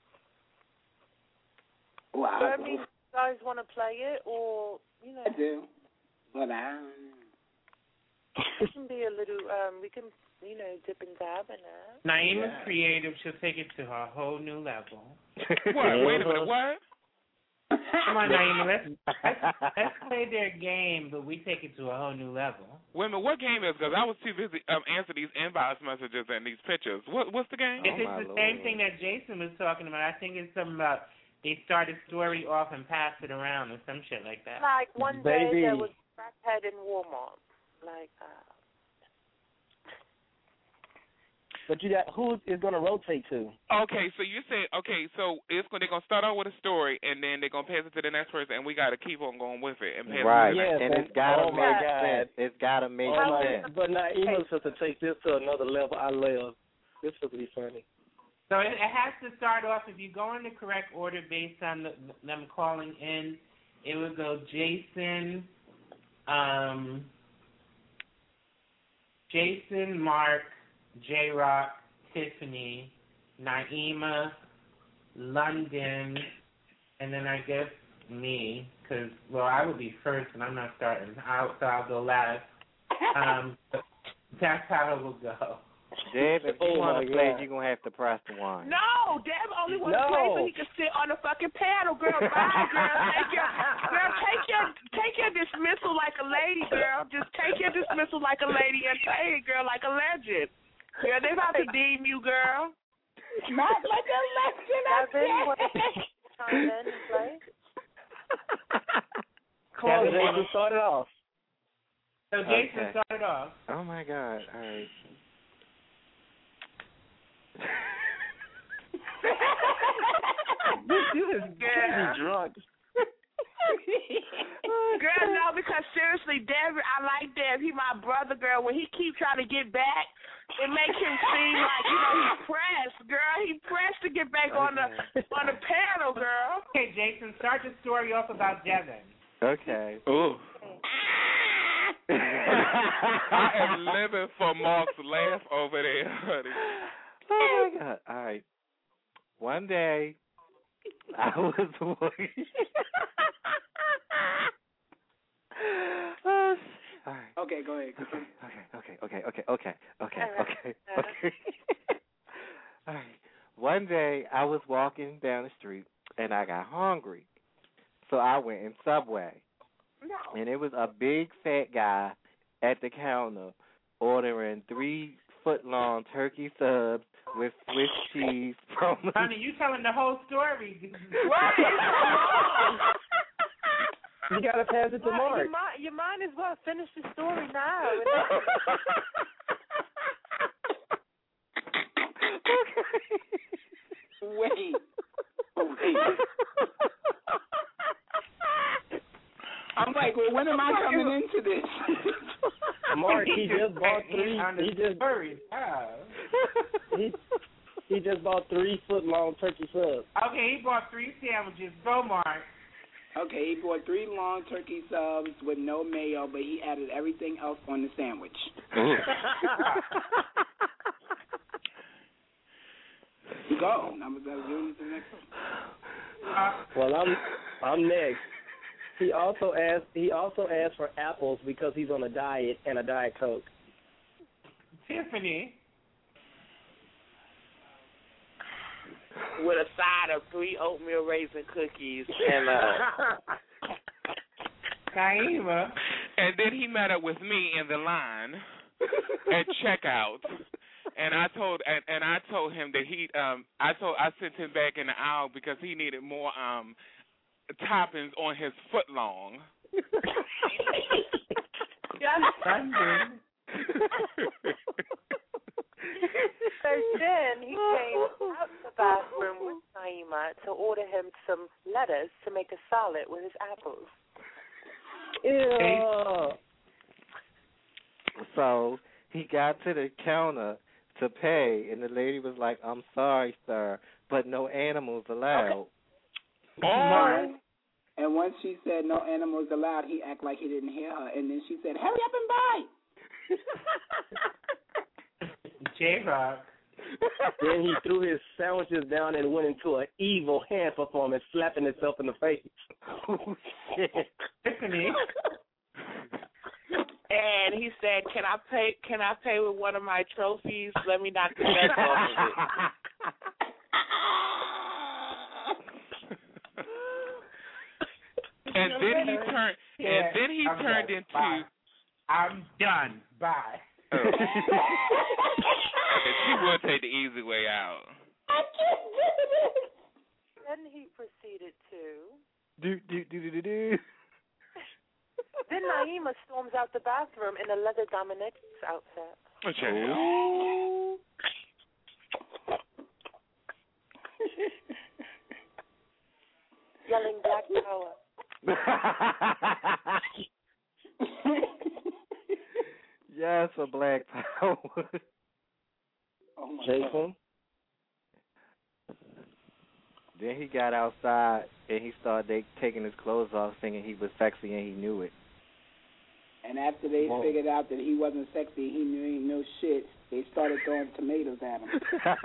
Wow. So, I mean, you guys want to play it, or you know, I do. But I it can be a little. Um, we can, you know, dip and dab in it. Naima's Yeah. creative. She'll take it to a whole new level. What? Wait a minute. What? Come on, Naima, let's, let's let's play their game, but we take it to a whole new level. Wait a minute, what game is? Because I was too busy um answer these inbox messages and these pictures. What what's the game? It's oh, the Lord. Same thing that Jason was talking about. I think it's something about they start a story off and pass it around or some shit like that. Like one day Baby. there was crackhead in Walmart. Like uh But you got who is going to rotate to? Okay, so you said okay, so it's they're going to start out with a story and then they're going to pass it to the next person, and we got to keep on going with it and pass right. it to the next. Right, and it's got to oh make God. sense. It's got to make oh sense. But now, even to take this to another level, I love. This will be funny. So it, it has to start off, if you go in the correct order based on the, them calling in, it would go Jason, um, Jason, Mark, J-Rock, Tiffany, Naima, London, and then I guess me, because, well, I would be first and I'm not starting, I'll, so I'll go last. Um, that's how it will go. Deb, if you oh want to play, you're going to have to press the one. No, Deb only wants to no. play so he can sit on the fucking panel, girl. Bye, girl. Take your, girl, take your, take your dismissal like a lady, girl. Just take your dismissal like a lady and play it, girl, like a legend. Girl, they about to deem you, girl. Not like a legend, I said. Chime in and play. Come on, Jason, start it off. So Jason Okay. started off. Oh, my God. All right. You is getting drunk. Girl, no, because seriously, Deb, I like Deb. He my brother, girl. When he keep trying to get back, it makes him seem like, you know, he's pressed, girl. He pressed to get back on the on the panel, girl. Okay, Jason, start the story off about Devin. Okay. Ooh. I am living for Mark's laugh over there, honey. Oh, my God. All right. One day, I was working. oh, all right. Okay, go ahead. Okay, okay, okay, okay, okay, okay, okay, okay. All right. One day, I was walking down the street, and I got hungry. So I went in Subway. No. And it was a big, fat guy at the counter ordering three foot-long turkey subs with Swiss cheese from... Honey, you telling the whole story. You got to pass it to well, Mark. You might, you might as well finish the story now. Wait. Wait. I'm like, well, when am I coming into this? Mark, he just bought three. He just he, he just bought three foot long turkey subs. Okay, he bought three sandwiches. Go, Mark. Okay, he bought three long turkey subs with no mayo, but he added everything else on the sandwich. Go. I'm doing this next one. Uh, Well, I'm I'm next. He also asked. He also asked for apples because he's on a diet and a Diet Coke. Tiffany. With a side of three oatmeal raisin cookies and uh. Naima. And then he met up with me in the line at checkout, and I told and, and I told him that he um I told I sent him back in the aisle because he needed more um toppings on his foot long. So then he came out the bathroom with Naima to order him some lettuce to make a salad with his apples. Ew. So he got to the counter to pay, and the lady was like, "I'm sorry, sir, but no animals allowed." Okay. Oh. And once she said no animals allowed, he acted like he didn't hear her, and then she said, "Hurry up and buy." J-Rock. Then he threw his sandwiches down and went into an evil hand performance, slapping himself in the face. Oh, shit. Tiffany. And he said, "Can I pay? Can I pay with one of my trophies? Let me knock the mess off of it." and then he turned, Yeah, and then he I'm turned done. into. Bye. I'm done. Bye. Oh. Okay, she would take the easy way out. I can't do this. Then he proceeded to. Do do do do do do. Then Naima storms out the bathroom in a leather dominatrix outfit. Oh. Yelling Black Power. Yes, for Black Power. Oh my Jason. God. Then he got outside and he started they, taking his clothes off, thinking he was sexy, and he knew it. And after they Whoa. figured out that he wasn't sexy, he knew he no shit, they started throwing tomatoes at him.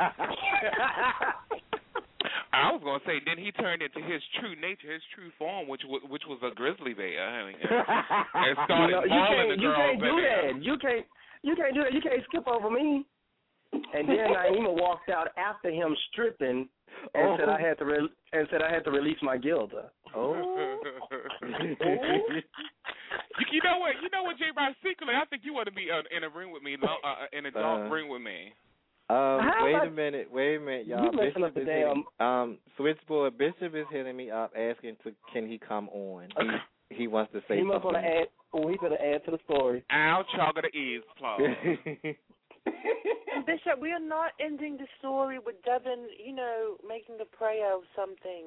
I was gonna say, then he turned into his true nature, his true form, which was which was a grizzly bear, I mean, and, and started you know, you mauling can't, the you girls. can't do that. You can't. You can't do that. You can't skip over me. And then Naima walked out after him stripping and Oh. said I had to re- and said I had to release my Gilda. Oh. you, you know what? You know what, J. Rock? Secretly, I think you want to be uh, in a ring with me, uh, uh, in a dark Uh. ring with me. Um, How wait about- a minute, wait a minute, y'all. You messing Bishop up the is damn- hitting, um, Switchboard Bishop is hitting me up, asking to can he come on. He he wants to say He must something. want to add. Oh, he's going to add to the story. Ow, chalk of the ears, claw. Bishop, we are not ending the story with Devin, you know, making a prayer of something.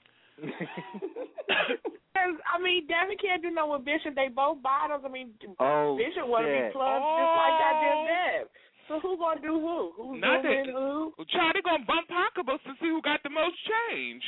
Because, I mean, Devin can't do no with Bishop. They both bottoms. I mean, Oh, Bishop want to be shit. plugged just like goddamn Dev. So who going to do who? Who's Not going to that- win who? Well, Child, they gonna bump pocketbooks to see who got the most change.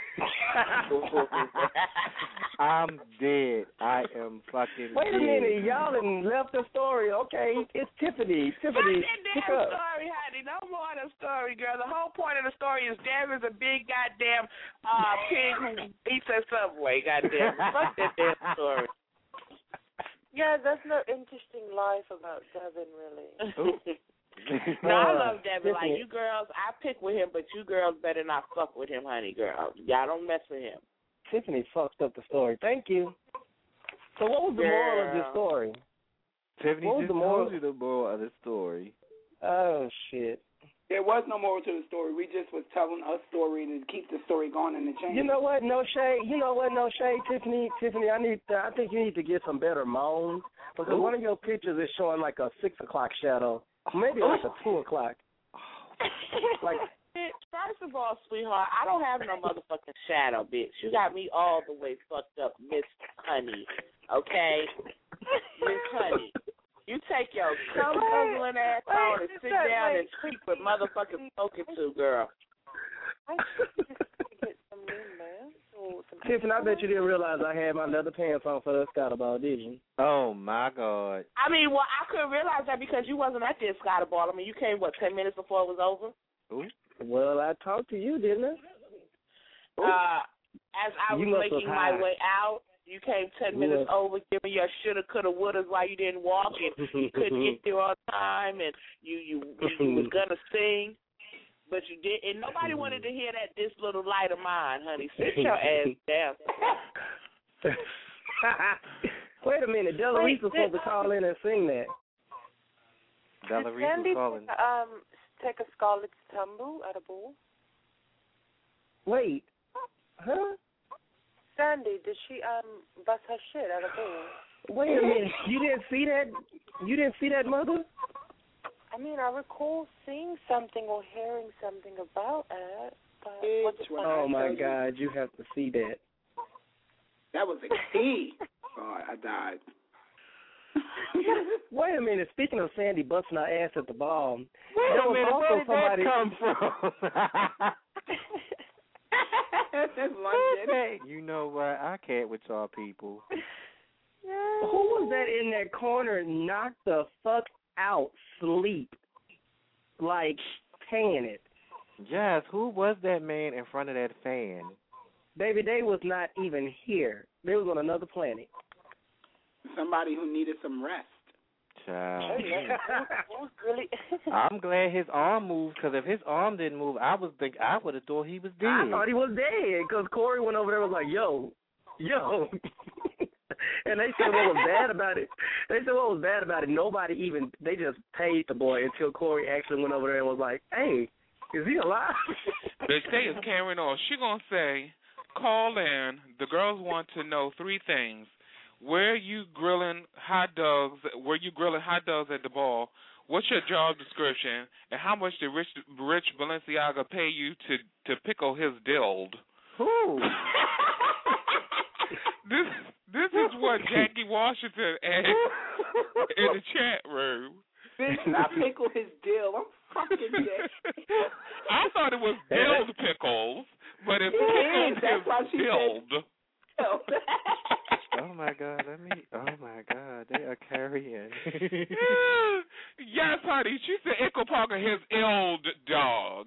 I'm dead. I am fucking Wait a dead. minute, y'all done left the story. Okay, it's Tiffany. Tiffany, Fuck that pick damn up. story, honey. No more of the story, girl. The whole point of the story is Dev is a big goddamn uh, pig who eats at Subway, goddamn. Fuck that damn story. Yeah, there's no interesting life about Devin, really. No, I Uh, love Devin. Like, Tiffany. you girls, I pick with him, but you girls better not fuck with him, honey, girl. Y'all don't mess with him. Tiffany fucked up the story. Thank you. So what was the moral of this Girl. story? Tiffany What was just the moral? told you the moral of the story. Oh, shit. There was no moral to the story. We just was telling a story to keep the story going in the chain. You know what? No shade. You know what? No shade, Tiffany. Tiffany, I need. To, I think you need to get some better moans because Ooh. one of your pictures is showing like a six o'clock shadow, maybe like a two o'clock. Like, First of all, sweetheart, I don't have no motherfucking shadow, bitch. You got me all the way fucked up, Miss Honey. Okay? Miss Honey. You take your cum guzzling ass on and sit down and sleep with motherfucking spoken to, girl. I think you just get some new man or some. Tiffany, I bet you didn't realize I had my leather pants on for the Scott ball, did you? Oh my God. I mean, well, I couldn't realize that because you wasn't at this Scotty ball. I mean, you came, what, ten minutes before it was over? Ooh. Well, I talked to you, didn't I? Uh, as I You was must making have my high. way out, you came ten You minutes must- over, giving your shoulda, coulda, wouldas why you didn't walk, and you couldn't get there on time, and you you you, you was gonna sing, but you did, and nobody wanted to hear that. This little light of mine, honey. Sit your ass down. Wait a minute, Delarese Wait, was supposed to call in and sing that. Did Delarese Sandy was calling. take, um take a Scarlet's tumble at a ball? Wait, huh? Sandy, did she um bust her shit at a ball? Wait a minute, you didn't see that? You didn't see that, mother? I mean, I recall seeing something or hearing something about it. But It's what's what Oh I my tell you. God, you have to see that. That was a key. Oh, I died. Wait a minute. Speaking of Sandy busting her ass at the ball, Wait there a was minute, also where did somebody. that come from? That's London. You know what? I can't with y'all people. Who was that in that corner? Knocked the fuck out, sleep, like paying it. Yes, who was that man in front of that fan? Baby, they was not even here. They was on another planet. Somebody who needed some rest. Child. Who's really? I'm glad his arm moved, because if his arm didn't move, I was think I would have thought he was dead. I thought he was dead because Corey went over there and was like, yo, Yo. And they said what was bad about it. They said what was bad about it. Nobody even, they just paid the boy until Corey actually went over there and was like, hey, is he alive? Bitch, they is carrying on. She gonna say, call in. The girls want to know three things. Where you grilling hot dogs? Where you grilling hot dogs at the ball? What's your job description? And how much did Rich, Rich Balenciaga pay you to, to pickle his dild? Who? This this is what Jackie Washington asked in the chat room. Bitch, not pickle his dill. I'm fucking dead. I thought it was dill pickles, but it's It is. pickled That's why his she dild. Oh my God! Let me. Oh my God! They are carrying. Yes, honey. She said Echo Parker his old dog.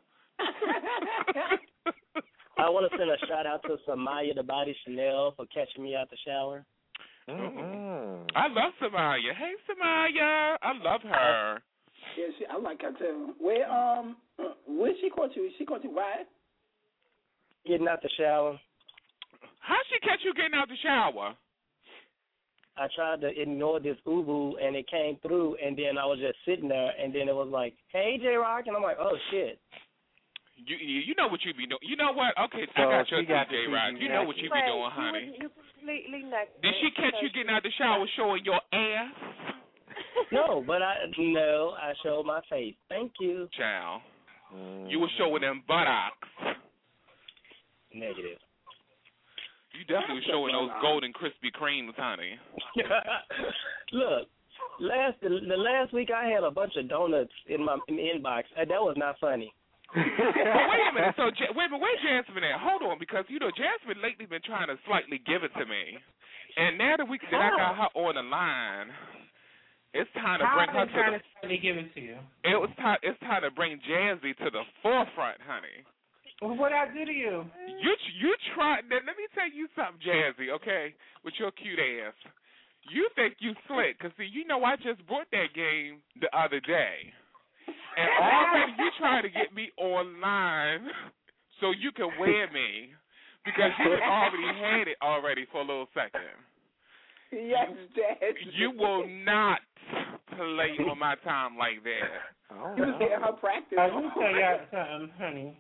I want to send a shout out to Samaya the Body Chanel for catching me out the shower. Mm-hmm. I love Samaya. Hey, Samaya. I love her. Yeah, she, I like her too. Where um, where she caught you? She caught you why? Getting out the shower. How'd she catch you getting out the shower? I tried to ignore this ubu, and it came through, and then I was just sitting there, and then it was like, hey, J-Rock, and I'm like, oh, shit. You you know what you be doing. You know what? Okay, So I got your she got J to Rod. see You know what you be Wait, doing, you honey. was- You completely naked. Did she catch you getting out the shower showing your ass? No, but I, no, I showed my face. Thank you. Child. You were showing them buttocks. Negative. You definitely were showing those golden Krispy Kremes, honey. Look, last the, the last week I had a bunch of donuts in my in the inbox. Uh, That was not funny. But wait a minute. So Ja- wait, but wait, Jasmine at? Hold on, because you know Jasmine lately been trying to slightly give it to me, and now the week that I got her on the line, it's time to How bring are her they to trying the. to slightly give it to you? It was time. It's time to bring Jazzy to the forefront, honey. Well, what I do to you? You you try. Let me tell you something, Jazzy. Okay, with your cute ass. You think you slick, cause see, you know I just brought that game the other day. And already you trying to get me online so you can wear me because you already had it already for a little second. Yes, Dad. You will not play on my time like that. Oh, You was getting her practice. Uh, let me tell y'all something, honey.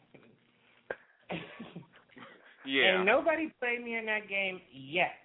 Yeah. Ain't nobody played me in that game yet.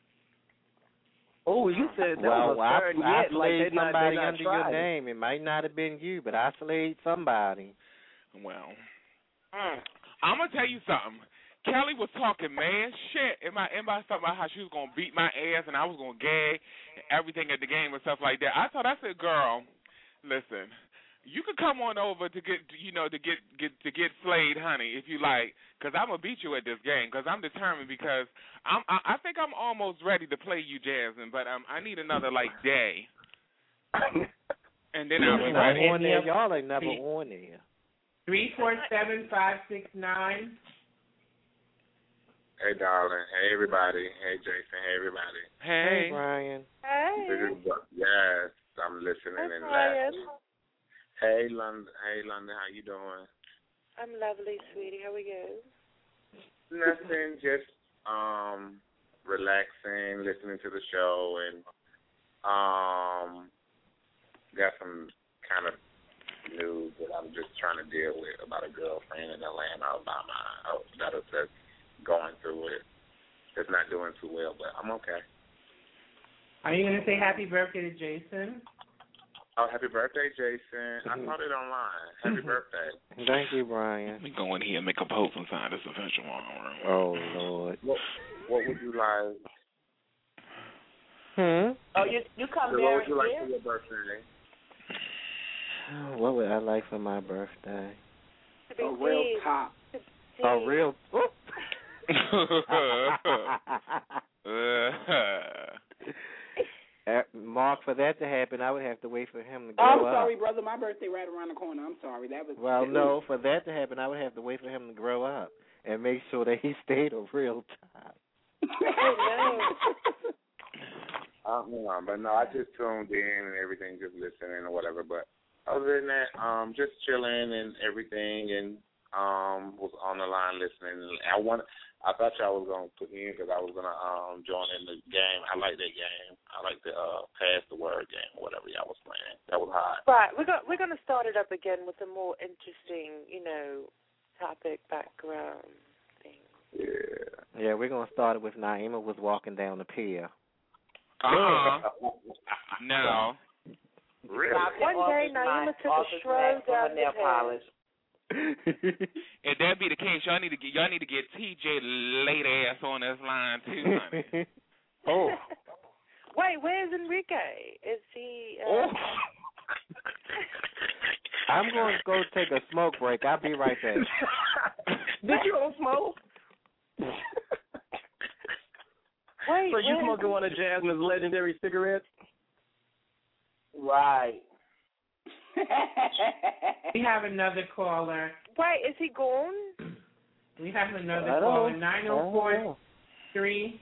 Oh, you said that Well, was I, a third I yet, like slayed they not, somebody they not under tried your it. name. It might not have been you, but I slayed somebody. Well, I'm gonna tell you something. Kelly was talking mad shit in my inbox talking about how she was gonna beat my ass and I was gonna gag and everything at the game and stuff like that. I thought I said, girl, listen, you can come on over to get, you know, to get get to get slayed, honey, if you like, because I'm gonna beat you at this game because I'm determined because I'm I, I think I'm almost ready to play you, Jasmine, but um I need another like day, and then I'll be Not ready. on there. Y'all ain't never on there. Three four seven five six nine. Hey, darling. Hey, everybody. Hey, Jason. Hey, everybody. Hey, Brian. Hey. This is, yes, I'm listening Hey, and Brian. laughing. Hey, London. Hey, London. How you doing? I'm lovely, sweetie. How are you? Nothing. Just um, relaxing, listening to the show, and um, got some kind of news that I'm just trying to deal with about a girlfriend in Atlanta, Alabama, oh, that is that's going through it. It's not doing too well, but I'm okay. Are you going to say happy birthday to Jason? Oh, happy birthday, Jason. I saw it online. Happy birthday. Thank you, Brian. Let me go in here and make a post inside this official room. Oh, Lord. What, what would you like? Hmm? Oh, you you come So there what would you like here? for your birthday? What would I like for my birthday? To be A real pleased. top. A real. Uh, Mark, for that to happen, I would have to wait for him to grow I'm up. sorry, brother. My birthday right around the corner. I'm sorry. That was Well, no, for that to happen, I would have to wait for him to grow up and make sure that he stayed a real top. Um, no, but no, I just tuned in and everything, just listening or whatever. But other than that, um, just chilling and everything, and um, was on the line listening. I want, I thought y'all was gonna put me in because I was gonna um join in the game. I like that game. I like the uh pass the word game, whatever y'all was playing. That was hot. Right, we're going we're going to start it up again with a more interesting, you know, topic background thing. Yeah. Yeah, we're gonna start it with Naima was walking down the pier. Uh-huh. No. Really? One day, Naima took a stroll down the path. If that be the case, y'all need to get y'all need to get T J late ass on this line too, honey. Oh. Wait, where's Enrique? Is he? Uh... I'm going to go take a smoke break. I'll be right back. Did you don't smoke? Wait, so you wait. smoking one of Jasmine's legendary cigarettes? Right. We have another caller. Wait, is he gone? We have another I caller. don't- Nine oh four three.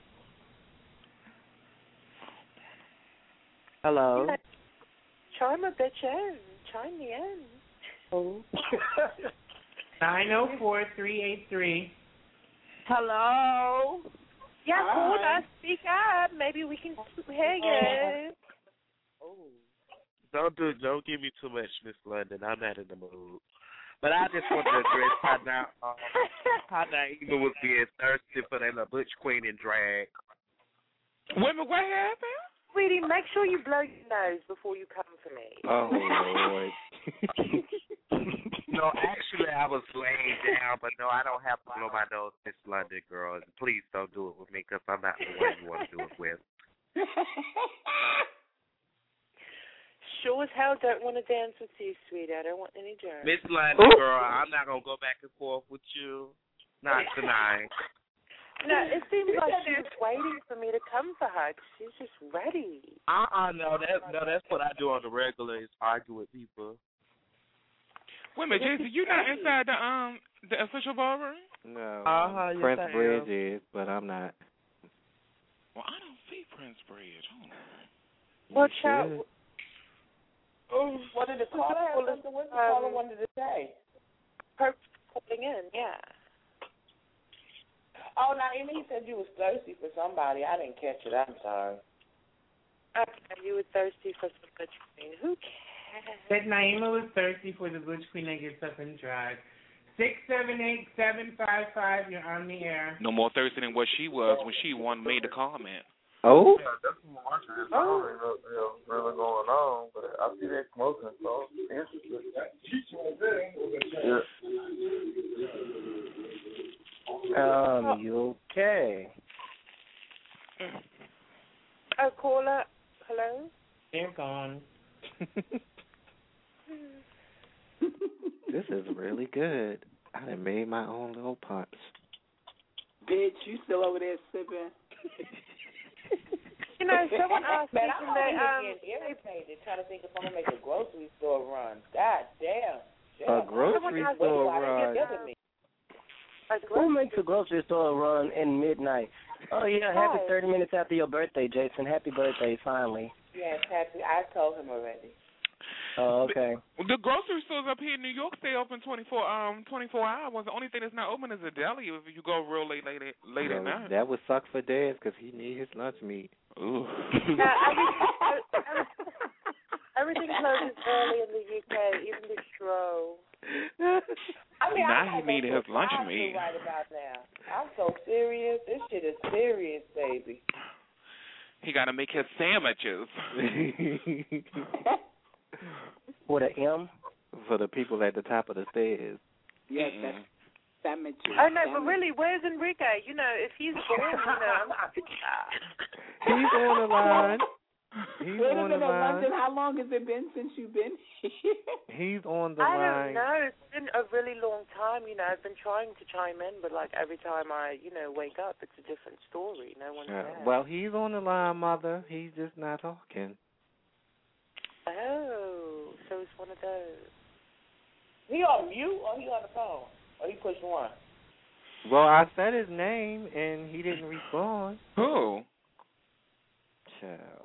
Hello. Chime a bitch in. Chime me in. Oh. Nine oh four three eight three. Hello. Yeah, Hi. call us. Speak up. Maybe we can hear you. Don't do, don't give me too much, Miss London. I'm not in the mood. But I just want to address how now, um, how Naima was being thirsty for that little Butch Queen in drag. Women, what happened? Sweetie, make sure you blow your nose before you come for me. Oh, Lord. No, actually, I was laying down, but no, I don't have to blow my nose, Miss London, girl. Please don't do it with me because I'm not the one you want to do it with. Sure as hell don't want to dance with you, sweetie. I don't want any germs. Miss London, Ooh. girl, I'm not going to go back and forth with you. Not tonight. No, it seems like she's waiting for me to come for her 'cause she's just ready. Uh-uh, no, that, no, that's what I do on the regular is argue with people. Wait a minute, Jason, you not inside the um the official ballroom? No. Uh-huh, yes, Prince I am. Bridge is, but I'm not. Well, I don't see Prince Bridge. Hold on. Well, You child, should. Oh, what did the caller have something? What the caller Um, wanted to say? her calling in, yeah. Oh, Naima, he said you was thirsty for somebody. I didn't catch it. I'm sorry. Okay, you were thirsty for some Butch Queen. Who cares? Said Naima was thirsty for the Butch Queen that gets up and drive. Six seven eight seven five five. You're on the air. No more thirsty than what she was when she one made the comment. Oh? Yeah, that's more interesting. I don't really know what's really going on, but I see that smoking, so it's interesting. Yeah. Um, you okay? Oh, caller. Hello? They're gone. This is really good. I done made my own little punch. Bitch, you still over there sipping? You know, someone asked me Man, I'm over today, here um, getting irritated trying to think if I'm going to make a grocery store run. God damn. A grocery store run. Who makes a grocery store run in midnight? Oh, yeah, happy Hi. thirty minutes after your birthday, Jason. Happy birthday, finally. Yes, happy. I told him already. Oh, okay. The grocery stores up here in New York stay open twenty four um twenty four hours. The only thing that's not open is a deli if you go real late late at, late at Well, night. that would suck for Dez because he need his lunch meat. Ooh. Yeah, everything, everything closes early in the U K, even the Stro. I mean, Now I he needed his lunch meat. right about now. I'm so serious. This shit is serious, baby. He got to make his sandwiches. With an M? For the people at the top of the stairs. Yes, that's sandwiches. Oh, no, but really, where's Enrique? You know, if he's born, you know. He's on the line. He's Wait a on the minute, line. London, how long has it been since you've been here? He's on the I line. don't know. It's been a really long time. You know, I've been trying to chime in, but, like, every time I, you know, wake up, it's a different story. No one's Uh, there. well, he's on the line, Mother. He's just not talking. Oh, so it's one of those. He on mute or he on the phone? Or he pushed one? Well, I said his name, and he didn't respond. Who? Child.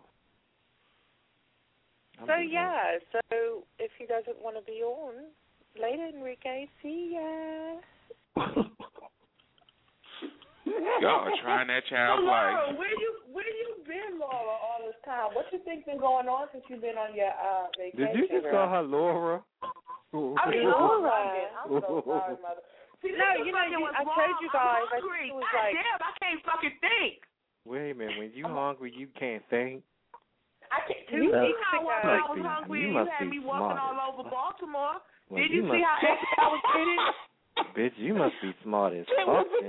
So, yeah, so if he doesn't want to be on, later, Enrique, see ya. Y'all are trying that So child's Laura, life. where you where you been, Laura, all this time? What you think been going on since you've been on your uh, vacation? Did you just call her Laura? I mean, Laura. I'm so sorry, mother. See, No, you know, you, I told you guys. I think it was God like. damn, I can't fucking think. Wait a minute. When you hungry, you can't think. I can't. Two You see weeks how ago. I Must was be- hungry you and must you had be me walking smart. all over Baltimore? Well, Did you you see must- how angry I was getting? Bitch, you must be smart as It fuck. was a then.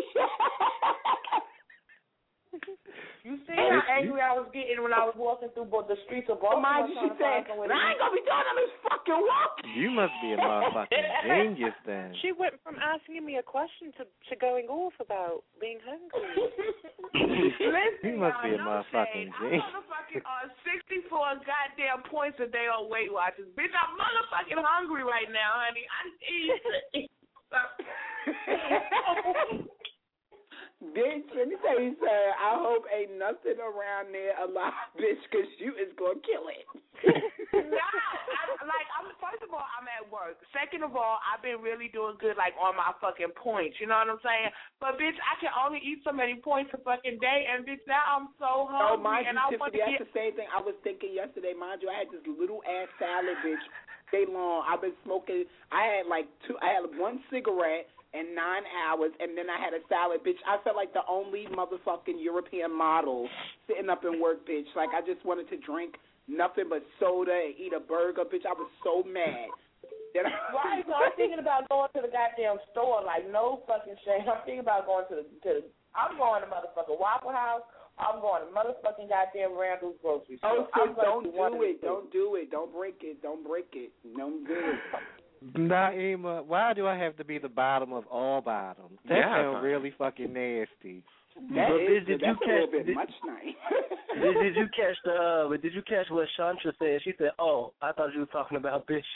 You see how angry I was getting when I was walking through bo- the streets of Baltimore? Mind you, she trying to find said, somewhere "And to I ain't eat." gonna be doing all this fucking walk." You must be a motherfucking genius then. She went from asking me a question to to going off about being hungry. Listen, You must be a y'all, no motherfucking shade. I'm genius. motherfucking on sixty-four goddamn points a day on Weight Watchers. Bitch, I'm motherfucking hungry right now, honey. I need to eat something. Bitch, let me tell you, sir, I hope ain't nothing around there alive, bitch, because you is going to kill it. Nah, I, like, I'm, first of all, I'm at work. Second of all, I've been really doing good, like, on my fucking points. You know what I'm saying? But, bitch, I can only eat so many points a fucking day, and, bitch, now I'm so Oh, hungry, mind and you, I want to Tiffany, that's get... the same thing I was thinking yesterday. Mind you, I had this little ass salad, bitch, day long. I've been smoking. I had like two. I had one cigarette and nine hours, and then I had a salad, bitch. I felt like the only motherfucking European model sitting up in work, bitch. Like I just wanted to drink nothing but soda and eat a burger, bitch. I was so mad. Then I, Right, so I'm thinking about going to the goddamn store, like, no fucking shame. I'm thinking about going to the, to the I'm going to motherfucking Waffle House. I'm going to motherfucking goddamn Randall's grocery store. Oh, sis, I'm don't going to do it. Don't do it. Don't break it. Don't break it. Don't do it. Naima, why do I have to be the bottom of all bottoms? That Yeah, sounds fine. really fucking nasty. That But is, did, did that's you a little catch? bit Did, much nice. did, did you catch the? Uh, but did you catch what Chantra said? She said, "Oh, I thought you were talking about bitch."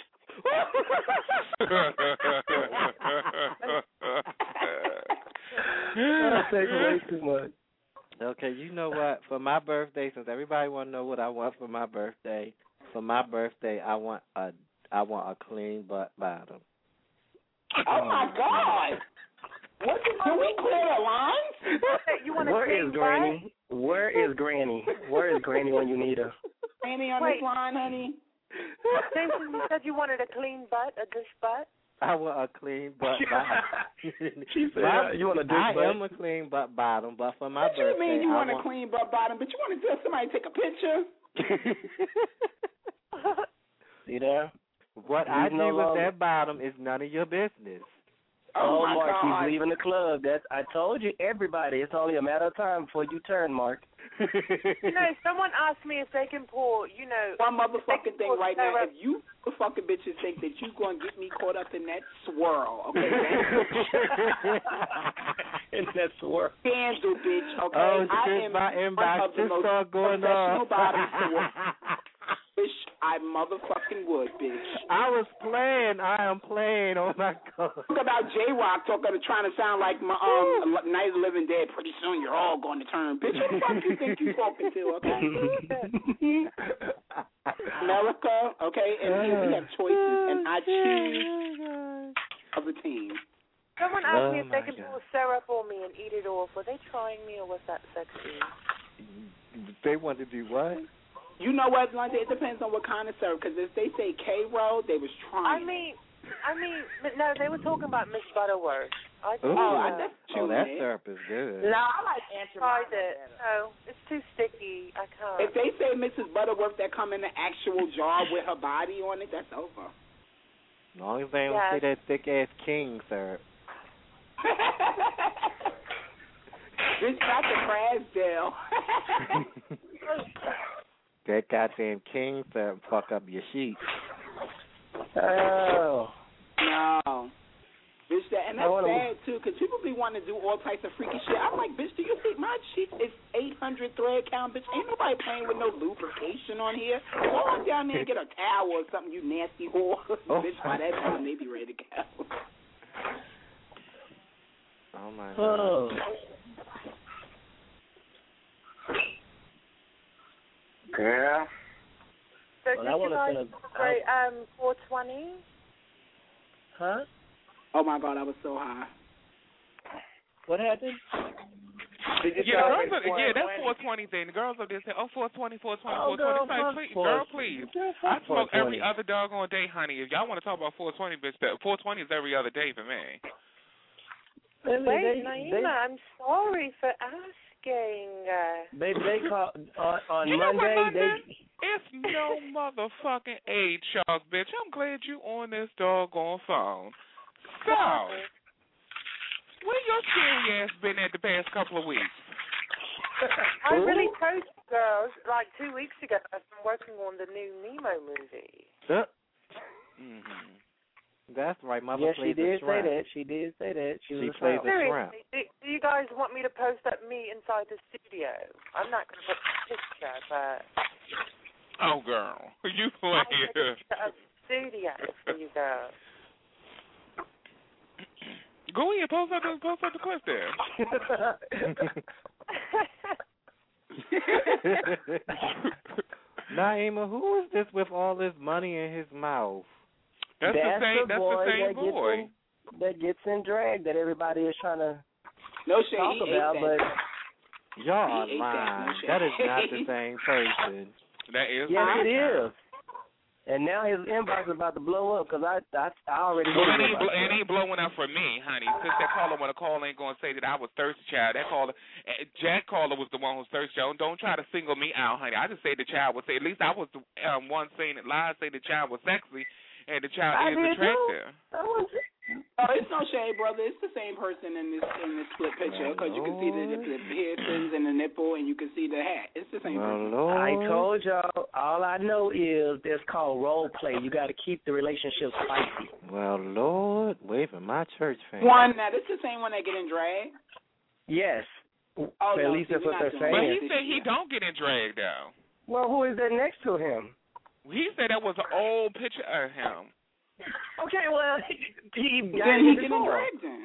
That takes way too much. Okay, you know what? For my birthday, since everybody want to know what I want for my birthday, for my birthday, I want a I want a clean butt bottom. Oh my God! What can we clear the lines? You want to Where clean is Granny? Where is Granny? Where is Granny when you need her? Granny on Wait. this line, honey. Jason, you said you wanted a clean butt, a dish butt. I want a clean butt bottom. She said, My- uh, "You want a dish I butt?" am a clean butt bottom, but for my What birthday, you mean you I want a want clean butt bottom, but you want to tell somebody to take a picture? See there? What He's I no do with longer- that bottom is none of your business. Oh, Oh, my Mark, God. he's leaving the club. That's I told you, everybody. It's only a matter of time before you turn, Mark. You know, someone asked me if they can pour, you know, One motherfucking thing right now, syrup. if you motherfucking bitches think that you going to get me caught up in that swirl, okay? In that swirl. Scandal, bitch, okay? Oh, I shit, am my one inbox of the just most start going professional off. bottom swirl. Wish I motherfucking would, bitch. I was playing. I am playing. Oh, my God. Talk about J-Rock talking, trying to sound like my um Night of the Living Dead. Pretty soon you're all going to turn. Bitch, who the fuck you think you talking to, okay? America, okay? And here we have choices, and I choose of the team. Someone asked Oh, me if my they can God. pour syrup on me and eat it off. Were they trying me or was that sexy? They want to do what? You know what, London? It depends on what kind of syrup, because if they say K-Roll, they was I trying. mean, I mean, no, they were talking about Miss Butterworth. I Ooh. Oh, I, uh, that's Oh, too that many. syrup is good. No, I like Aunt Jemima tried it. better. No, it's too sticky. I can't. If they say Missus Butterworth that come in the actual jar with her body on it, that's over. As long as they don't Yes. say that thick-ass king syrup. Bitch, not the Crasdale. That goddamn king syrup fuck up your sheets. Oh. No. Bitch, that, and I that's wanna- sad, too, because people be wanting to do all types of freaky shit. I'm like, bitch, do you think my sheet is eight hundred thread count, bitch? Ain't nobody playing with no lubrication on here. Go on down there and get a towel or something, you nasty whore. Oh. Bitch, by that time, they be ready to go. Oh, my God. Oh. Yeah. So Well, did I you wanna guys send a- celebrate um four twenty? Huh? Oh, my God, I was so high. What happened? Yeah, girls are, yeah, that's four twenty thing. The girls up there say, oh, four twenty, four twenty, Oh, four twenty. girl, It's like, fuck please, four- girl, please. girl, fuck I smoke four twenty. every other doggone day, honey. If y'all want to talk about four twenty, bitch, that four twenty is every other day for me. They, Wait, they, Naima, they, I'm sorry for asking. Uh, they, they call on, on You know Monday. what, They, London? It's no motherfucking age, Charles, bitch. I'm glad you on this doggone phone. So, where your scary ass been at the past couple of weeks? I really told you girls, like two weeks ago, I've been working on the new Nemo movie. Uh, Mm-hmm. That's right. Mother yeah, she plays a did say shrimp. that. She did say that. She, She was plays out. a shrimp. Seriously, do, do you guys want me to post up me inside the studio? I'm not going to put the picture, but Oh, girl. You I'll play take a picture of the studio for you girls. Go ahead, post up the, post up the clip there. Naima, who is this with all this money in his mouth? That's, that's the same. the That's boy the same that boy. Gets in, that gets in drag that everybody is trying to No shade. talk He ate about, that. but Y'all He ate that, lying. no shade. That is not the same person. That is. yes, the it same. is. And now his inbox is about to blow up because I, I I already Well, it knew ain't, about bl- it that. ain't blowing up for me, honey. Since that caller want to call, ain't gonna say that I was thirsty, child. That caller, eh, Jack caller was the one who's thirsty. Don't, don't try to single me out, honey. I just say the child was say. At least I was the um, one saying it live. Say the child was sexy, and the child I is did attractive. too. I was, Oh, it's no shade, brother. It's the same person in this in this split picture because you can see the, the, the piercings and the nipple, and you can see the hat. It's the same person. Lord. I told y'all, all I know is that's called role play. You got to keep the relationship spicy. Well, Lord, waving my church fan. One, now this is the same one that get in drag. Yes. Oh, At no, least see, that's we're what not they're doing But saying. he said he don't get in drag though. Well, who is that next to him? He said that was an old picture of him. Okay, well, he got Then it he get in before. drag then.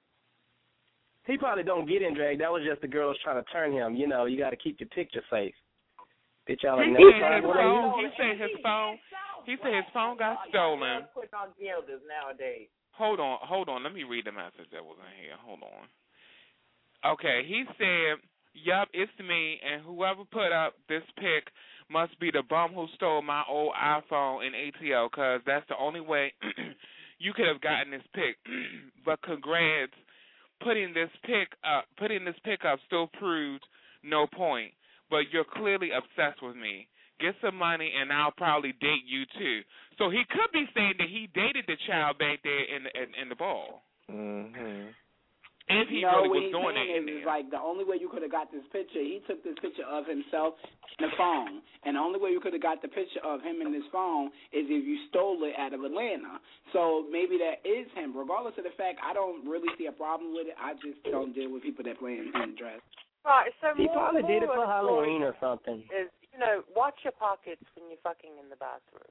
He probably don't get in drag. That was just the girls trying to turn him. You know, you got to keep your picture safe. Bitch, y'all He have said never his tried what I phone. use. He said his phone. He said his phone got stolen. Putting on gilders nowadays. Hold on, hold on. Let me read the message that was in here. Hold on. Okay, he said, "Yup, it's me, and whoever put up this pic must be the bum who stole my old iPhone in A T L, cause that's the only way you could have gotten this pic. But congrats, putting this pic up, putting this pic up still proved no point. But you're clearly obsessed with me. Get some money, and I'll probably date you too." So he could be saying that he dated the child back there in the in, in the ball. Mm-hmm. If he no, really what was he's doing saying it in is, there. is like the only way you could have got this picture, he took this picture of himself in the phone, and the only way you could have got the picture of him in this phone is if you stole it out of Atlanta. So maybe that is him. Regardless of the fact, I don't really see a problem with it. I just don't deal with people that play in, in dress. Right, so He more, probably did it more for Halloween or something. Is, you know, watch your pockets when you're fucking in the bathroom.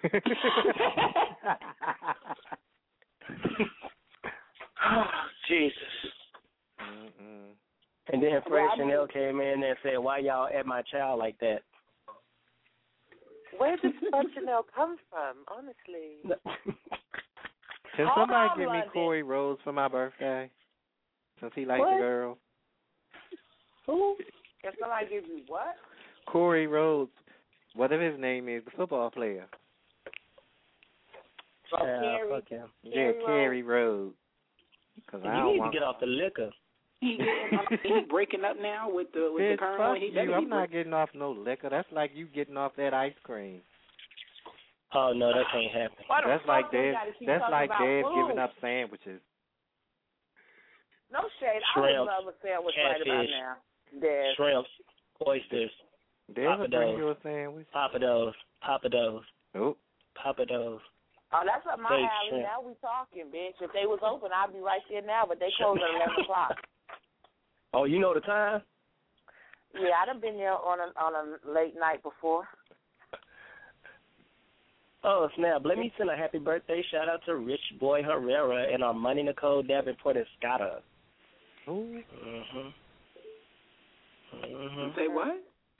Jesus. Mm-mm. And then Fred Well, I mean- Chanel came in and said, "Why y'all at my child like that?" Where did Fred Chanel come from, honestly? Can Hold somebody on, give me London. Corey Rose for my birthday? Since he likes What? the girls. Who? Can somebody give you what? Corey Rhodes, whatever his name is, the football player. From Yeah, Carrie? fuck him. Yeah, Kerry Rhodes. Cause I You don't need to want get off the liquor. He he breaking up now with the with Bitch, the current fuck one. He better you. be I'm not breaking- getting off no liquor. That's like you getting off that ice cream. Oh no, that can't happen. Why the That's fuck like they Dave. gotta keep That's talking like about Dave food? giving up sandwiches. No shade. I Shrimp, would love a sandwich right about catfish, now. There. Shrimp, oysters, Dave will bring Papados. you a sandwich. papados, papados, Oh, papados. Oh, that's up my Steak, alley. shrimp. Now we talking, bitch. If they was open, I'd be right there now, but they close at eleven o'clock. Oh, you know the time? Yeah, I done been there on a on a late night before. Oh snap! Let me send a happy birthday shout out to Rich Boy Herrera and our Money Nicole Davenport Escada. Ooh. Mhm. Mhm. Say what?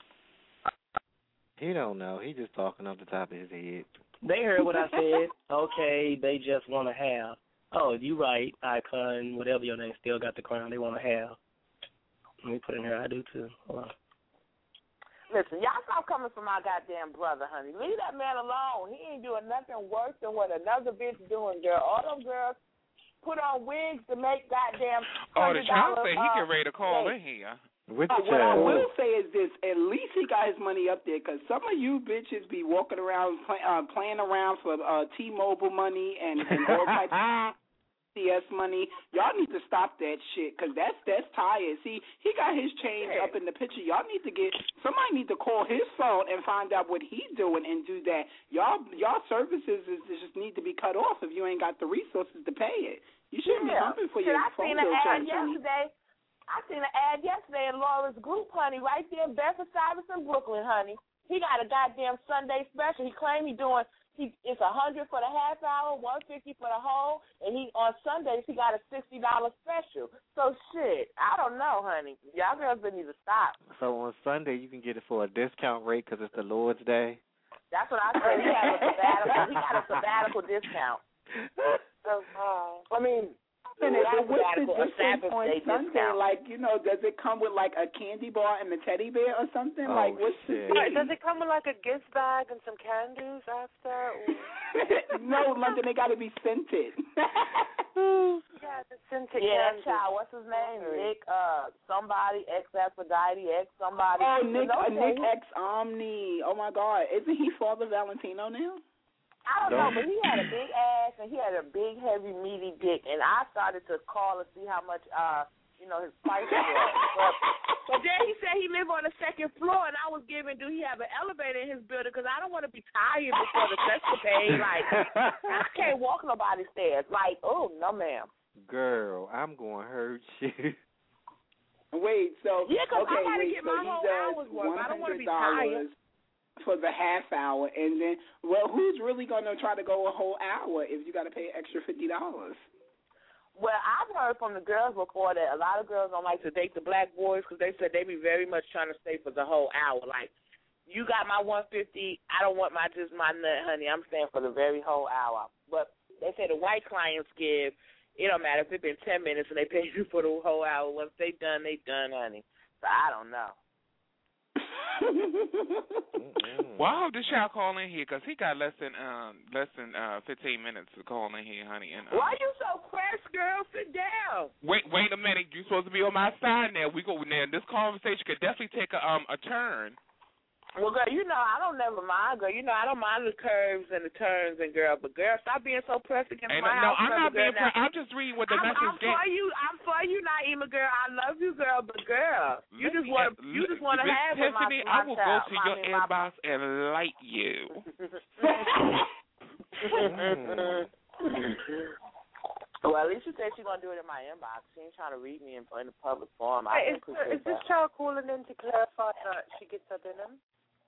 He don't know. He just talking off the top of his head. They heard what I said. Okay, they just want to have. Oh, you right, Icon, whatever your name, still got the crown they want to have. Let me put in here. I do too. Hold on. Listen, y'all stop coming for my goddamn brother, honey. Leave that man alone. He ain't doing nothing worse than what another bitch doing, girl. All them girls put on wigs to make goddamn Oh, the child $one hundred said he uh, get ready to call days. in here. Which Uh, what I child? will say is this: at least he got his money up there, because some of you bitches be walking around play, uh, playing around for uh, T-Mobile money and, and all types of C S money. Y'all need to stop that shit, because that's that's tired. See, he got his change Yeah. up in the picture. Y'all need to get somebody need to call his phone and find out what he's doing and do that. Y'all y'all services is, is just need to be cut off if you ain't got the resources to pay it. You shouldn't Yeah. be humping for Shit, your I phone seen an bill ad change, honey. yesterday. I seen an ad yesterday in Laura's group, honey, right there in Bedford Stuyvesant, Brooklyn, honey. He got a goddamn Sunday special. He claimed he doing he it's a hundred for the half hour, one fifty for the whole, and he on Sundays he got a sixty dollar special. So shit, I don't know, honey. Y'all girls need to stop. So on Sunday you can get it for a discount rate because it's the Lord's Day. That's what I said. He had a sabbatical. He got a sabbatical discount. Oh, wow. I mean, Yeah, but what's the sabbatical- a difference Sabbath on day Sunday? discount. Like, you know, does it come with like a candy bar and a teddy bear or something? Oh, like, what's shit. the Right, thing? does it come with like a gift bag and some candies after? Or... No, London, they got to be scented. yeah, the scented Yeah, that candies. child, what's his name? Nick, uh, somebody, ex Aphrodite, ex somebody. Oh, You Nick, know, uh, Nick he- X Omni. Oh my God, isn't he Father Valentino now? I don't know, but he had a big ass and he had a big, heavy, meaty dick, and I started to call and see how much, uh, you know, his price was. But, but then he said he lived on the second floor, and I was giving, do he have an elevator in his building? Because I don't want to be tired before the escapade. Like, I can't walk nobody's stairs. Like, oh no, ma'am. Girl, I'm going to hurt you. Wait, so Yeah, 'cause I okay, gotta wait, get so my he whole does hour's worth. I don't wanna be one hundred dollars for the half hour, and then, well, who's really gonna try to go a whole hour if you got to pay an extra fifty dollars? Well, I've heard from the girls before that a lot of girls don't like to date the black boys because they said they be very much trying to stay for the whole hour. Like, you got my one fifty, I don't want my just my nut, honey. I'm staying for the very whole hour. But they say the white clients give, it don't matter if it's been ten minutes and they pay you for the whole hour. Once they done, they done, honey. So I don't know. Well, I hope this y'all call in here because he got less than um less than uh fifteen minutes to call in here, honey. And um, Why you so pressed, girl? Sit down. wait, wait a minute. You're supposed to be on my side now. We go now. This conversation could definitely take a um a turn. Well, girl, you know I don't never mind, girl. You know I don't mind the curves and the turns, and girl, but girl, stop being so pressed against Ain't my no, house. I'm not girl, being. now. Pre- I'm just reading what the I'm, message I'm gave. for you. I'm for you, Naima, girl. I love you, girl, but girl, you just want to. You just want to Miss have with my, Tiffany, my I will child. go to I your mean, my- inbox and light you. Well, at least she said she's gonna do it in my inbox. She ain't trying to read me in, in the public forum. I Hey, is, appreciate is this that. child calling in to clarify that she gets her dinner?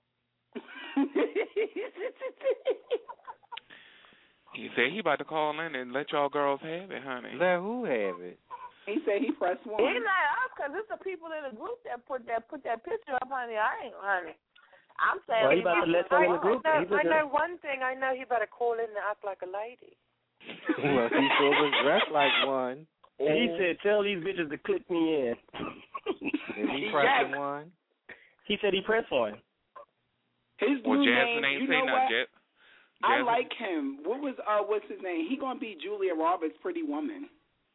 He said he about to call in and let y'all girls have it, honey. Let who have it? He said he pressed one. It's not us, cause it's the people in the group that put that put that picture up, honey. I ain't, honey. I'm saying. Well, he about to let them in the group. I He know, I was know one thing. I know he better call in and act like a lady. Well, he sure was dressed like one. And he said, tell these bitches to click me in. Is he pressing Yes. one? He said he pressed one. His Well, new Jasmine name, ain't you say know nothing what? yet. I Jasmine- like him. What was uh what's his name? He gonna be Julia Roberts' Pretty Woman.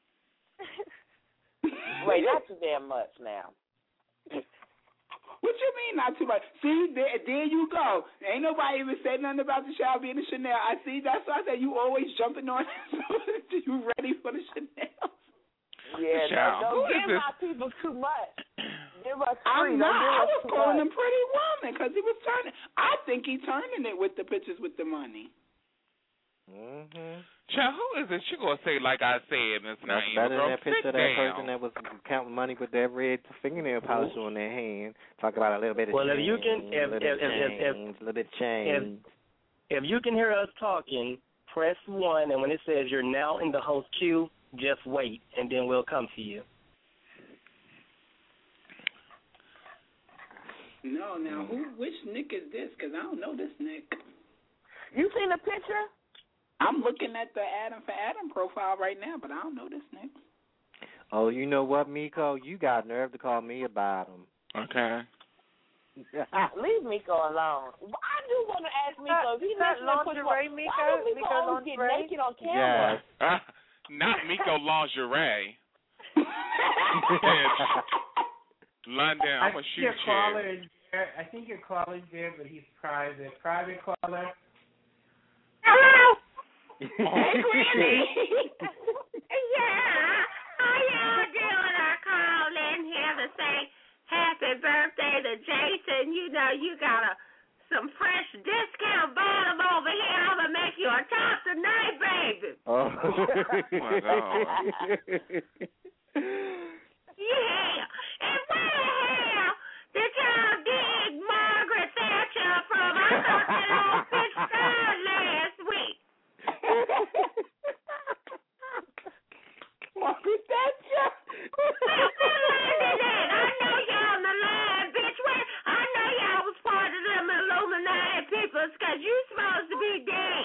Wait, not too damn much now. What you mean not too much? See, there, there you go. Ain't nobody even said nothing about the child being a Chanel. I see. That's why I said you always jumping on. You ready for the Chanel? Yeah, Child, don't, who don't is give this? my people too much. Give us I'm free. not. Don't give I us was too calling much. him Pretty Woman because he was turning. I think he turning it with the pictures with the money. Mm-hmm. Child, who is this? She gonna say like I said, Miss That's Naima. better Girl, than that picture sit of that down. person that was counting money with that red fingernail polish on their hand. Talk about a little bit of Well, change, if you can, if a little if bit of if, if, if, change, a little bit of change. if you can hear us talking, press one, and when it says you're now in the host queue, just wait, and then we'll come to you. No, now who? Which Nick is this? Because I don't know this Nick. You seen the picture? I'm looking at the Adam for Adam profile right now, but I don't know this Nick. Oh, you know what, Miko? You got nerve to call me a bottom. Okay. Leave Miko alone. I do want to ask Miko. If he that listening to lingerie, Push Miko? Why does Miko, Miko always get lingerie? naked on camera? Yes. Uh, not Miko lingerie. London, I'm I gonna think shoot your you. caller is there. I think your caller's there, but he's private. Private caller. Hello. Hey, Granny. Yeah. How y'all doing? I called in here to say happy birthday to Jason. You know you got a some fresh discount bottom over here. I'm gonna make you a top tonight, baby. Oh. My God. Yeah. And where the hell did y'all dig Margaret Thatcher from? I thought that old bitch died last week. Margaret Thatcher. Well, quit lying that. I know y'all on the line, bitch. Where? I know y'all was part of them Illuminati peoples because you supposed to be dead.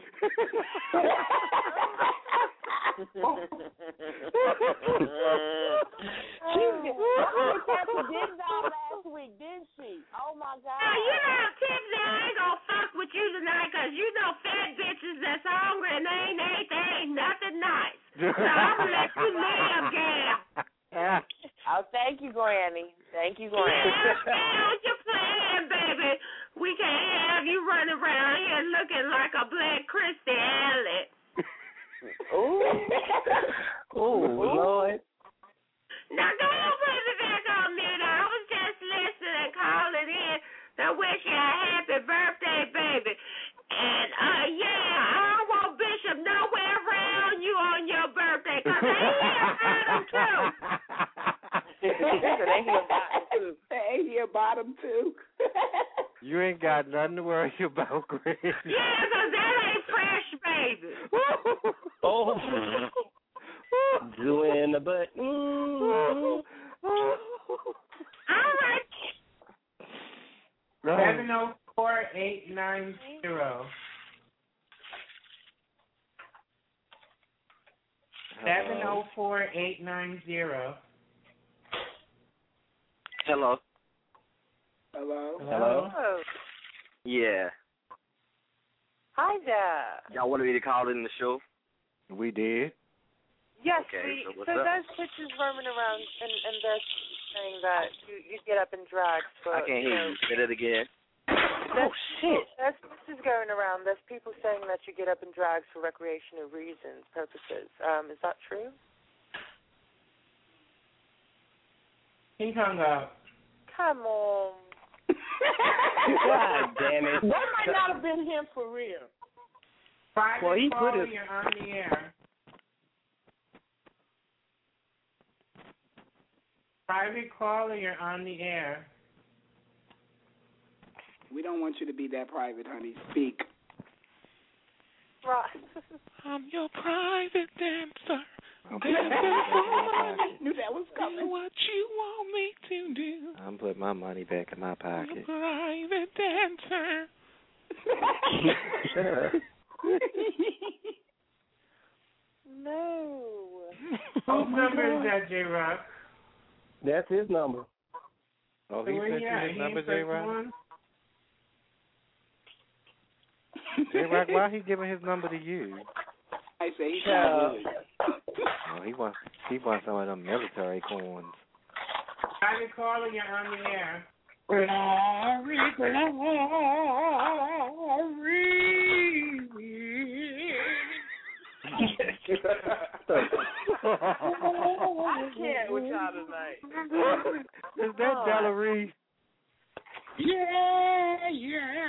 She did. Margaret Thatcher did die last week, didn't she? Oh my God. Now, you know, Tiffany, I ain't gonna fuck with you tonight because you know fat bitches that's hungry and they ain't ate, they ain't nothing nice. So I'm gonna let you live, gal. Oh, thank you, Granny. Thank you, Granny. Yeah, gal, you're playing, baby. We can't have you running around here looking like a black Christy Alley. Ooh. Oh, Lord. Now, go on, put it back on me. I was just listening and calling in to wish you a happy birthday, baby. And, uh, yeah, I don't want Bishop nowhere around you on your birthday because they here about him, too. They hear bottom, too. They hear bottom, too. You ain't got nothing to worry about, Greg. Yeah, because that ain't fresh, baby. Oh. Do it in the butt. Mm-hmm. All right. Seven oh four eight nine zero. Seven oh four eight nine zero. Hello. Hello. Hello. Oh. Yeah. Hi there. Y'all wanted me to call in the show? We did. Yes, Okay, we, so what's so up? there's pictures roaming around, and, and they're saying that you, you get up and drag for. I can't hear you. Say that again. Oh, shit. There's pictures going around. There's people saying that you get up and drags for recreational reasons, purposes. Um, is that true? He hung up. Come on. God damn it. That might not have been him for real. Private Well, he put caller, his- you're on the air. Private caller, you're on the air. We don't want you to be that private, honey. Speak. Right. I'm your private dancer. I'm putting my money back in my I pocket. knew that was coming. What you want me to do? I'm putting my money back in my pocket. Private dancer. No. Whose number is that, J Rock? That's his number. Oh, So he where sent you you at? his He number, ain't press J Rock? one? J Rock, why he giving his number to you? I say he's not really. Oh, he wants he wants some of them military coins. Private caller, you're on the air. Glory, I can't with y'all tonight. Is that Oh. Delary? Yeah, yeah.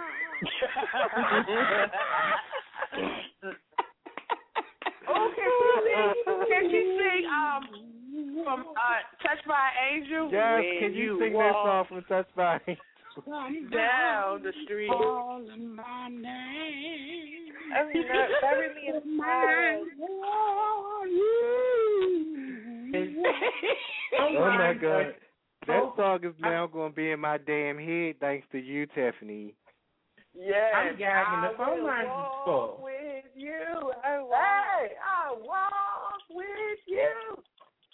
Oh, can she sing? Can she sing um from uh, "Touched by an Angel"? Yes, When can you, you sing that walk song from Touched by? down the street? Calling my name. Oh, no, that really inspired. Oh my God, that song is now going to be in my damn head thanks to you, Tiffany. Yes, I'm gagging. The I phone will lines is walk full. with you. I walk. Hey, I walk with you.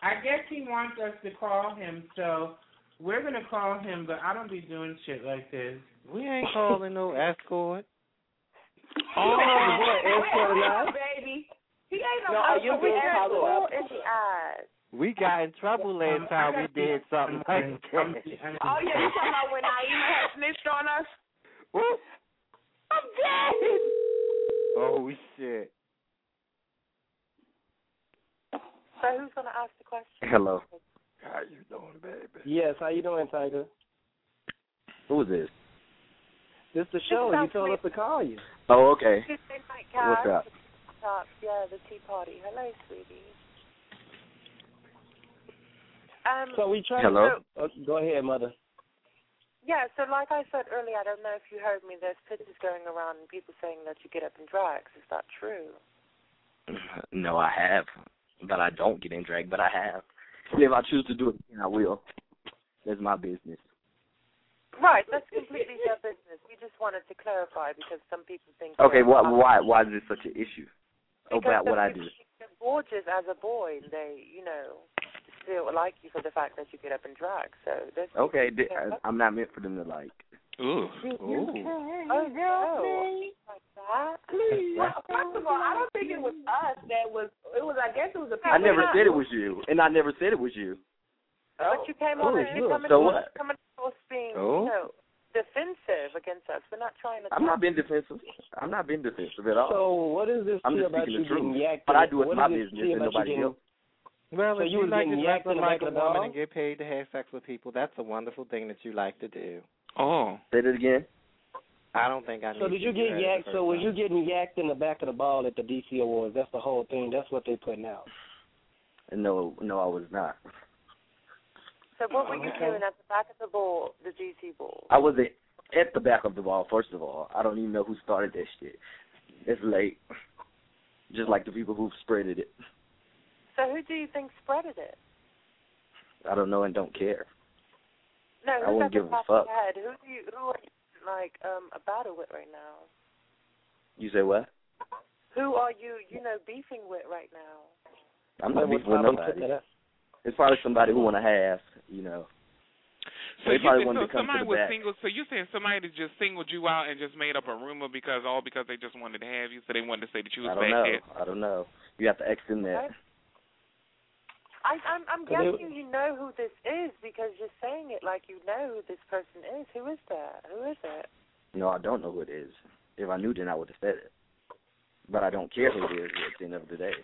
I guess he wants us to call him, so we're going to call him, but I don't be doing shit like this. We ain't calling no escort. Oh, escort now. Baby. He ain't no, No, no you we being had called all up. in the eyes. We got in trouble last Um, time I we got did the- something like that. Oh, yeah, you talking about when Naima had snitched on us? Whoop. I'm dead. Oh, shit. So who's going to ask the question? Hello. How you doing, baby? Yes, how you doing, Tiger? Who is this? This the show. You told us to call you. Oh, okay. Tuesday night, Kat. What's up? Talk. Yeah, the tea party. Hello, sweetie. Um, So we tried. Hello? To, oh, go ahead, mother. Yeah, so like I said earlier, I don't know if you heard me, there's pictures going around and people saying that you get up in drags. Is that true? No, I have. But I don't get in drag, but I have. If I choose to do it again, I will. That's my business. Right, that's completely their business. We just wanted to clarify because some people think... Okay, that, why, um, why, why is this such an issue about what I do? They're gorgeous as a boy, and they, you know, still like you for the fact that you get up and drag. So there's Okay, th- I- I'm not meant for them to like. Ooh. Ooh. Oh, no. Like that? Please. Well, first of all, I don't think it was us that was, it was, I guess it was the people. I never said it was you, and I never said it was you. But you came Oh, on it's and you're you. coming So across, what? coming across being, Oh. you know, defensive against us. We're not trying to... I'm not being defensive. I'm not being defensive at all. So what is this I'm tea just about speaking you the truth. getting yacked? But I do it what for my is this business tea and about you nobody getting- else. Well, So if you you was like getting to yacked dress in the like back a of the woman ball? and get paid to have sex with people, that's a wonderful thing that you like to do. Oh. Say that again. I don't think I need So did you to get do that yacked? the So was first you getting yacked in the back of the ball at the D C Awards? That's the whole thing. That's what they putting out. No, no, I was not. So what were you Okay. doing at the back of the ball, the G C ball? I wasn't at the back of the ball, first of all. I don't even know who started that shit. It's late. Just like the people who spreaded it. So who do you think spreaded it? I don't know and don't care. No, I who's wouldn't at the give a top fuck. of your head? Who do you, who are you, like, um, a battle with right now? You say what? Who are you, you know, beefing with right now? I'm not What beefing with topic nobody. took that? It's probably somebody who want to have, you know. So they you probably think wanted so to come somebody to the was back. single? So you saying somebody that just singled you out and just made up a rumor because all because they just wanted to have you, so they wanted to say that you was I don't back know. there? I don't know. You have to ask them that. I, I'm, I'm But they- guessing you know who this is because you're saying it like you know who this person is. Who is that? Who is it? No, I don't know who it is. If I knew, then I would have said it. But I don't care who it is at the end of the day.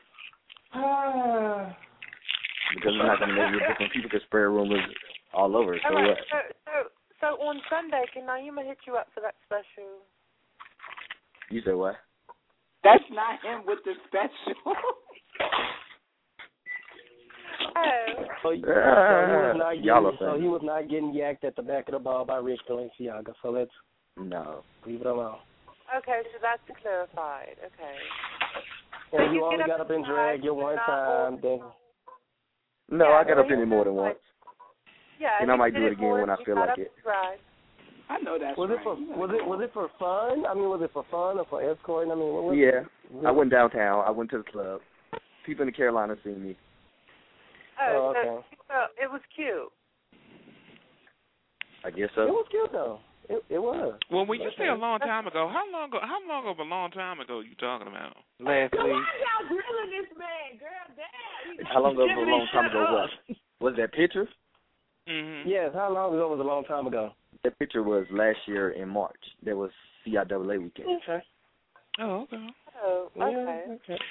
Because we're not going to know you're different people can spread rumors all over. So All right, what? so, so, so on Sunday, can Naima hit you up for that special? You say what? That's not him with the special. Oh. So, so he was not Uh, Y'all are getting, so funny. he was not getting yacked at the back of the ball by Rich Balenciaga. So let's No. leave it alone. Okay, so that's clarified. Okay. And So you you only get got up up and and drag your one not time, then No, Yeah, I got well, up in it more than once. Yeah, And I you might did do it again more when I than feel you got like up it. and dragged. I know that's was right. it for was it was it for fun? I mean, was it for fun or for escorting? I mean, what was Yeah. it? I went downtown. I went to the club. People in the Carolinas seen me. Oh, Oh, okay. so, so it was cute. I guess It so. was cute though. It it was. Well, when you say a long time ago, how long ago? How long of a long time ago you talking about? Last Why week. y'all grilling this man, girl? Damn. How long ago was a Jiminy, long time shut ago up. was? Was that picture? Mm-hmm. Yes. How long ago was a long time ago? That picture was last year in March. That was C I A A weekend. Okay. Oh, okay. Oh, okay. Yeah, okay.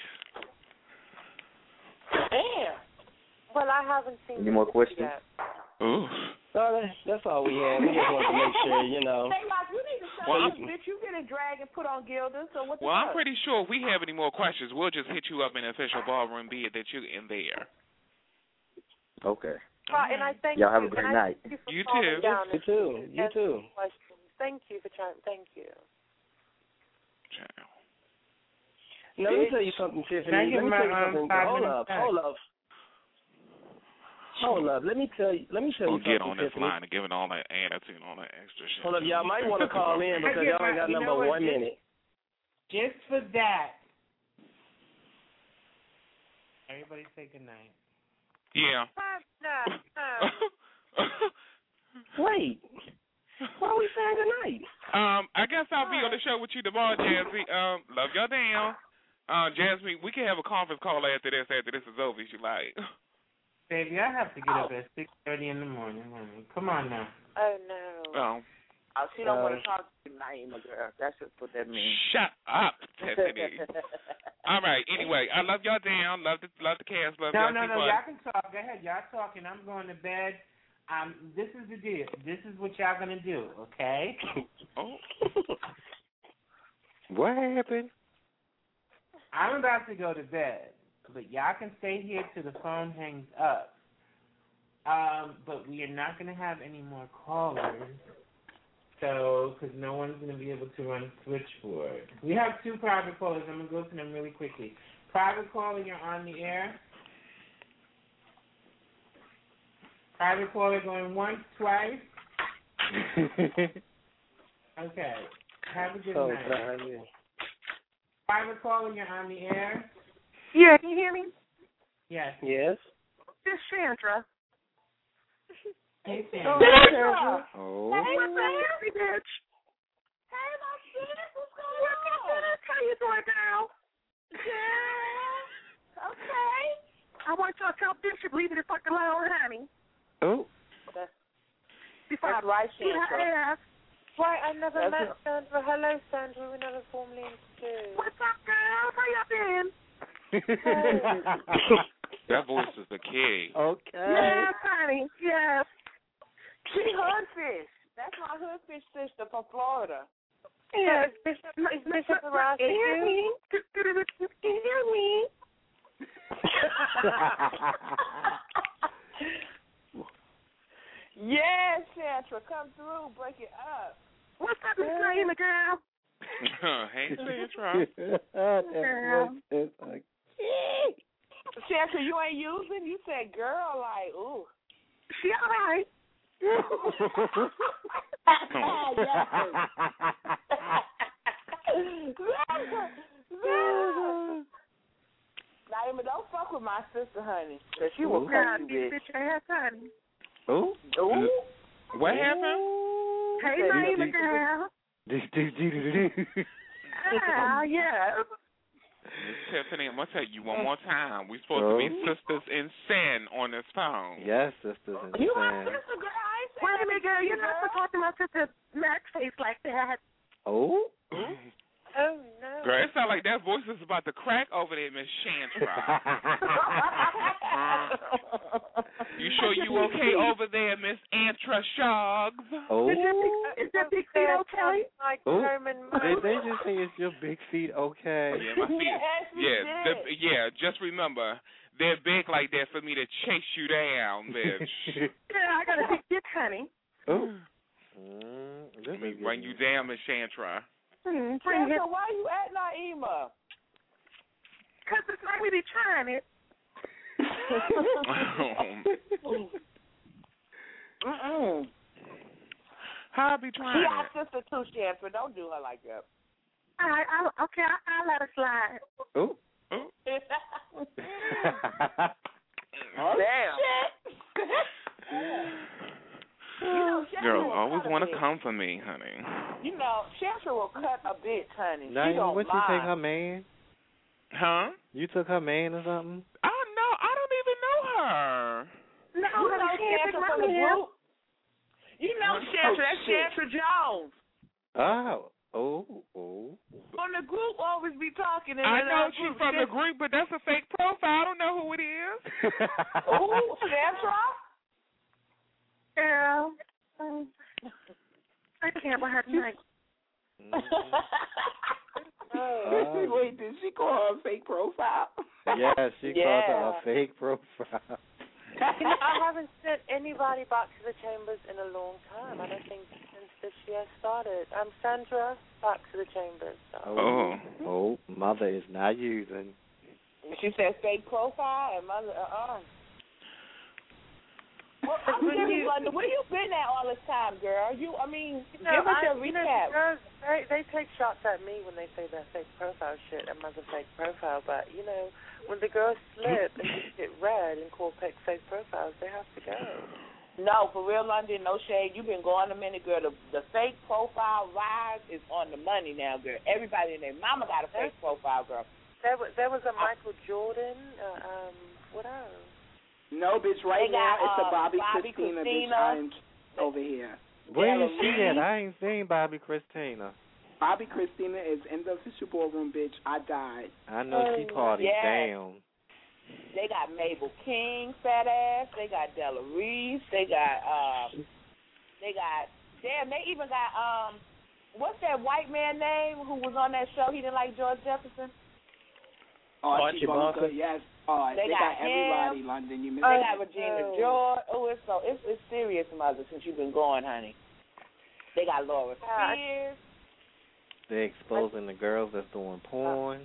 Damn. Well, I haven't seen Any the more picture questions? yet. Ooh. No, that, that's all we had. We just wanted to make sure, you know. Hey, like, you need to say Well, this, bitch. You get a drag and put on Gilda, so what the Well, I'm fuck? pretty sure if we have any more questions, we'll just hit you up in the official ballroom, be it that you're in there. Okay. Right, and I thank Y'all have you. a great and I night. thank you for You calling too. down You and too. You answering too. questions. Thank you for trying. Thank you. Now, let me tell you something, Tiffany. Can I Let get me my, tell you um, something. five Hold minutes up. back? Hold up. Hold up. Let me tell you. Let me tell We'll you get something, on this Tiffany. line and giving all that attitude and all that extra shit. Hold up, y'all might want to call in because y'all ain't got You nothing know but what, one just- minute. Just for that. Everybody say good night. Yeah. No, no. Wait. What are we saying tonight? Um, I guess I'll be on the show with you tomorrow, Jasmine. Um, love y'all down. Uh, Jasmine, we can have a conference call after this. After this is over, if you like. Baby, I have to get up at six thirty in the morning. Honey. Come on now. Oh no. Oh. Oh, she don't Uh, want to talk to you, Naima, girl. That's just what that means. Shut up, Tiffany. All right. Anyway, I love y'all down. Love the love the cast. Love No, y'all. no, Keep no. on. Y'all can talk. Go ahead. Y'all talking. I'm going to bed. Um, this is the deal. This is what y'all gonna do, okay? Oh. What happened? I'm about to go to bed, but y'all can stay here till the phone hangs up. Um, but we are not gonna have any more callers, so because no one's gonna be able to run switchboard. We have two private callers. I'm gonna go to them really quickly. Private caller, you're on the air. Private caller going once, twice. Okay. Have a good Oh, night. God, yeah. Private caller, you're on the air. Yeah, can you hear me? Yes. Yes. This is Chandra. Hey, Chandra. Chandra. Oh. Hey, my baby bitch. Hey, my sis. What's going on? How you doing, girl? Yeah. Okay. I want y'all to tell Bishop leave it fucking alone, honey. Oh. That's, Before that's I right, beat her Chandra. ass. Why, I never That's met it. Sandra. Hello, Sandra. We never formally introduced. What's up, girl? How y'all been? That voice is the key. Okay. Yes, honey. Yes. She Hoodfish. That's my Hoodfish sister from Florida. Yes. So is Bishop, is Bishop around Can you hear you? me? Can you hear me? Yes, Sandra. Come through. Break it up. What's up, Miss Naima, girl? Hey, Sandra. Girl. Like, Sandra, you ain't using? You said girl like, ooh. She all right. Naima, don't fuck with my sister, honey, because she will Ooh. cut you, Bitch, bitch. bitch ass, honey. oh. Ooh. What happened? Hey, Said Naima, you- girl. Ah, yeah. Tiffany, I'm gonna tell you one more time. We're supposed to be Oh. sisters in sin on this phone. Yes, sisters and You my sand. sister, girl. I ain't saying Wait a minute, girl. You're not supposed to talk to my sister Max face like that. Oh. Oh, no. Girl, it sounds like that voice is about to crack over there, Miss Chantra. You sure you okay over there, Miss Antra Shoggs? Oh. Is your big, is your big feet okay? Like Oh. Herman Did they just say it's your big feet okay? Yeah, my feet. Yes, we Yeah, did. the, yeah. Just remember, they're big like that for me to chase you down, bitch. Yeah, I got a big dick, honey. Oh. Mm, this Let me is bring you down, Miss Chantra. Hmm, bring it. Sandra, why you at Naima? Because it's not really trying it. Mm-mm. How I be She trying our it? sister too, Sandra. Don't do her like that. All right, I'll, okay, I'll, I'll let her slide. Oh. Oh, damn. You know, Sandra Girls will always cut a want to bitch. come for me, honey. You know, Sandra will cut a bitch, honey. She Naima, don't what you mind. take her man? Huh? You took her man or something? I don't know. I don't even know her. No, You know honey, she ain't Sandra my from the man. group? You know Oh, Sandra. That's shit. Sandra Jones. Oh. Oh. Oh. From the group, always be talking. In I the, know uh, she's group. from the group, but that's a fake profile. I don't know who it is. Ooh, Sandra? Girl, um, I can't with her tonight. Oh. Wait, did she call her a fake profile? Yes, she called her Yeah. a fake profile. You know, I haven't sent anybody back to the chambers in a long time. I don't think since this year started. I'm Sandra, back to the chambers. So. Oh. Oh, mother is not using. She said fake profile and mother, uh-uh. Well, I'm serious, London. Where you been at all this time, girl? You, I mean, You know, give us I, your you know, recap. the girls, the They they take shots at me when they say that fake profile shit and mother fake profile, but you know when the girls slip and just get red and call fake fake profiles, they have to go. No, for real, London, no shade. You've been going a minute, girl. The, the fake profile rise is on the money now, girl. Everybody and their mama got a fake profile, girl. There was there was a Michael Jordan. Uh, um, what else? No, bitch. Right They now got, it's a uh, Bobby, Bobby Christina, Christina. bitch. I'm over here. Where is she at? I ain't seen Bobby Christina. Bobby Christina is in the official ballroom, bitch. I died. I know she party yes. down. They got Mabel King, fat ass. They got Della Reese. They got, um, they got, damn, they even got, um, what's that white man name who was on that show? He didn't like George Jefferson? Archie Bunker, yes. Oh, They they, got got, everybody, him. London. You missed They it. got Regina George. Oh, it's so it's, it's serious, mother. Since you've been going, honey. They got Laura Spears. They exposing the girls that's doing porn.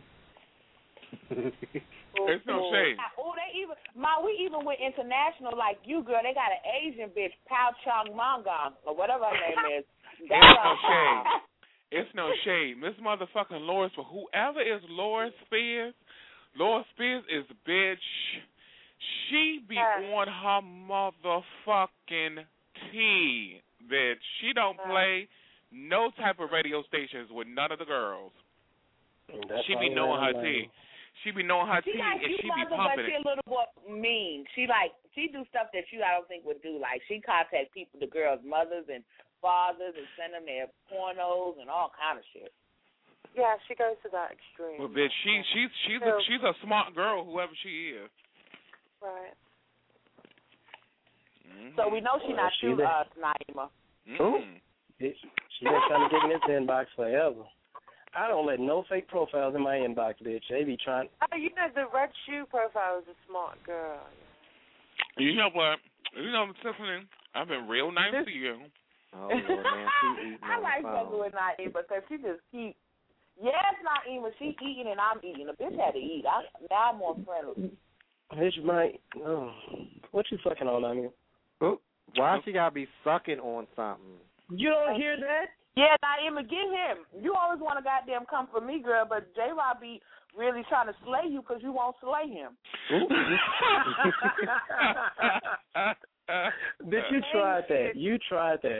There's no shade. Oh, they even my we even went international like you, girl. They got an Asian bitch, Pao Chung Manga, or whatever her name is. It's no shade. It's no shade. Miss motherfucking Laura, for whoever is Laura Spears, Laura Spears is a bitch. She be on her motherfucking tea, bitch. She don't play no type of radio stations with none of the girls. That's She be all knowing her right, tea. She be knowing her She tea, like and you, she be mother, pumping but she it. a little more mean. She like she do stuff that you I don't think would do. Like she contact people, the girls' mothers and fathers, and send them their pornos and all kind of shit. Yeah, she goes to that extreme. Well, bitch, she she's she's a she's a smart girl, whoever she is. Right. Mm-hmm. So we know she Well, not she you, there. uh, Naima. Who? Bitch, she been trying to get in this inbox forever. I don't let no fake profiles in my inbox, bitch. They be trying. Oh, you know the red shoe profile is a smart girl. You know what? You know, Tiffany, I've been real nice to you. Oh, Lord, man, she eating I on like the fucking phone. with Naima because she just keep. Yes, Naima, she eating and I'm eating. The bitch had to eat. I, now I'm more friendly. Bitch might. Oh, what you fucking on, I mean? Oh, why she gotta be sucking on something? You don't hear that? Yeah, Naima, get him. You always want to goddamn come for me, girl, but J-Rob be really trying to slay you because you won't slay him. Bitch, you tried that. You tried that.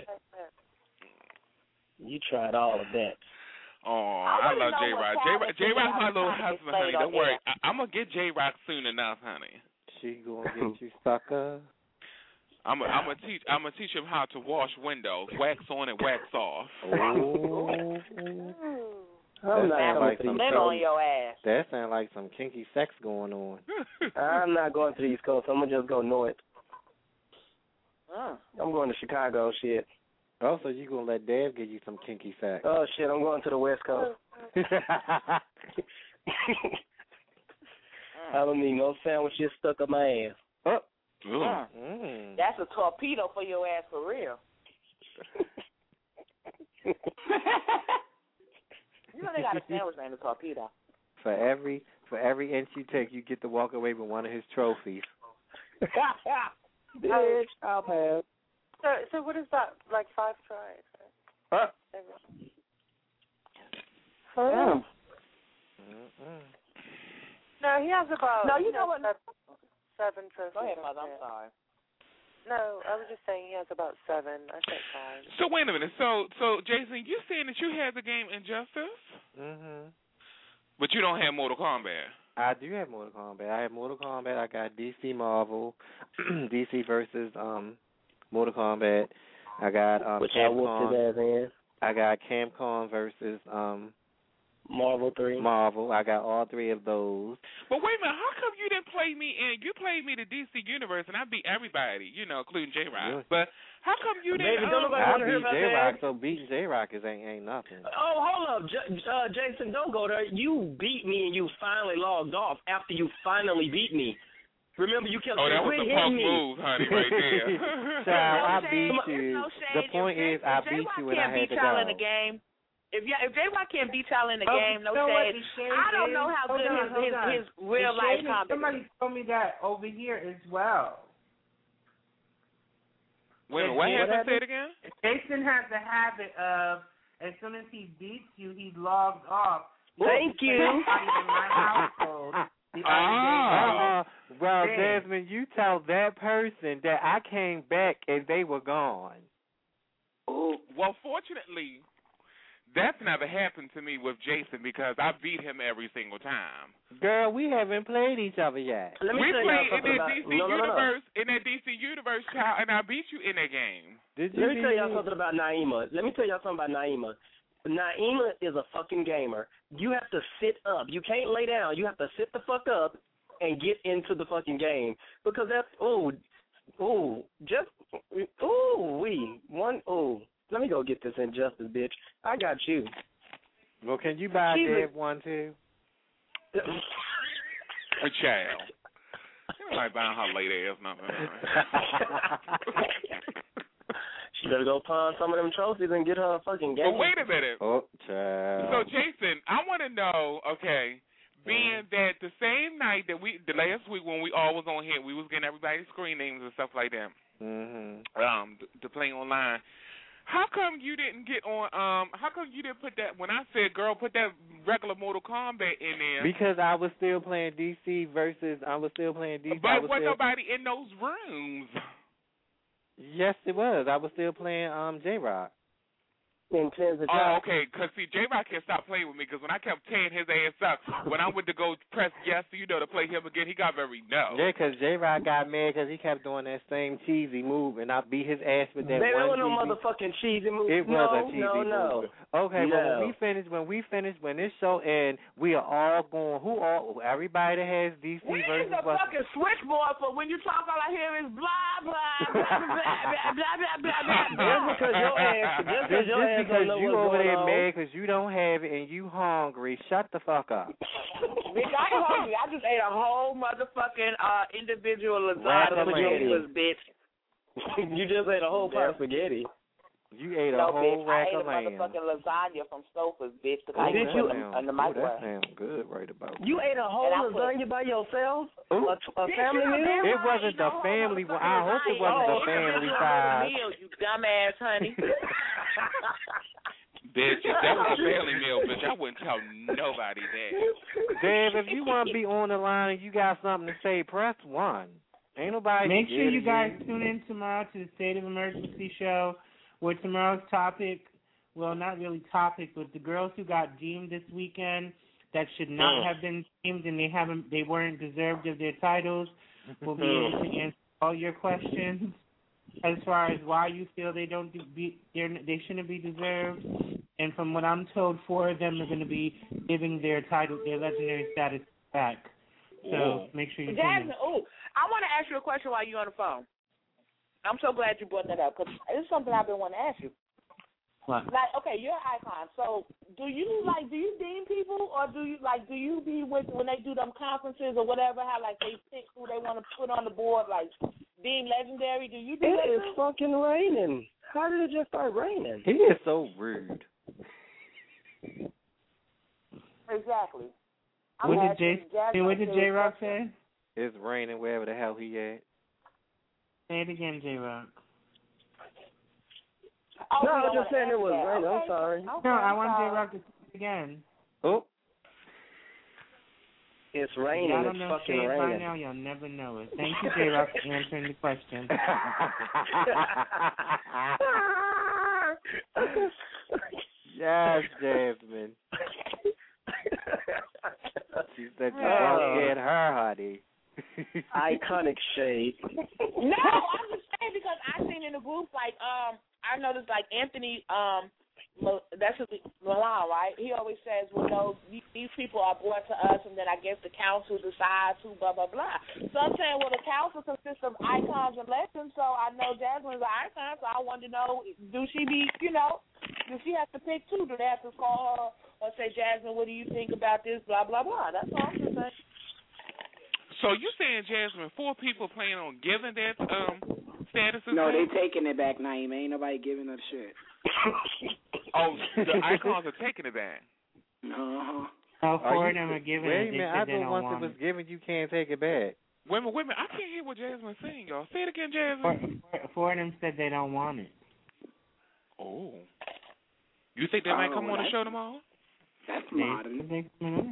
You tried all of that. Oh, I I, wanna love know J what Rock. J Calvin Rock, J Rock, my Klein little is husband, played honey. on Don't worry. air. I, I'm gonna get J Rock soon enough, honey. She gonna get you, sucker. I'm I'm gonna teach I'm gonna teach him how to wash windows, wax on and wax off. Oh. I'm That not sound going like to some the East on Coast. your ass. That sound like some kinky sex going on. I'm not going to the East Coast. I'm gonna just go north. Uh. I'm going to Chicago. Shit. Oh, so you gonna let Dave give you some kinky sex? Oh shit. I'm going to the West Coast. I don't need no sandwiches stuck up my ass. Oh. Mm. Mm. That's a torpedo for your ass for real. You know they got a sandwich named a torpedo. For every for every inch you take, you get to walk away with one of his trophies. Bitch, I'll pass. So, so what is that? Like five tries? Huh? Mm. No, he has about. No, you know what? Seven, seven trophies. Go ahead, mother. I'm Yeah. sorry. No, I was just saying he has about seven. I said five. So wait a minute. So so Jason, you saying that you had the game Injustice, Mhm. but you don't have Mortal Kombat? I do have Mortal Kombat. I have Mortal Kombat. I got D C Marvel, D C versus um Mortal Kombat. I got um Which I whooped his ass in. I got Capcom versus um Marvel three. Marvel. I got all three of those. But wait a minute. How come you didn't play me in? You played me the D C universe, and I beat everybody, you know, including J Rock. Yeah. But how come you didn't? Baby, don't um, nobody I want to hear beat about J that. Rock, so beating J Rock is ain't ain't nothing. Oh, hold up, J- uh, Jason, don't go there. You beat me and you finally logged off after you finally beat me. Remember, you kept Oh, that saying, was quit a punk hitting me. move, honey, right there. Child, I No beat shade. you. No shade. The point If is, I J- if beat J-Rock you and I can't had beat to y'all go. in the game. If y'all, if J-Rock can't beat y'all in the Oh, game, no you know what shade. the shade I don't is? know how Hold good on, his, hold his on. his real The life shade is- comedy. Somebody told me that over here as well. Wait a minute. What What happened? happened? Say it again. Jason has the habit of as soon as he beats you, he logs off. Thank you. Everybody in my household. The Ah, other day, well, Dang. Jasmine, you tell that person that I came back and they were gone. Oh, well, fortunately, that's never happened to me with Jason because I beat him every single time. Girl, we haven't played each other yet. Let me we tell y'all played in something that about, D C no, no, no, no. universe, in that D C universe, child, and I beat you in that game. Did Let me tell y'all something about Naima. Let me tell y'all something about Naima. Naima is a fucking gamer. You have to sit up. You can't lay down. You have to sit the fuck up and get into the fucking game because that's ooh, ooh, just ooh we one ooh. Let me go get this Injustice, bitch. I got you. Well, can you buy She's Deb a- one too? A child. You like buying her late ass nothing. She better go pawn some of them trophies and get her a fucking game. But wait a minute. Oh, child. So, Jason, I want to know, okay, being that the same night that we, the last week when we all was on here, we was getting everybody's screen names and stuff like that, mm-hmm. um, to, to play online. How come you didn't get on, um, how come you didn't put that, when I said, girl, put that regular Mortal Kombat in there? Because I was still playing D C versus, I was still playing D C. But was was still, nobody in those rooms. Yes, it was. I was still playing um J-Rock. In terms of Oh, okay, because, see, J-Rock can't stop playing with me because when I kept tearing his ass up, when I went to go press yes, you know, to play him again, he got very no. Yeah, because J-Rock got mad because he kept doing that same cheesy move, and I beat his ass with that Baby, one there was no cheesy- motherfucking cheesy move. It was no, a cheesy no, no. move. Okay, no. well, when we finish, when we finish, when this show ends, we are all going, who all, everybody that has D C We versus use a West- fucking switchboard for when you talk, all I hear is blah, blah, blah, blah, blah, blah, blah, blah, blah, blah. Just because your ass, just Just, because your just ass because don't know you what's over going there on. mad because you don't have it and you hungry, shut the fuck up. Bitch, I ain't hungry. I just ate a whole motherfucking uh, individual Rack lasagna of with lamb. yours, bitch. You just ate a whole pot of spaghetti. You ate a No, whole bitch, rack I ate of a lamb. motherfucking lasagna from Stouffer's, bitch, because I Ooh, didn't that put it sound- in the ooh, microwave. that sounds good right about You ate a whole And I put- lasagna by yourself? Ooh. A, a family meal? It wasn't the family one. I hope it wasn't the Oh, family individual size. meal, you dumbass honey. Bitch, if that was a family meal, bitch, I wouldn't tell nobody that. Dave, if you want to be on the line and you got something to say, press one. Ain't nobody. Make sure scared you of guys tune in tomorrow to the State of Emergency show, where tomorrow's topic, well, not really topic, but the girls who got deemed this weekend that should not Mm. have been deemed and they haven't, they weren't deserved of their titles, will be able to answer all your questions as far as why you feel they don't do, be, they're, they shouldn't be deserved. And from what I'm told, four of them are going to be giving their title, their legendary status back. So make sure you tune in. Jasmine, ooh, I want to ask you a question while you're on the phone. I'm so glad you brought that up because it's something I've been wanting to ask you. What? Like, okay, you're an icon. So, do you like? Do you deem people, or do you like? Do you be with when they do them conferences or whatever? How like they pick who they want to put on the board, like deem legendary? Do you do It that? is fucking raining. How did it just start raining? He is so rude. Exactly. I'm What did asking J? Jasmine What did a J serious Rock question. say? It's raining wherever the hell he at. Say it again, J Rock. Oh, No, you I was don't just wanna saying it was answer that. raining. I'm Okay. sorry. Okay, No, I I'm want sorry. J Rock to say it again. Oh. It's raining. Y'all It's don't know fucking shade by raining. now, you'll never know it. Thank you, J Rock, for answering the question. Yes, Jasmine. She said you Oh. won't get her, honey. Iconic shade. No, I'm just saying because I seen in the group like um I noticed like Anthony um Mo- that's his Milan, right? He always says, well, no, these, these people are brought to us, and then I guess the council decides who, blah, blah, blah. So I'm saying, well, the council consists of icons and legends, so I know Jasmine's an icon, so I wanted to know, do she be, you know, does she have to pick two? Do they have to call her or say, Jasmine, what do you think about this, blah, blah, blah? That's all I'm just saying. So you saying, Jasmine, four people plan on giving that um status? No, they taking it back, Naeem. Ain't nobody giving up shit. Oh, the icons are taking it back. Uh-huh. Oh, Are four you- of them are giving Wait it. a They minute, said I they thought don't once want it was it. given, you can't take it back. Wait a minute, wait a minute. I can't hear what Jasmine's saying, y'all. Say it again, Four, Jasmine. four, four of them said they don't want it. Oh. You think they might Oh, come on the that's- show tomorrow? That's modern.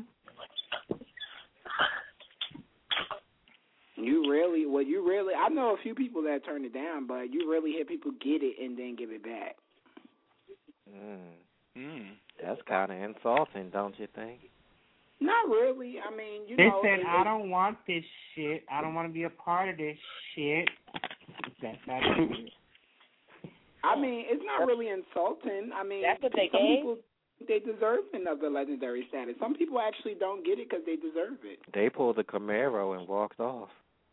You really, well, you really, I know a few people that turn it down, but you really hear people get it and then give it back. Mm. Mm. That's kind of insulting, don't you think? Not really. I mean, you They know. said, it- I don't want this shit. I don't want to be a part of this shit. That's not it. I mean, it's not really insulting. I mean, That's what they some gave? people, they deserve another legendary status. Some people actually don't get it because they deserve it. They pulled the Camaro and walked off.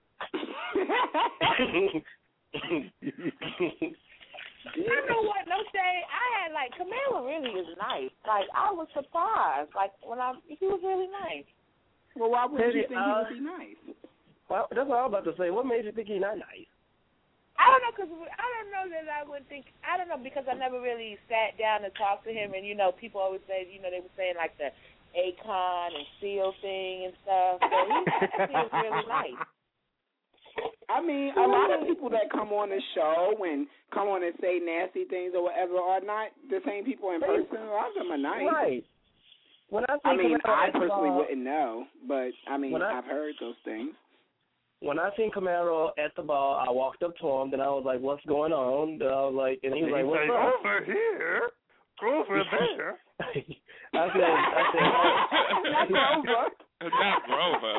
You know what? No shade. I had like Camilla really is nice. Like I was surprised. Like when I he was really nice. Well, why would you Maybe, think uh, he would be nice? Well, that's what I was about to say. What made you think he's not nice? I don't know because I don't know that I would think. I don't know because I never really sat down and talked to him. And you know, people always say, you know, they were saying like the Akon and Seal thing and stuff. So he, he was really nice. I mean, a lot of people that come on the show and come on and say nasty things or whatever are not the same people in person. A lot of them are nice. Right. When I, I mean, Camaro I at the personally bar- wouldn't know, but I mean, When I- I've heard those things. When I seen Camaro at the bar, I walked up to him. Then I was like, "What's going on?" Then I was like, and he was like, "What's up?" Over here, over there. I said, I said, Not Grover. Not Grover.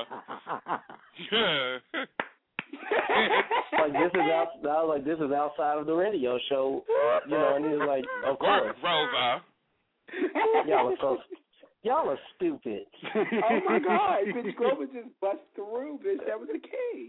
like this is out. I was like, "This is outside of the radio show," you know. And he was like, "Of course." Grover. Y'all are so. Y'all are stupid. Oh my God, bitch, Grover just bust through, bitch. That was the key.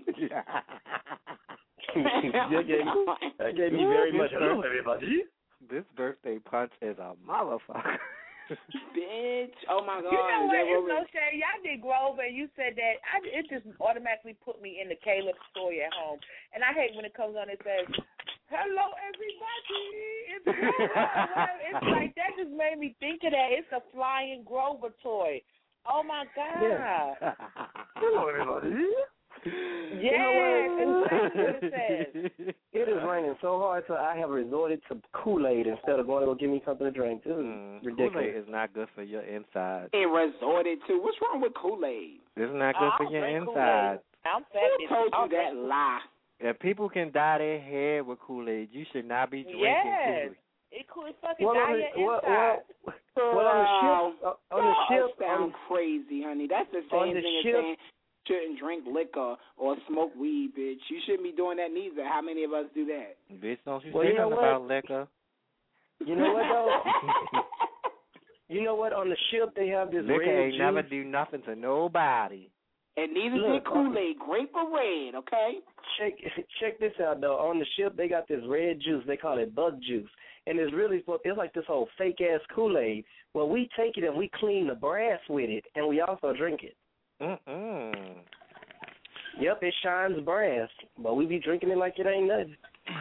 that, gave, that gave me very much. Hello, everybody. This birthday punch is a motherfucker. Bitch, oh my God. You know what? that It's was- no shade. Y'all did Grover, and you said that. I, it just automatically put me in the Caleb story at home. And I hate when it comes on and says, "Hello, everybody." It's Grover. It's like that just made me think of that. It's a flying Grover toy. Oh my God. Yeah. Hello, everybody. Yes, exactly what it says. It is raining so hard, so I have resorted to Kool-Aid instead of going to go get me something to drink. This is Mm, ridiculous. Kool-Aid is not good for your inside. It resorted to. What's wrong with Kool-Aid? It's not good I for don't your drink inside. Kool-Aid. I'm fat. Who told you that lie? If people can dye their hair with Kool-Aid, you should not be drinking Yes. Kool-Aid. It could fucking Well, dye on your the, well, inside. well, well, on the ship, uh, on the Y'all ship, sound on, crazy, honey. That's the on same the thing as ship- saying shouldn't drink liquor or smoke weed, bitch. You shouldn't be doing that neither. How many of us do that? Bitch, don't you Well, say you know nothing what? about liquor. you know what though? You know what? On the ship, they have this Liquor red ain't juice. never do nothing to nobody. And neither Look, did Kool-Aid. Grape or red, okay? Check check this out though. On the ship, they got this red juice. They call it bug juice, and it's really supposed- it's like this whole fake ass Kool-Aid. Well, we take it and we clean the brass with it, and we also drink it. Mm-mm. Yep, it shines brass, but we be drinking it like it ain't nothing.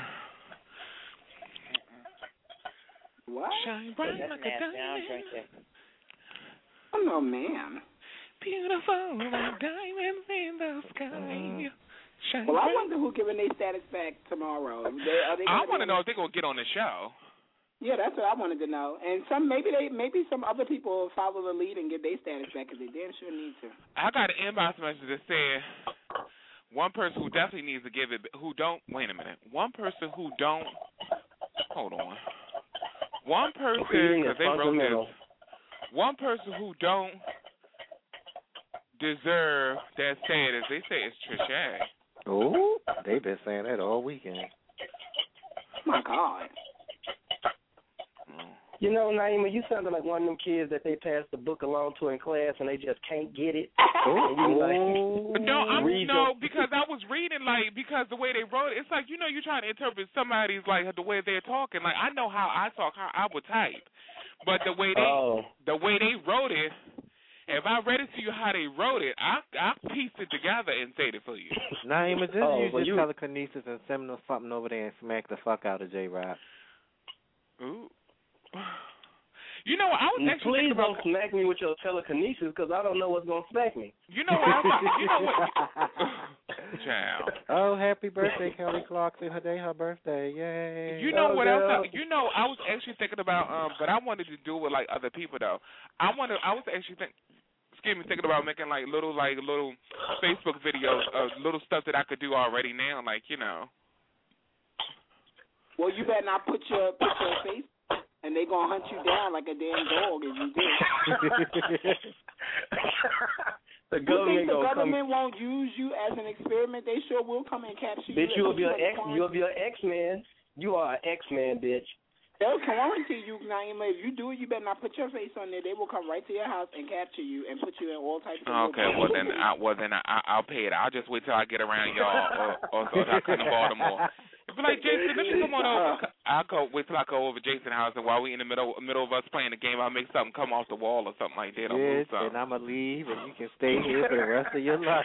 What? Shine bright That's like a nasty. I don't diamond. drink it. Oh, no, ma'am. Beautiful like diamonds in the sky. Shine Well, I bright. wonder who giving their status back tomorrow. They, are they I gonna want to be- know if they're going to get on the show. Yeah, that's what I wanted to know. And some maybe they maybe some other people will follow the lead and get their status back because they damn sure need to. I got an inbox message that said one person who definitely needs to give it, who don't, wait a minute, one person who don't, hold on. One person, Queen because is they wrote fundamental. this, one person who don't deserve that status, they say it's Trisha. Oh, they've been saying that all weekend. My God. You know, Naima, you sounded like one of them kids that they passed the book along to in class and they just can't get it. And you be like, No, I'm read no, the- because I was reading like because the way they wrote it, it's like you know you're trying to interpret somebody's like the way they're talking. Like I know how I talk, how I would type, but the way they Oh. the way they wrote it, if I read it to you how they wrote it, I I pieced it together and said it for you. Naima, just Oh, use well, your you- telekinesis and send them something over there and smack the fuck out of J. Rob. Ooh. You know, I was actually Please thinking about. don't smack me with your telekinesis because I don't know what's going to smack me. You know what? I'm, you know what? Child. Oh, happy birthday, Kelly Clark's in her day, her birthday. Yay. You know oh, what girl. else? I, you know, I was actually thinking about, um, but I wanted to do it with like other people though. I wanted, I was actually think, excuse me, thinking about making like little, like little Facebook videos of little stuff that I could do already now, like you know. Well, you better not put your put your face, and they gonna hunt you down like a damn dog if you do. The you government think the gonna government come. won't use you as an experiment? They sure will come and capture you. Bitch, you will be an an X. You will be an X man. You are an X man, bitch. They'll quarantine you, Naima. If you do it, you better not put your face on there. They will come right to your house and capture you and put you in all types of. Okay, well then, I, well then I, I'll pay it. I'll just wait till I get around y'all, or, or, or till I come to Baltimore. Be like, Jason, let me come on over. I'll go wait till I go over Jason's house, and while we in the middle middle of us playing the game, I'll make something come off the wall or something like that. I'll move Yes, something. and I'm going to leave, and you can stay here for the rest of your life.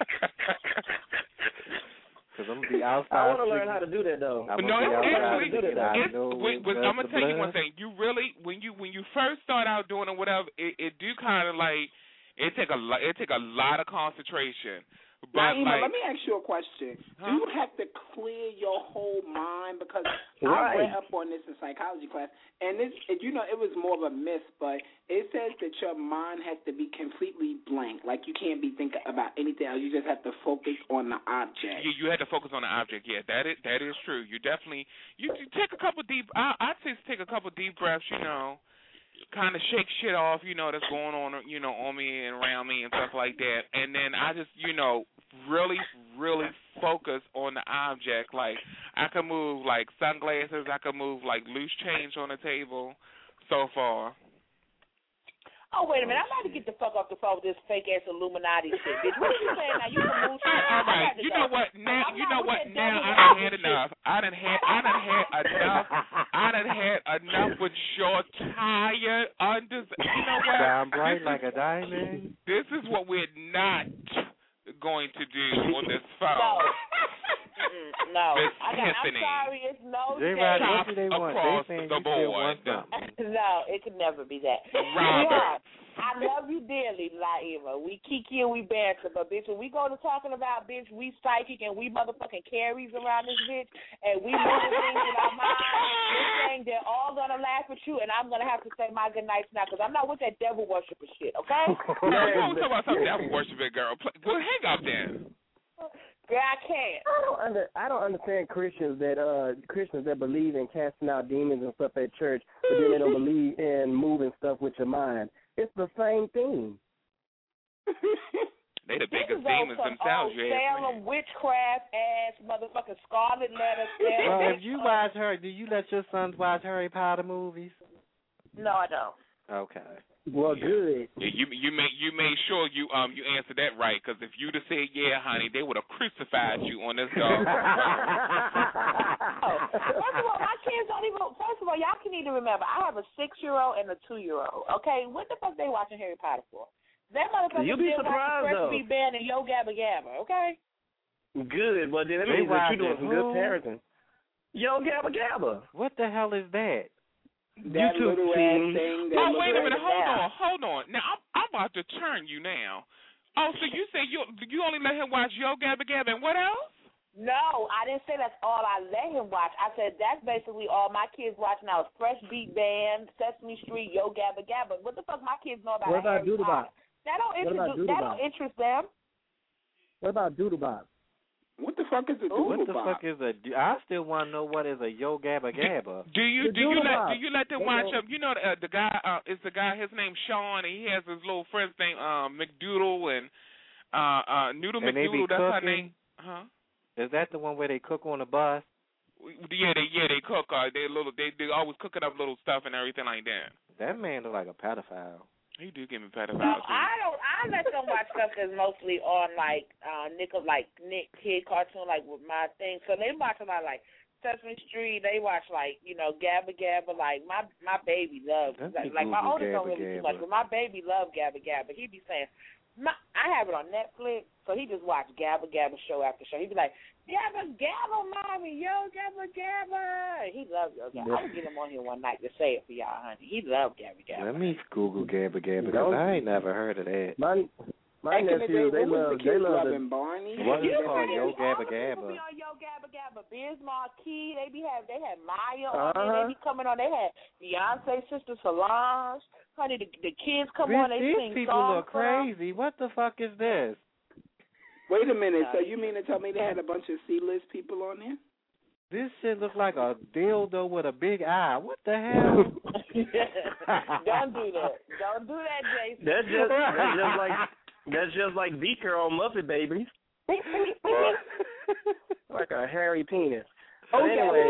Because I'm going to be outside. I want to learn how to do that, though. But no, it's actually, do that. it's, wait, wait, I'm gonna tell you one thing. You really, when you when you first start out doing it, whatever, it, it do kind of like it take a lot. It take a lot of concentration. But Naima, like, let me ask you a question. Huh? Do you have to clear your whole mind? Because Right. I read up on this in psychology class, and this, it, you know, it was more of a myth, but it says that your mind has to be completely blank. Like you can't be thinking about anything else. You just have to focus on the object. you, you had to focus on the object. Yeah, that is that is true. You definitely you, you take a couple deep. I I'd say take a couple deep breaths. You know. Kind of shake shit off, you know, that's going on, you know, on me and around me and stuff like that. And then I just, you know, really, really focus on the object. Like, I can move, like, sunglasses. I can move, like, loose change on the table so far. Oh, wait a minute. I'm about to get the fuck off the phone with this fake-ass Illuminati shit, bitch. What are you saying now? You can move shit. All right. You know what? Now, you know what? Now I done had enough. I done had, I done had enough. I done had enough with your tired under. You know what? Shine bright like a diamond. This is what we're not going to do on this phone. No. Mm-mm, no. Miss I got, I'm Tiffany. sorry. It's no J-Rod, shade. what do they want? Across They saying the you still board. want something. No, it could never be that. Robert. I love you dearly, Naima. We kiki and we banter, but bitch, when we go to talking about bitch, we psychic and we motherfucking carries around this bitch, and we moving things in our mind. This thing, they're all gonna laugh at you, and I'm gonna have to say my good nights now because I'm not with that devil worshiper shit. Okay? No, you don't talk about something that worshiping girl. Well, hang up then. Girl, I can't. I don't under I don't understand Christians that uh Christians that believe in casting out demons and stuff at church, but then they don't believe in moving stuff with your mind. It's the same thing. They the biggest This is demons on some themselves, old you ask me. Salem witchcraft ass motherfucking scarlet letter. Well, if you watch her, do you let your sons watch Harry Potter movies? No, I don't. Okay. Well, good. Yeah, you you made you made sure you um you answered that right, because if you'd have said yeah, honey, they would have crucified you on this dog. Oh, first of all, my kids don't even. First of all, y'all can need to remember, I have a six-year-old and a two-year-old. Okay, what the fuck they watching Harry Potter for? That motherfucker You'll be still surprised, watching though. Fresh Beat Band and Yo Gabba Gabba. Okay. Good. Well, then that They means that you're doing watching some good who? parenting. Yo, Gabba Gabba. What the hell is that? That YouTube little team. ass thing. That Oh, little wait a minute, ass hold ass. on, hold on. Now I'm I'm about to turn you now. Oh, so you say you you only let him watch Yo Gabba Gabba and what else? No, I didn't say that's all I let him watch. I said that's basically all my kids watch now is Fresh Beat Band, Sesame Street, Yo Gabba Gabba. What the fuck my kids know about What about Harry Doodlebop? Potter? That don't What about interest that Doodlebop? don't interest them. What about Doodlebop? What the fuck is a What the doodle fuck is a? I still want to know what is a Yo Gabba Gabba. Do you The do you let Doodlebop. do you let them They watch don't- him? You know uh, the guy uh, is the guy. His name's Sean, and he has his little friends named um, McDoodle and uh, uh, Noodle And they be McDoodle. That's her cooking? name. Huh? Is that the one where they cook on the bus? Yeah, they yeah they cook. Uh, they little they they always cooking up little stuff and everything like that. That man look like a pedophile. He do give me pedophile No, too. I don't. I let them watch stuff that's mostly on like uh, Nick like Nick Kid cartoon, like with my thing. So they watch a lot like Sesame Street. They watch like you know Gabba Gabba. Like my my baby loves Let like, me like my Google oldest don't Gabba really too Gabba. much, but my baby love Gabba Gabba. He be saying, my, I have it on Netflix, so he just watch Gabba Gabba show after show. He be like, Gabba Gabba, mommy, yo Gabba Gabba. He loves yo Gabba. I'm gonna get him on here one night to say it for y'all, honey. He loved Gabba Gabba. Let me Google Gabba Gabba because I ain't never heard of that. My My Back in the nephews, day, they what was love, the they kids love loving the. Barney. What is You it called? know, Yo Gabba all the people Gabba. be on Yo Gabba Gabba. Biz Marquee, they be have they had Maya Uh-huh. on there. They be coming on. They had Beyonce sister Solange. Honey, the, the kids come Bitch, on. They these sing people songs look for them. crazy. What the fuck is this? Wait a minute. So you mean to tell me they had a bunch of C-list people on there? This shit looks like a dildo with a big eye. What the hell? Don't do that. Don't do that, Jason. That's just that's just like that's just like Beaker on Muppet Babies. Like a hairy penis. But Oh, anyway,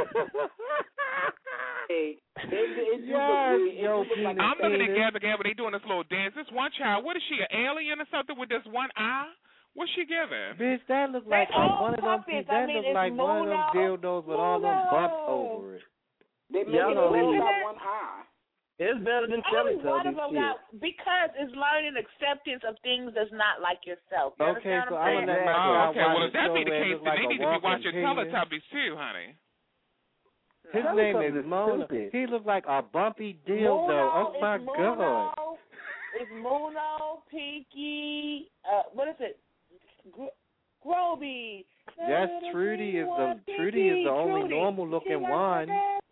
Hey, it, it, it Yes, look weird. It yo, look like I'm looking at penis. Gabba Gabba. They doing this little dance. This one child, what is she, an alien or something with this one eye? What's she giving? Bitch, that look They like a, all one of them. puppets. That I mean, look it's like one of them Muno. dildos with all them bumps Muno. over it. They make Y'all it don't look need- like one eye. it's better than Only Teletubbies. one of them shit. got, because it's learning acceptance of things that's not like yourself. You Okay, understand so what I'm I'm gonna let saying? my Oh, child okay. watch Well, a if that show be the where it case, looks then like they a need to be walking watching penis. Teletubbies too, honey. His Teletubbies name is is Mona. stupid. He looks like a bumpy dildo. Muno, Oh my it's god. Muno, it's Muno, Pinky, uh, what is it? Gr- Groby. Yes, Trudy is the Trudy is the only normal looking one.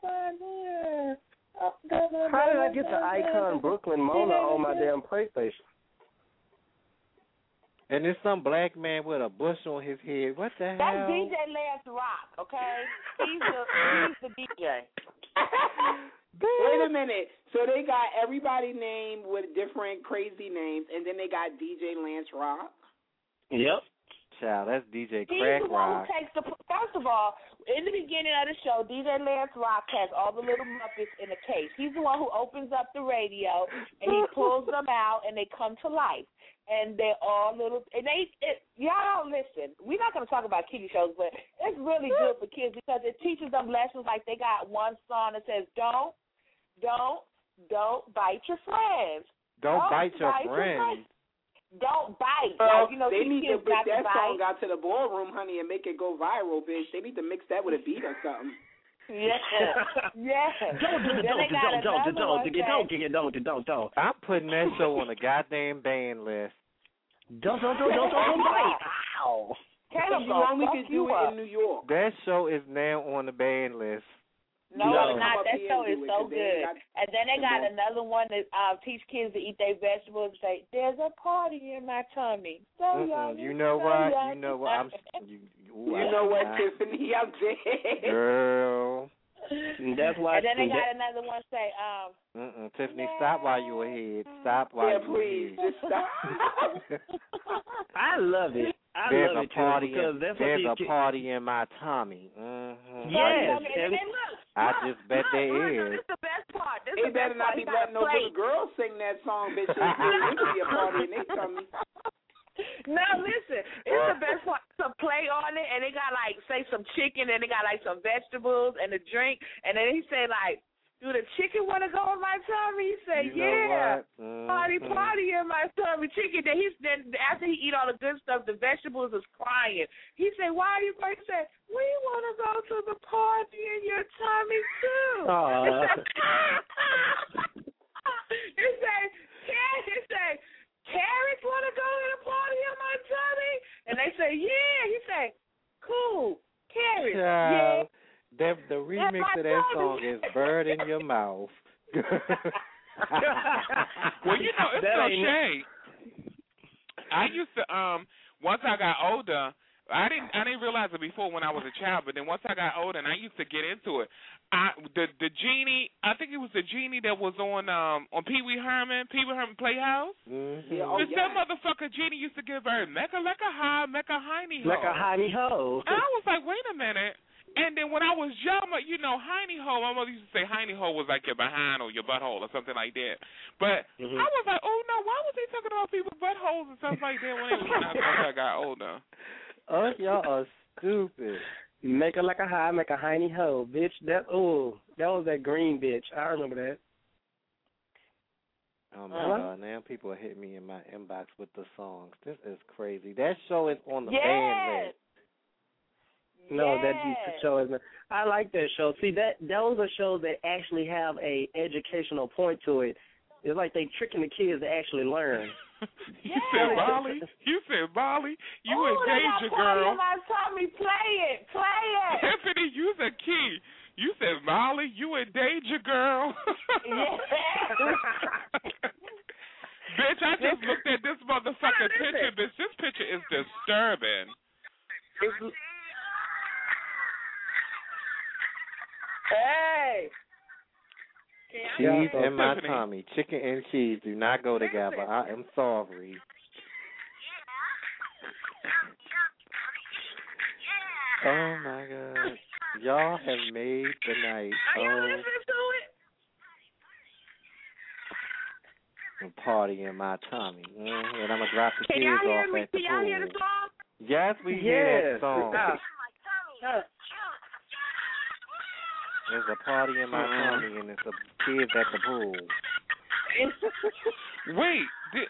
How did I get the icon Brooklyn Mona on my damn PlayStation? And there's some black man with a bush on his head. What the That's hell? D J Lance Rock, okay? He's the he's the D J. Wait a minute. So they got everybody named with different crazy names, and then they got D J Lance Rock. Yep. Child, that's D J He's Crack the one Rock. who takes the. First of all, in the beginning of the show, D J Lance Rock has all the little Muppets in a case. He's the one who opens up the radio and he pulls them out and they come to life. And they're all little. And they, it, y'all listen. We're not going to talk about kiddie shows, but it's really good for kids because it teaches them lessons. Like they got one song that says, "Don't, don't, don't bite your friends. Don't bite your bite friends. Don't bite." Well, like, you know, they these need to kids put got that to bite. song out to the ballroom, honey, and make it go viral, bitch. They need to mix that with a beat or something. Yeah, yeah. Don't, don't, Then they got don't, don't, another don't, one don't, that- don't, don't, don't, don't. I'm putting that show on the goddamn ban list. Don't, don't, don't, don't, don't, don't bite. Ow. Caleb you gonna only fuck can you do it up. in New York. That show is now on the ban list. No, No. it's not. Come up That here show and is do it, so 'cause they good. ain't got- And then they got Come on. another one that uh, teach kids to eat their vegetables and say, "There's a party in my tummy." So Mm-mm. yummy, You know so what? yummy. You know what? I'm. You, ooh, You I- know what, I- Tiffany? I'm dead. Girl. That's why. And then they that- got another one say, um, Mm-mm. Tiffany, stop while you ahead. Stop while Yeah, you please, ahead. just stop. I love it. I There's love a it too party. because In, that's what there's these a kids. party in my Tommy. Mm-hmm. Yes. and then look, I look, just bet look, there look, is. look, This is the best part. This They is the better best not part. be He got letting a no plate. little girls sing that song, bitch. It could be a party in their tummy. No, listen, it's the best part. Some play on it, and they got like say some chicken, and they got like some vegetables and a drink, and then he say like, "Do the chicken want to go in my tummy?" He say, You know "Yeah, what? Mhm. party, party in my tummy." Chicken. Then he's then after he eat all the good stuff, the vegetables is crying. He say, "Why are you crying?" He say, "We want to go to the party in your tummy too." Aw. He say, "Carrots." He say, "Carrots want to go to the party in my tummy?" And they say, "Yeah." He say, "Cool, carrots." Yeah. Child, the, the remix my of that tummy. song is Bird in Your Mouth. Well, you know, it's That no ain't- shade. I used to um once I got older, I didn't I didn't realize it before when I was a child, but then once I got older and I used to get into it. I the the genie, I think it was the genie that was on um on Pee Wee Herman, Pee Wee Herman Playhouse. Mm-hmm. Yeah, oh, But yeah. that motherfucker genie used to give her mecca lecca high, mecca hiney ho. Like a honey ho. And I was like, wait a minute. And then when I was young, you know, hiney hole, my mother used to say hiney hole was like your behind or your butthole or something like that. But Mhm. I was like, oh no, why was they talking about people's buttholes and stuff like that when, they, when I, once I got older? Us, y'all are stupid. Make her like a high, make a hiney ho, bitch. That oh, that was that green bitch. I remember that. Oh my Uh-huh. God! Now people are hitting me in my inbox with the songs. This is crazy. That show is on the Yes. ban list. No, that Yes. show is. I like that show. See, that those are shows that actually have a educational point to it. It's like they tricking the kids to actually learn. You said Molly. You said Molly. You oh, a danger girl. My Tommy, play it, play it. Tiffany, use a key. You said Molly. You a danger girl. Bitch, I just looked at this motherfucking picture, bitch. This picture is disturbing. It's... Hey. Cheese and my Tommy. Chicken and cheese do not go together. I am sorry. Oh my God. Y'all have made the night. Are you oh. listening to it? A party in my Tommy. Mm-hmm. And I'm going to drop the Can kids y'all hear off me? at the Can y'all pool. hear the song? Yes, we yes. hear that song. Yeah. There's a party in my Tommy and it's a kids at the pool. Wait. Did...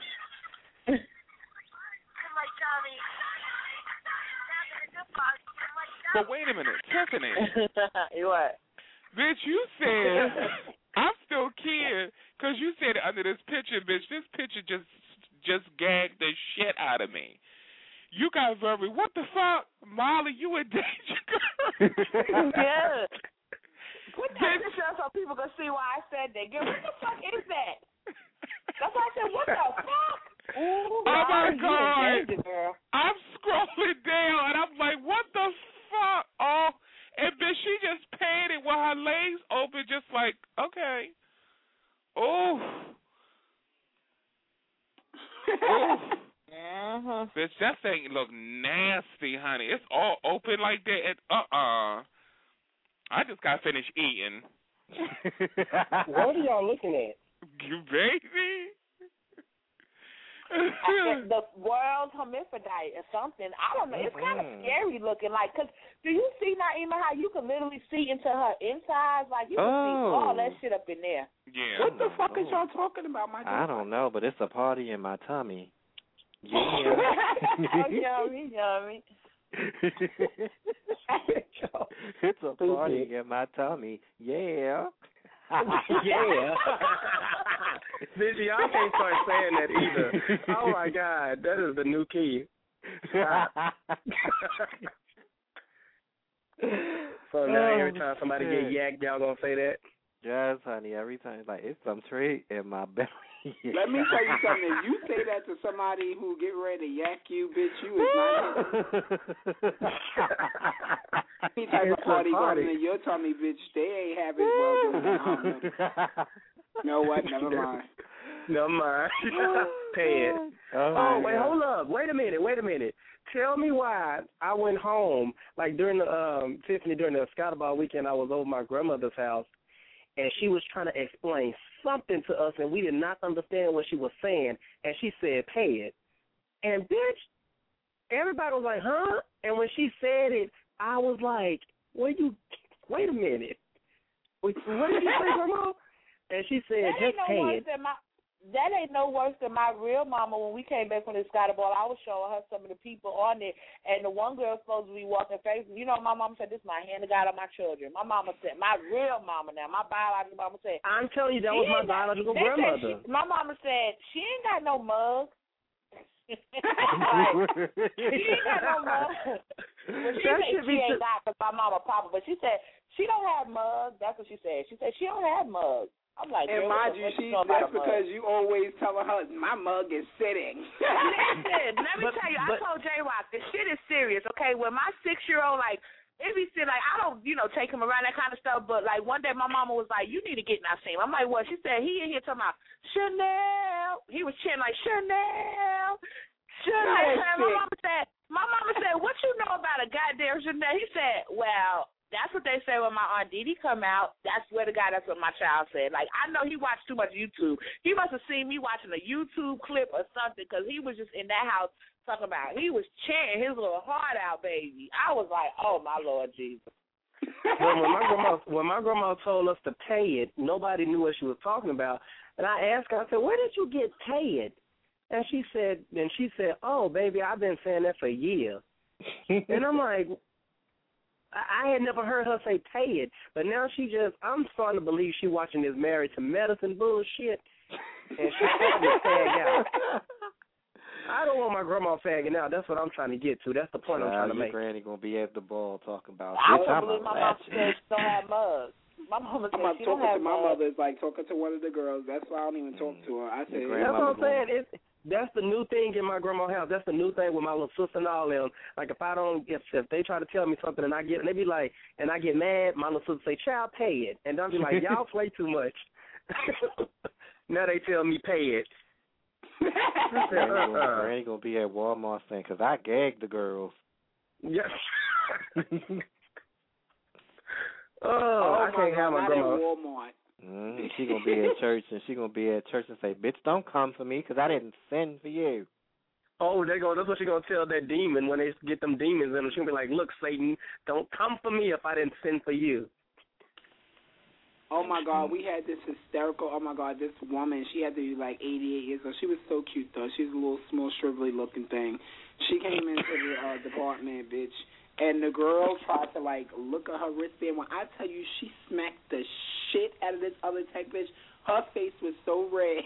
But wait a minute, Tiffany. What? Bitch, you said I'm still kid because you said under this picture, bitch. This picture just just gagged the shit out of me. You got very what the fuck, Molly? You a danger girl? Yeah. Put that picture up so people can see why I said that. Girl, what the fuck is that? That's why I said, what the fuck? Ooh, oh my Molly, God! Danger, girl. I'm scrolling down and I'm like, what the fuck? Oh, and bitch, she just painted with her legs open, just like, okay. Oh. Oh. Uh-huh. Bitch, that thing look nasty, honey. It's all open like that. And, uh-uh. I just got finished eating. What are y'all looking at? You baby. The world's hermaphrodite or something. I don't know. It's kind of scary looking. Like, cause do you see Naima how you can literally see into her insides? Like you can oh. see all that shit up in there. Yeah. What the fuck is y'all talking about, my I don't know, but it's a party in my tummy. Yeah. Oh, yummy, yummy. It's a party in my tummy. Yeah. Yeah. Bitch, y'all can't start saying that either. Oh my God, that is the new key. So now oh, every time somebody shit. get yacked, y'all gonna say that? Yes, honey. Every time, like it's some treat in my belly. Let me tell you something. If you say that to somebody who get ready to yak you, bitch, you is not any type It's of party a party. going in your tummy, bitch. They ain't having well done. You know what? Never mind. Never mind. Pay it. Oh, Oh, wait, hold up. Wait a minute. Wait a minute. Tell me why I went home, like during the, um, Tiffany, during the Scottaball weekend, I was over my grandmother's house, and she was trying to explain something to us, and we did not understand what she was saying, and she said, pay it. And, bitch, everybody was like, huh? And when she said it, I was like, wait, you, wait a minute. What did you say, Grandma? And she said, that just ain't no pay worse it. than my, that ain't no worse than my real mama. When we came back from the Scottaball, I was showing her some of the people on there, and the one girl supposed to be walking face. You know, my mama said, this is my hand of God on my children. My mama said, my real mama now, my biological mama said. I'm telling you, that was my biological got, grandmother. She, my mama said, she ain't got no mug. Like, she ain't got no mug. Well, she That said should she be ain't t- got because my mama papa, but she said she don't have mugs. That's what she said. She said she don't have mugs. I'm like, and girl, mind what you, the she, fuck you know that's about a because mug? you always telling her, my mug is sitting. Listen, let me But- tell you, but- I told J-Rock, this shit is serious, okay? When my six-year-old, like, it be sitting, like, I don't, you know, take him around, that kind of stuff, but, like, one day my mama was like, you need to get in our scene. I'm like, what? She said, he in here talking about Chanel. He was chanting, like, Chanel. Chanel. Nice My shit. mama said, my mama said, what you know about a goddamn Chanel? He said, well, that's what they say when my Aunt Didi come out. That's where the guy, that's what my child said. Like, I know he watched too much YouTube. He must have seen me watching a YouTube clip or something because he was just in that house talking about, he was chanting his little heart out, baby. I was like, oh, my Lord Jesus. But when my grandma when my grandma told us to pay it, nobody knew what she was talking about. And I asked her, I said, where did you get pay it? And she said, and she said, oh, baby, I've been saying that for years. And I'm like, I had never heard her say pay it, but now she just, I'm starting to believe she watching this Married to Medicine bullshit. and she probably fag out. I don't want my grandma fagging out. That's what I'm trying to get to. That's the point I'm trying to your make. granny gonna be at the ball talking about. I Bitch, don't I'm believe a my mom ratchet. said she don't have mugs. My mama said I'm she talking don't have to my mugs. mother. It's like talking to one of the girls. That's why I don't even talk to her. I say, That's what I'm saying. It's, that's the new thing in my grandma's house. That's the new thing with my little sister and all them. Like if I don't, if if they try to tell me something and I get, and they be like, and I get mad, my little sister say, "Child, pay it," and I'll be like, "Y'all play too much." Now they tell me pay it. Granny gonna, Granny gonna be at Walmart saying, "Cause I gagged the girls." Yes. oh, oh I can't my have God, my not grandma. at Walmart. Mm, she gonna be at church and she gonna be at church and say, "Bitch, don't come for me, cause I didn't send for you." Oh, they go. That's what she gonna tell that demon when they get them demons in them. She gonna be like, "Look, Satan, don't come for me if I didn't send for you." Oh my God, we had this hysterical. Oh my God, this woman. She had to be like eighty-eight years old. She was so cute though. She's a little small, shrivelly looking thing. She came into the uh, department, bitch, and the girl tried to like look at her wristband. When I tell you, she smacked the shit out of this other tech bitch. Her face was so red.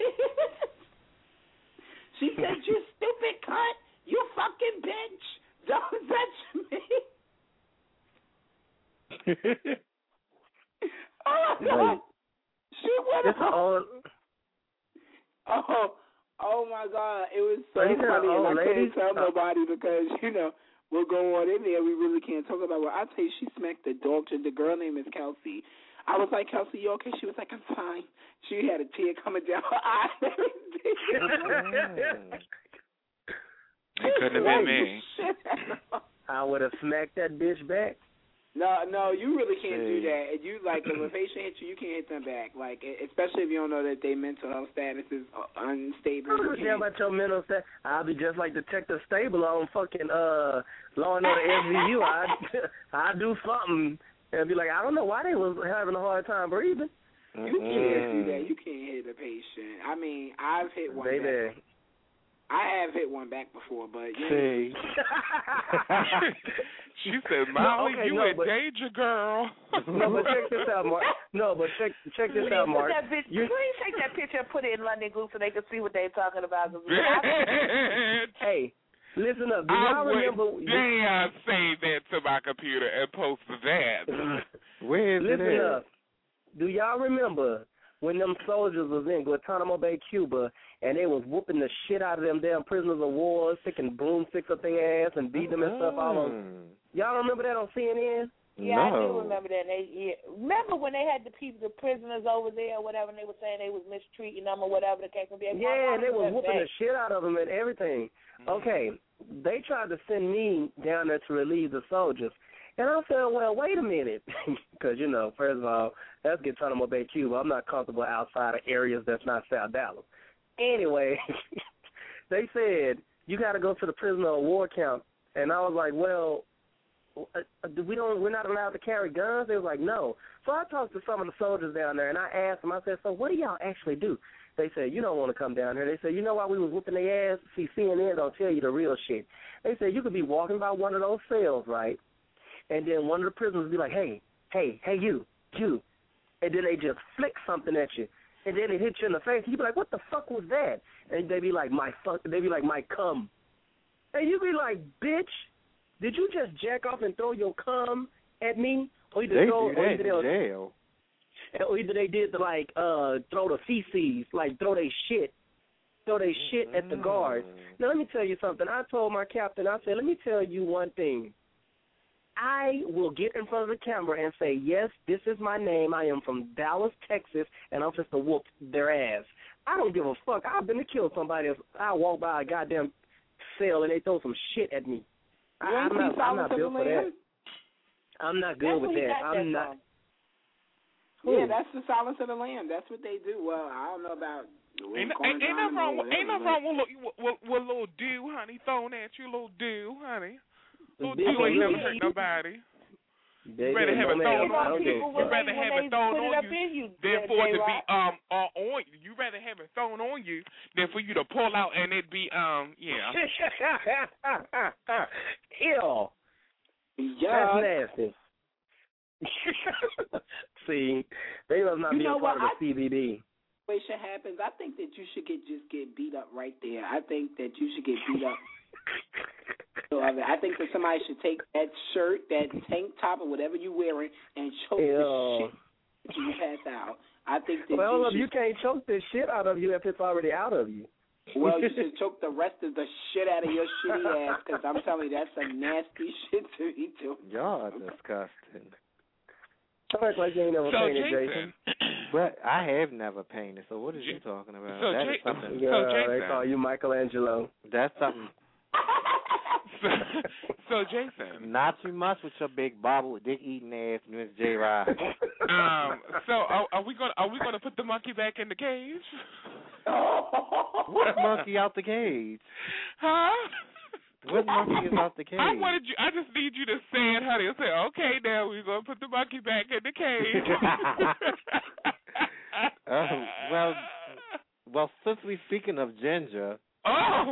She said, "You stupid cunt, you fucking bitch, don't touch me." Oh my God. She went old... Oh, oh my God. It was so Lady, funny, and I lady. couldn't tell nobody because, you know, we'll go on in there. We really can't talk about it. Well, I tell you, she smacked the dog. The girl name is Kelsey. I was like, "Kelsey, you okay?" She was like, "I'm fine." She had a tear coming down her eye and everything. It couldn't have been me. I would have smacked that bitch back. No, no, you really can't do See. that. And you like if a patient hits you, you can't hit them back. Like especially if you don't know that their mental health status is unstable. I don't You give a damn can't. about your mental stat. I'll be just like Detective Stable on fucking uh Law and Order S V U. I I do something and be like, I don't know why they was having a hard time breathing. You can't do that. You can't hit a patient. I mean, I've hit one Baby. back. I have hit one back before, but you See. She said, "Molly, No, okay, you no, in but- danger, girl." No, but check this out, Mark. No, but check check this Please out, put Mark. that bitch, You- please take that picture and put it in London Group so they can see what they're talking about. Hey, listen up. Do I y'all would remember? dare save that to my computer and post that. Where is Listen it at? up. Do y'all remember when them soldiers was in Guantanamo Bay, Cuba, and they was whooping the shit out of them damn prisoners of war, sticking broomsticks up their ass and beating them and stuff all on? Y'all remember that on C N N? Yeah, I do No. remember that. They yeah. Remember when they had the people, the prisoners over there or whatever, and they were saying they was mistreating them or whatever the case may be. Yeah, and they was whooping the that. shit out of them and everything. Okay, they tried to send me down there to relieve the soldiers. And I said, well, wait a minute. Because, you know, first of all, that's Guantanamo Bay, Cuba. I'm not comfortable outside of areas that's not South Dallas. Anyway, they said, you got to go to the prisoner of war camp. And I was like, well, we don't, we're not allowed to carry guns? They was like, no. So I talked to some of the soldiers down there, and I asked them, I said, so what do y'all actually do? They said, you don't want to come down here. They said, you know why we was whooping their ass? See, C N N don't tell you the real shit. They said, you could be walking by one of those cells, right? And then one of the prisoners would be like, hey, hey, hey, you, you. And then they just flick something at you. And then it hit you in the face. You'd be like, what the fuck was that? And they'd be like, my fuck, they'd be like, my cum. And you'd be like, bitch, did you just jack off and throw your cum at me? Or either They throw, do or that either in they- jail. Or either they did the, like, uh, throw the feces, like throw they shit, throw they shit at the guards. Now, let me tell you something. I told my captain, I said, let me tell you one thing. I will get in front of the camera and say, yes, this is my name. I am from Dallas, Texas, and I'm just to whoop their ass. I don't give a fuck. I've been to kill somebody if I walk by a goddamn cell and they throw some shit at me. I, You ain't I'm seen not, I'm Silence not of the built for that. Lambs? I'm not good That's with where he that. got that I'm not. from. Who? Yeah, that's the Silence of the Lamb. That's what they do. Well, I don't know about. Ain't, ain't, ain't nothing wrong with ain't nothing wrong with, with, with, with a little dew, honey, thrown at you, little dew, honey. Little dew ain't never hurt nobody. They, You rather they, have no it thrown man, I on don't you. do You rather have it thrown put it on up in you you, than for it to be J-Rock. um uh, on you. You rather have it thrown on you than for you to pull out and it be um yeah. Ew. Yeah. That's nasty. See, they must not You be know a part what? of the C B D. situation happens, I think that you should get just get beat up right there. I think that you should get beat up. So I, mean, I think that somebody should take that shirt, that tank top, or whatever you're wearing, and choke Ew. the shit until you pass out. I think that Well, you, if should, you can't choke this shit out of you if it's already out of you. well, you should choke the rest of the shit out of your shitty ass, because I'm telling you, that's some nasty shit to be doing. Y'all are disgusting. Sounds like you ain't never So, painted, Jason. Jason. But I have never painted, so what are you talking about? So, that J- is something. Yeah, So, they Jason. call you Michelangelo. That's something. So, so Jason. Not too much with your big bobble, dick eating ass, Miss J. Rod. Um. So, are, are we going? Are we going to put the monkey back in the cage? What monkey out the cage? Huh? What monkey is out the cage? I wanted you. I just need you to say it, honey. Say, okay, now we're gonna put the monkey back in the cage. Oh, well, well, since we're speaking of ginger, oh.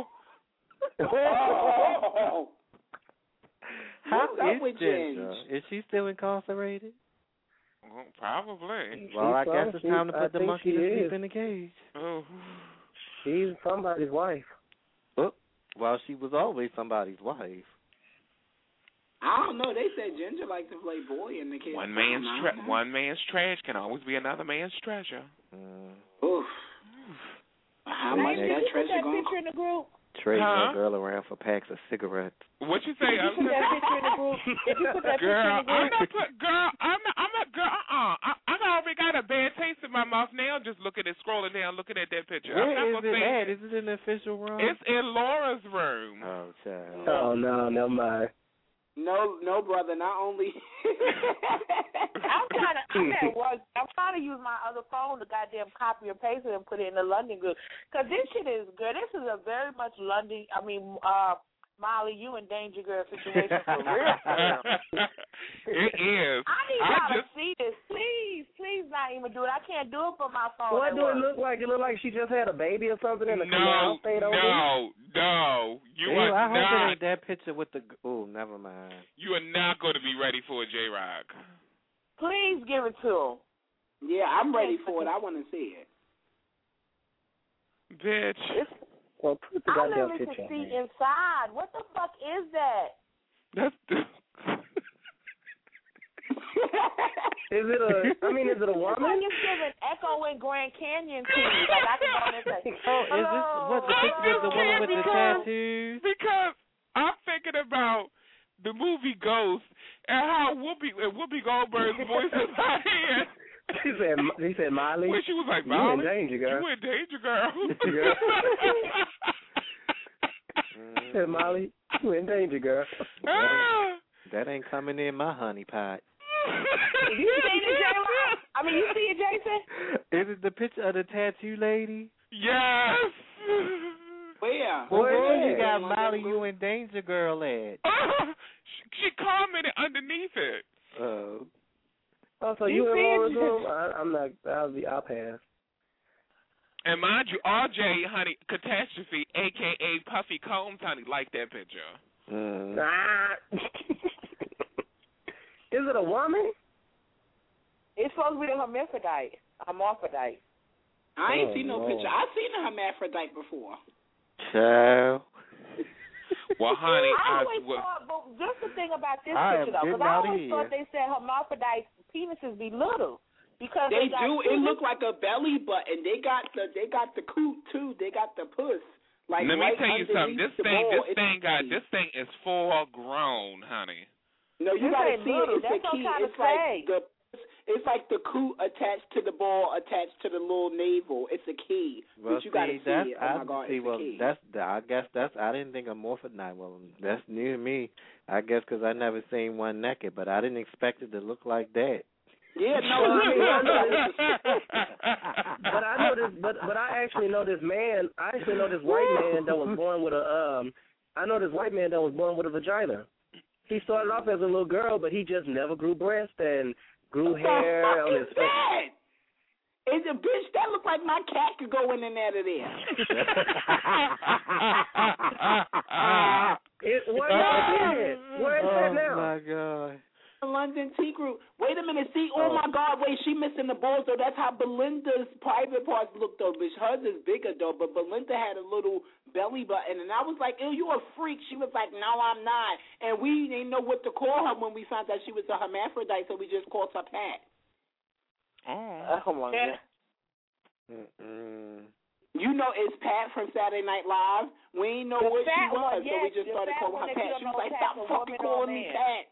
Oh. how What's up is with Ginger? Ginge? Is she still incarcerated? Well, probably. Well, I She's guess some- it's time to she- I put the think monkey she to is. sleep in the cage. Oh. She's somebody's wife. Oh, well, she was always somebody's wife. I don't know. They said Ginger liked to play boy in the kids. One man's tra- one man's trash can always be another man's treasure. Mm. Oof. How Hey, much did that you treasure that going? picture in the group? Trading Huh? a girl around for packs of cigarettes. What you say? Did you put that picture in the group? Did you put that Girl, picture in the I'm group? not put, girl, I'm not, I'm not, girl, uh-uh. I, I already got a bad taste in my mouth now just looking at, scrolling down, looking at that picture. I'm Where not is gonna it say at? Is it in the official room? It's in Laura's room. Oh, child. Oh, no, never mind. No, no, brother. Not only. I'm trying to. I'm at work. I'm trying to use my other phone to goddamn copy and paste it and put it in the London group. Cause this shit is good. This is a very much London. I mean, uh, Molly, you in danger girl situation for real. It is. I need I y'all just- to see this, please, please, not even do it. I can't do it for my phone. What at do it work. look like? It look like she just had a baby or something and the No, canal stayed over. no, no. You Ew, are I hope it not. ain't that picture with the. Oh, never mind. You are not going to be ready for a J Rock. Please give it to him. Yeah, I'm ready for it. I want to see it. Bitch. Well, put the I goddamn literally picture can in see there. inside. What the fuck is that? That's. Is it a? I mean, is it a It's like woman? it's giving Echo in Grand Canyon to me. Like I can go in and say, Oh, is this what the picture with the woman with the Because- tattoos? Because I'm thinking about the movie Ghost and how Whoopi, and Whoopi Goldberg's voice in my head. She said. He said, Molly. When she was like, You in Molly, danger, girl. you in danger, girl. Yeah. She said, Molly, you in danger, girl. Ah. That ain't coming in my honey pot. You seen it, J Rock? I mean, you see it, Jason? Is it the picture of the tattoo lady? Yes. Where? Well, Where where is you it? got Molly, you in danger, girl at? she, she commented underneath it. Oh. Oh, so You you in see it? Laura's room? I, I'm not. I'll be. I'll pass. And mind you, R J, honey, Catastrophe, a k a. Puffy Combs, honey, like that picture. Mm. Ah. Is it a woman? It's supposed to be a hermaphrodite. Hermaphrodite. I ain't Oh, seen no Lord. picture. I've seen a hermaphrodite before. Child. Well, honey, I I, always well, thought, but just the thing about this I am picture, though, because getting I out of always here. thought they said hermaphrodites' penises be little. Because They they, got do. two It look like a belly button. They got the. They got the coot too. They got the puss. Like let me right tell you something. underneath This the thing, ball. this It's thing got, key. this thing is full grown, honey. No, you This gotta ain't see little. it. It's That's the what key. I'm trying to It's like say. the. It's like the coot attached to the ball, attached to the little navel. It's a key, Well, but you gotta see, see that's, it. Oh I, my God, see, it's well, a key. that's, I guess that's, I didn't think of morphodite. Well, that's new to me, I guess, because I never seen one naked, but I didn't expect it to look like that. Yeah, no, Well, I mean, I know it's- But I know this. But but I actually know this man. I actually know this white man that was born with a. Um, I know this white man that was born with a vagina. He started off as a little girl, but he just never grew breast and grew What hair the fuck on his is face. that? It's a bitch that look like my cat could go in and out of there. It, where y'all at? Where is oh that now? my God. London Tea Group. Wait a minute. See, oh, my God. Wait, she missing the balls, though. That's how Belinda's private parts look, though. Bitch, hers is bigger, though. But Belinda had a little belly button. And I was like, ew, you a freak. She was like, no, I'm not. And we didn't know what to call her when we found out she was a hermaphrodite, so we just called her Pat. Oh, oh my God. Mm-mm. You know, it's Pat from Saturday Night Live. We ain't know The what she fat was, one, so yes, we just the started fat calling one her that you Pat. don't She was know like, if stop that's a fucking woman or calling a me man. Pat.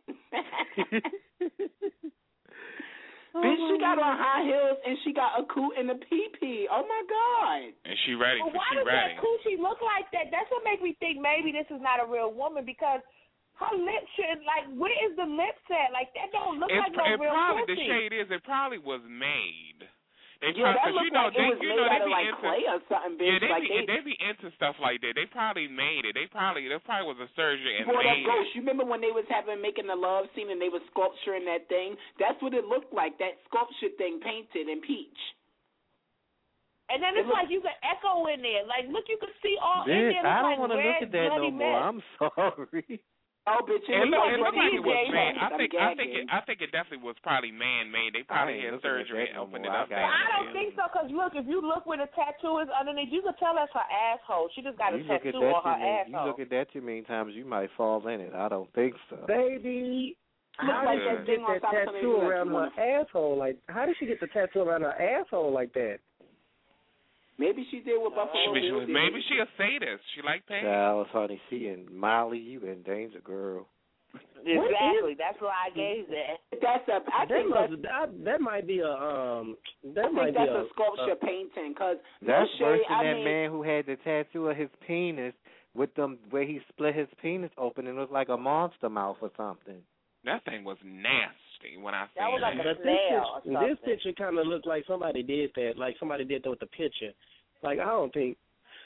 Oh Bitch, she my got God. on high heels and she got a coot and a pee-pee. Oh, my God. And she ready. But For, why she does ready. that coochie look like that? That's what makes me think maybe this is not a real woman because her lips should, like, where is the lips at? Like, that don't look It's, like no it real probably, pussy. the shade is, it probably was made. They Yeah, probably, that cause looked you know, like they, it was you made know, they out of, be like, into, clay or something, bitch. Yeah, they like be, they, they be into stuff like that. They probably made it. They probably, there probably was a surgery and Boy, that made ghost. it. You remember when they was having making the love scene and they was sculpturing that thing? That's what it looked like. That sculpture thing painted in peach. And then It it's look- like you can echo in there. Like, look, you can see all Bitch, in there. It's I don't like want to look red, at that no bloody more. mess. I'm sorry. Oh, bitch, It, it, look, was it looked like it was D J man. I I'm think, I think, gagging. it, I think it definitely was probably man-made. They probably I ain't had looking at surgery that and no opened more. it up. I got there. I don't think so, because look, if you look where the tattoo is underneath, you can tell that's her asshole. She just got You a look at tattoo that on her too many, you asshole. look at that too many times, you might fall in it. I don't think so. Baby, Look how like did that she thing get on that top of something tattoo like around you her wanna- asshole? Like, how did she get the tattoo around her asshole like that? Maybe she did with Buffalo Maybe she, Bill was, did. maybe she a sadist. She like pain. Child, honey, she and Molly, you in danger, girl. Exactly. That's why I gave that. That's a. I that think must, that's. that, that might be a um. That I might think that's be a, sculpture a, painting, cause That's no worse shade, than I that mean, man who had the tattoo of his penis with them where he split his penis open and looked like a monster mouth or something. That thing was nasty when I That seen was like it. a But this snail or picture, this something. picture kind of looked like somebody did that. Like somebody did that with the picture. Like I don't think.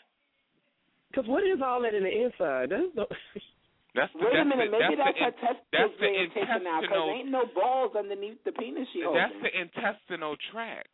Cause what is all that in the inside? That's no. That's the, wait that's a minute, the, maybe that's, that's, the, her that's testicles the being taken out, cause intestinal. ain't no balls underneath the penis she That's opened. the intestinal tract.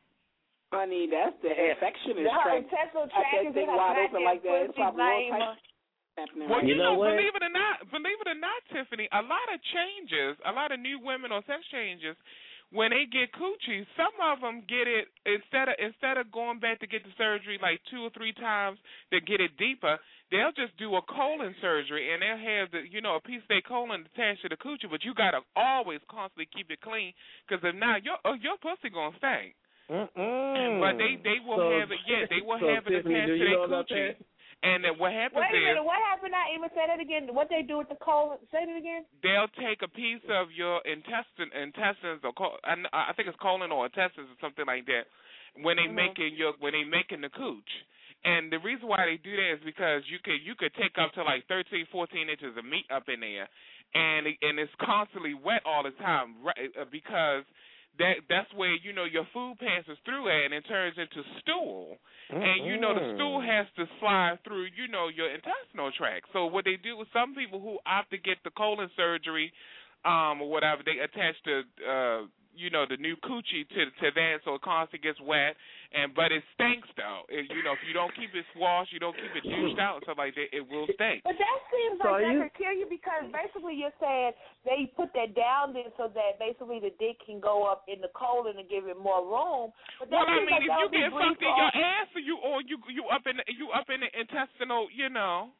Honey, that's the infectious Her tract. intestinal Got tract that is thing in her wide open goddamn like that. It's pussy, probably all lame. types happening. Well, right you You know, know what? believe it or not, believe it or not, Tiffany, a lot of changes, a lot of new women or sex changes, when they get coochie, some of them get it instead of instead of going back to get the surgery like two or three times to get it deeper, they'll just do a colon surgery and they'll have the you know a piece of their colon attached to the coochie, but you gotta always constantly keep it clean because if not, your uh, your pussy gonna stink. Mm-mm. But they they will So- have it, yeah, they will so, have it Tiffany, attached do to you their know about coochie. that? And then what happens Wait a is minute, what happened? I even say that again. What they do with the colon? Say it again. they'll take a piece of your intestine, intestines, or col- I, kn- I think it's colon or intestines or something like that. When they Mhm. making your, when they making the cooch, and the reason why they do that is because you could you could take up to like thirteen, fourteen inches of meat up in there, and it, and it's constantly wet all the time, right? uh, Because that that's where you know your food passes through it and it turns into stool. And you know the stool has to slide through, you know, your intestinal tract. So what they do with some people who opt to get the colon surgery, um, or whatever, they attach the, uh, you know, the new coochie to to that, so it constantly gets wet. And but it stinks though. It, you know, if you don't keep it washed, you don't keep it douched out and stuff like that, it will stink. But that seems So like that you- could kill you because basically you're saying they put that down there so that basically the dick can go up in the colon and give it more room. But that Well, I seems mean, like if that you would be get brief fucked in for your all- ass, or you or you you up in the, you up in the intestinal, you know.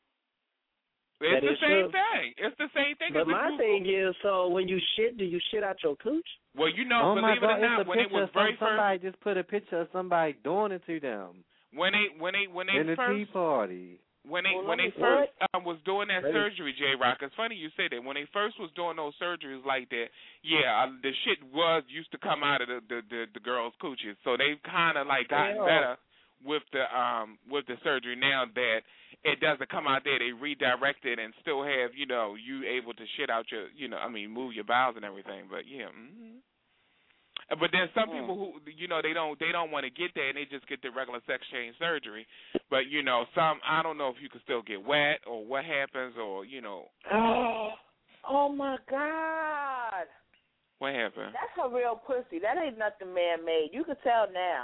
It's That the is same true. thing. It's the same thing. But as if my you- thing is, so when you shit, do you shit out your cooch? Well, you know, Oh my believe it God! or not, It's a when it picture was of some, very first, somebody just put a picture of somebody doing it to them when they when they when they in the first tea party. when they Well, when let they me- first um, was doing that Let me- surgery, J Rock. It's funny you say that. When they first was doing those surgeries like that, yeah, uh, the shit was used to come out of the the the, the girls' coochies. So they've kind of like gotten Yeah. better with the um with the surgery now that it doesn't come out there. They redirect it and still have you know you able to shit out your you know I mean move your bowels and everything. But yeah. Mm-hmm. But there's some people who, you know, they don't they don't want to get there and they just get the regular sex change surgery. But you know, some I don't know if you can still get wet or what happens or you know Oh, oh my God. what happened. That's a real pussy. That ain't nothing man made. You can tell now.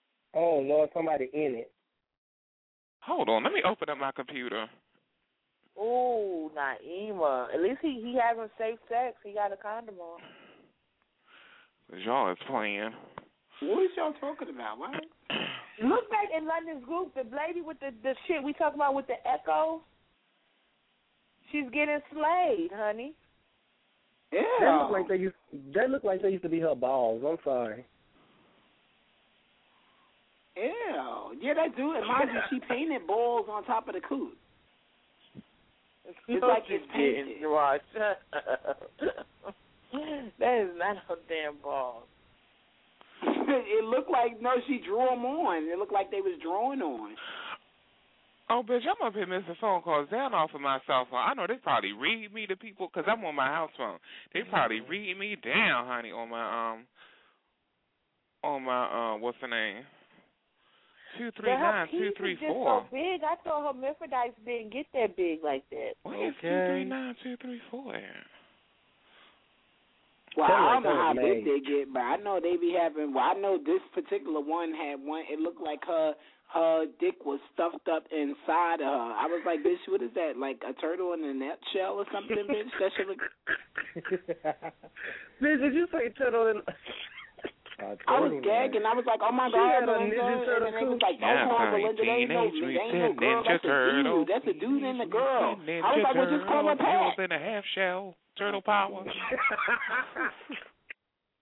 Oh Lord, somebody in it. Hold on, let me open up my computer. Ooh, Naima. At least he he having safe sex. He got a condom on. Y'all is playing. What is y'all talking about? What? Look back in London's group, the lady with the, the shit we talking about with the echo. She's getting slayed, honey. Yeah. That look like they used. That look like they used to be her balls. I'm sorry. Ew. Yeah, that do. And mind you, she painted balls on top of the coot. It's like it's painted. Right. That is not her damn balls. It looked like, no, she drew them on. It looked like they was drawing on. Oh, bitch, I'm up here missing phone calls down off of my cell phone. I know they probably read me to people because I'm on my house phone. They probably read me down, honey, on my, um, on my, uh, what's the name? two three nine two three four. So big, I thought her Mithridites didn't get that big like that. Where's two three nine two three four at? Well, I don't know how big they get, but I know they be having. Well, I know this particular one had one. It looked like her her dick was stuffed up inside of her. I was like, bitch, what is that? Like a turtle in a nutshell or something, bitch? That shit look. Bitch, did you say turtle in? Uh, I was gagging. I was like, "Oh my God, Belinda!" And then it was like, "Oh my Belinda, they ain't no, they ain't no girl. That's a dude. That's a dude and a girl." I was like, "Well, just call her Pat." In a half shell, turtle power.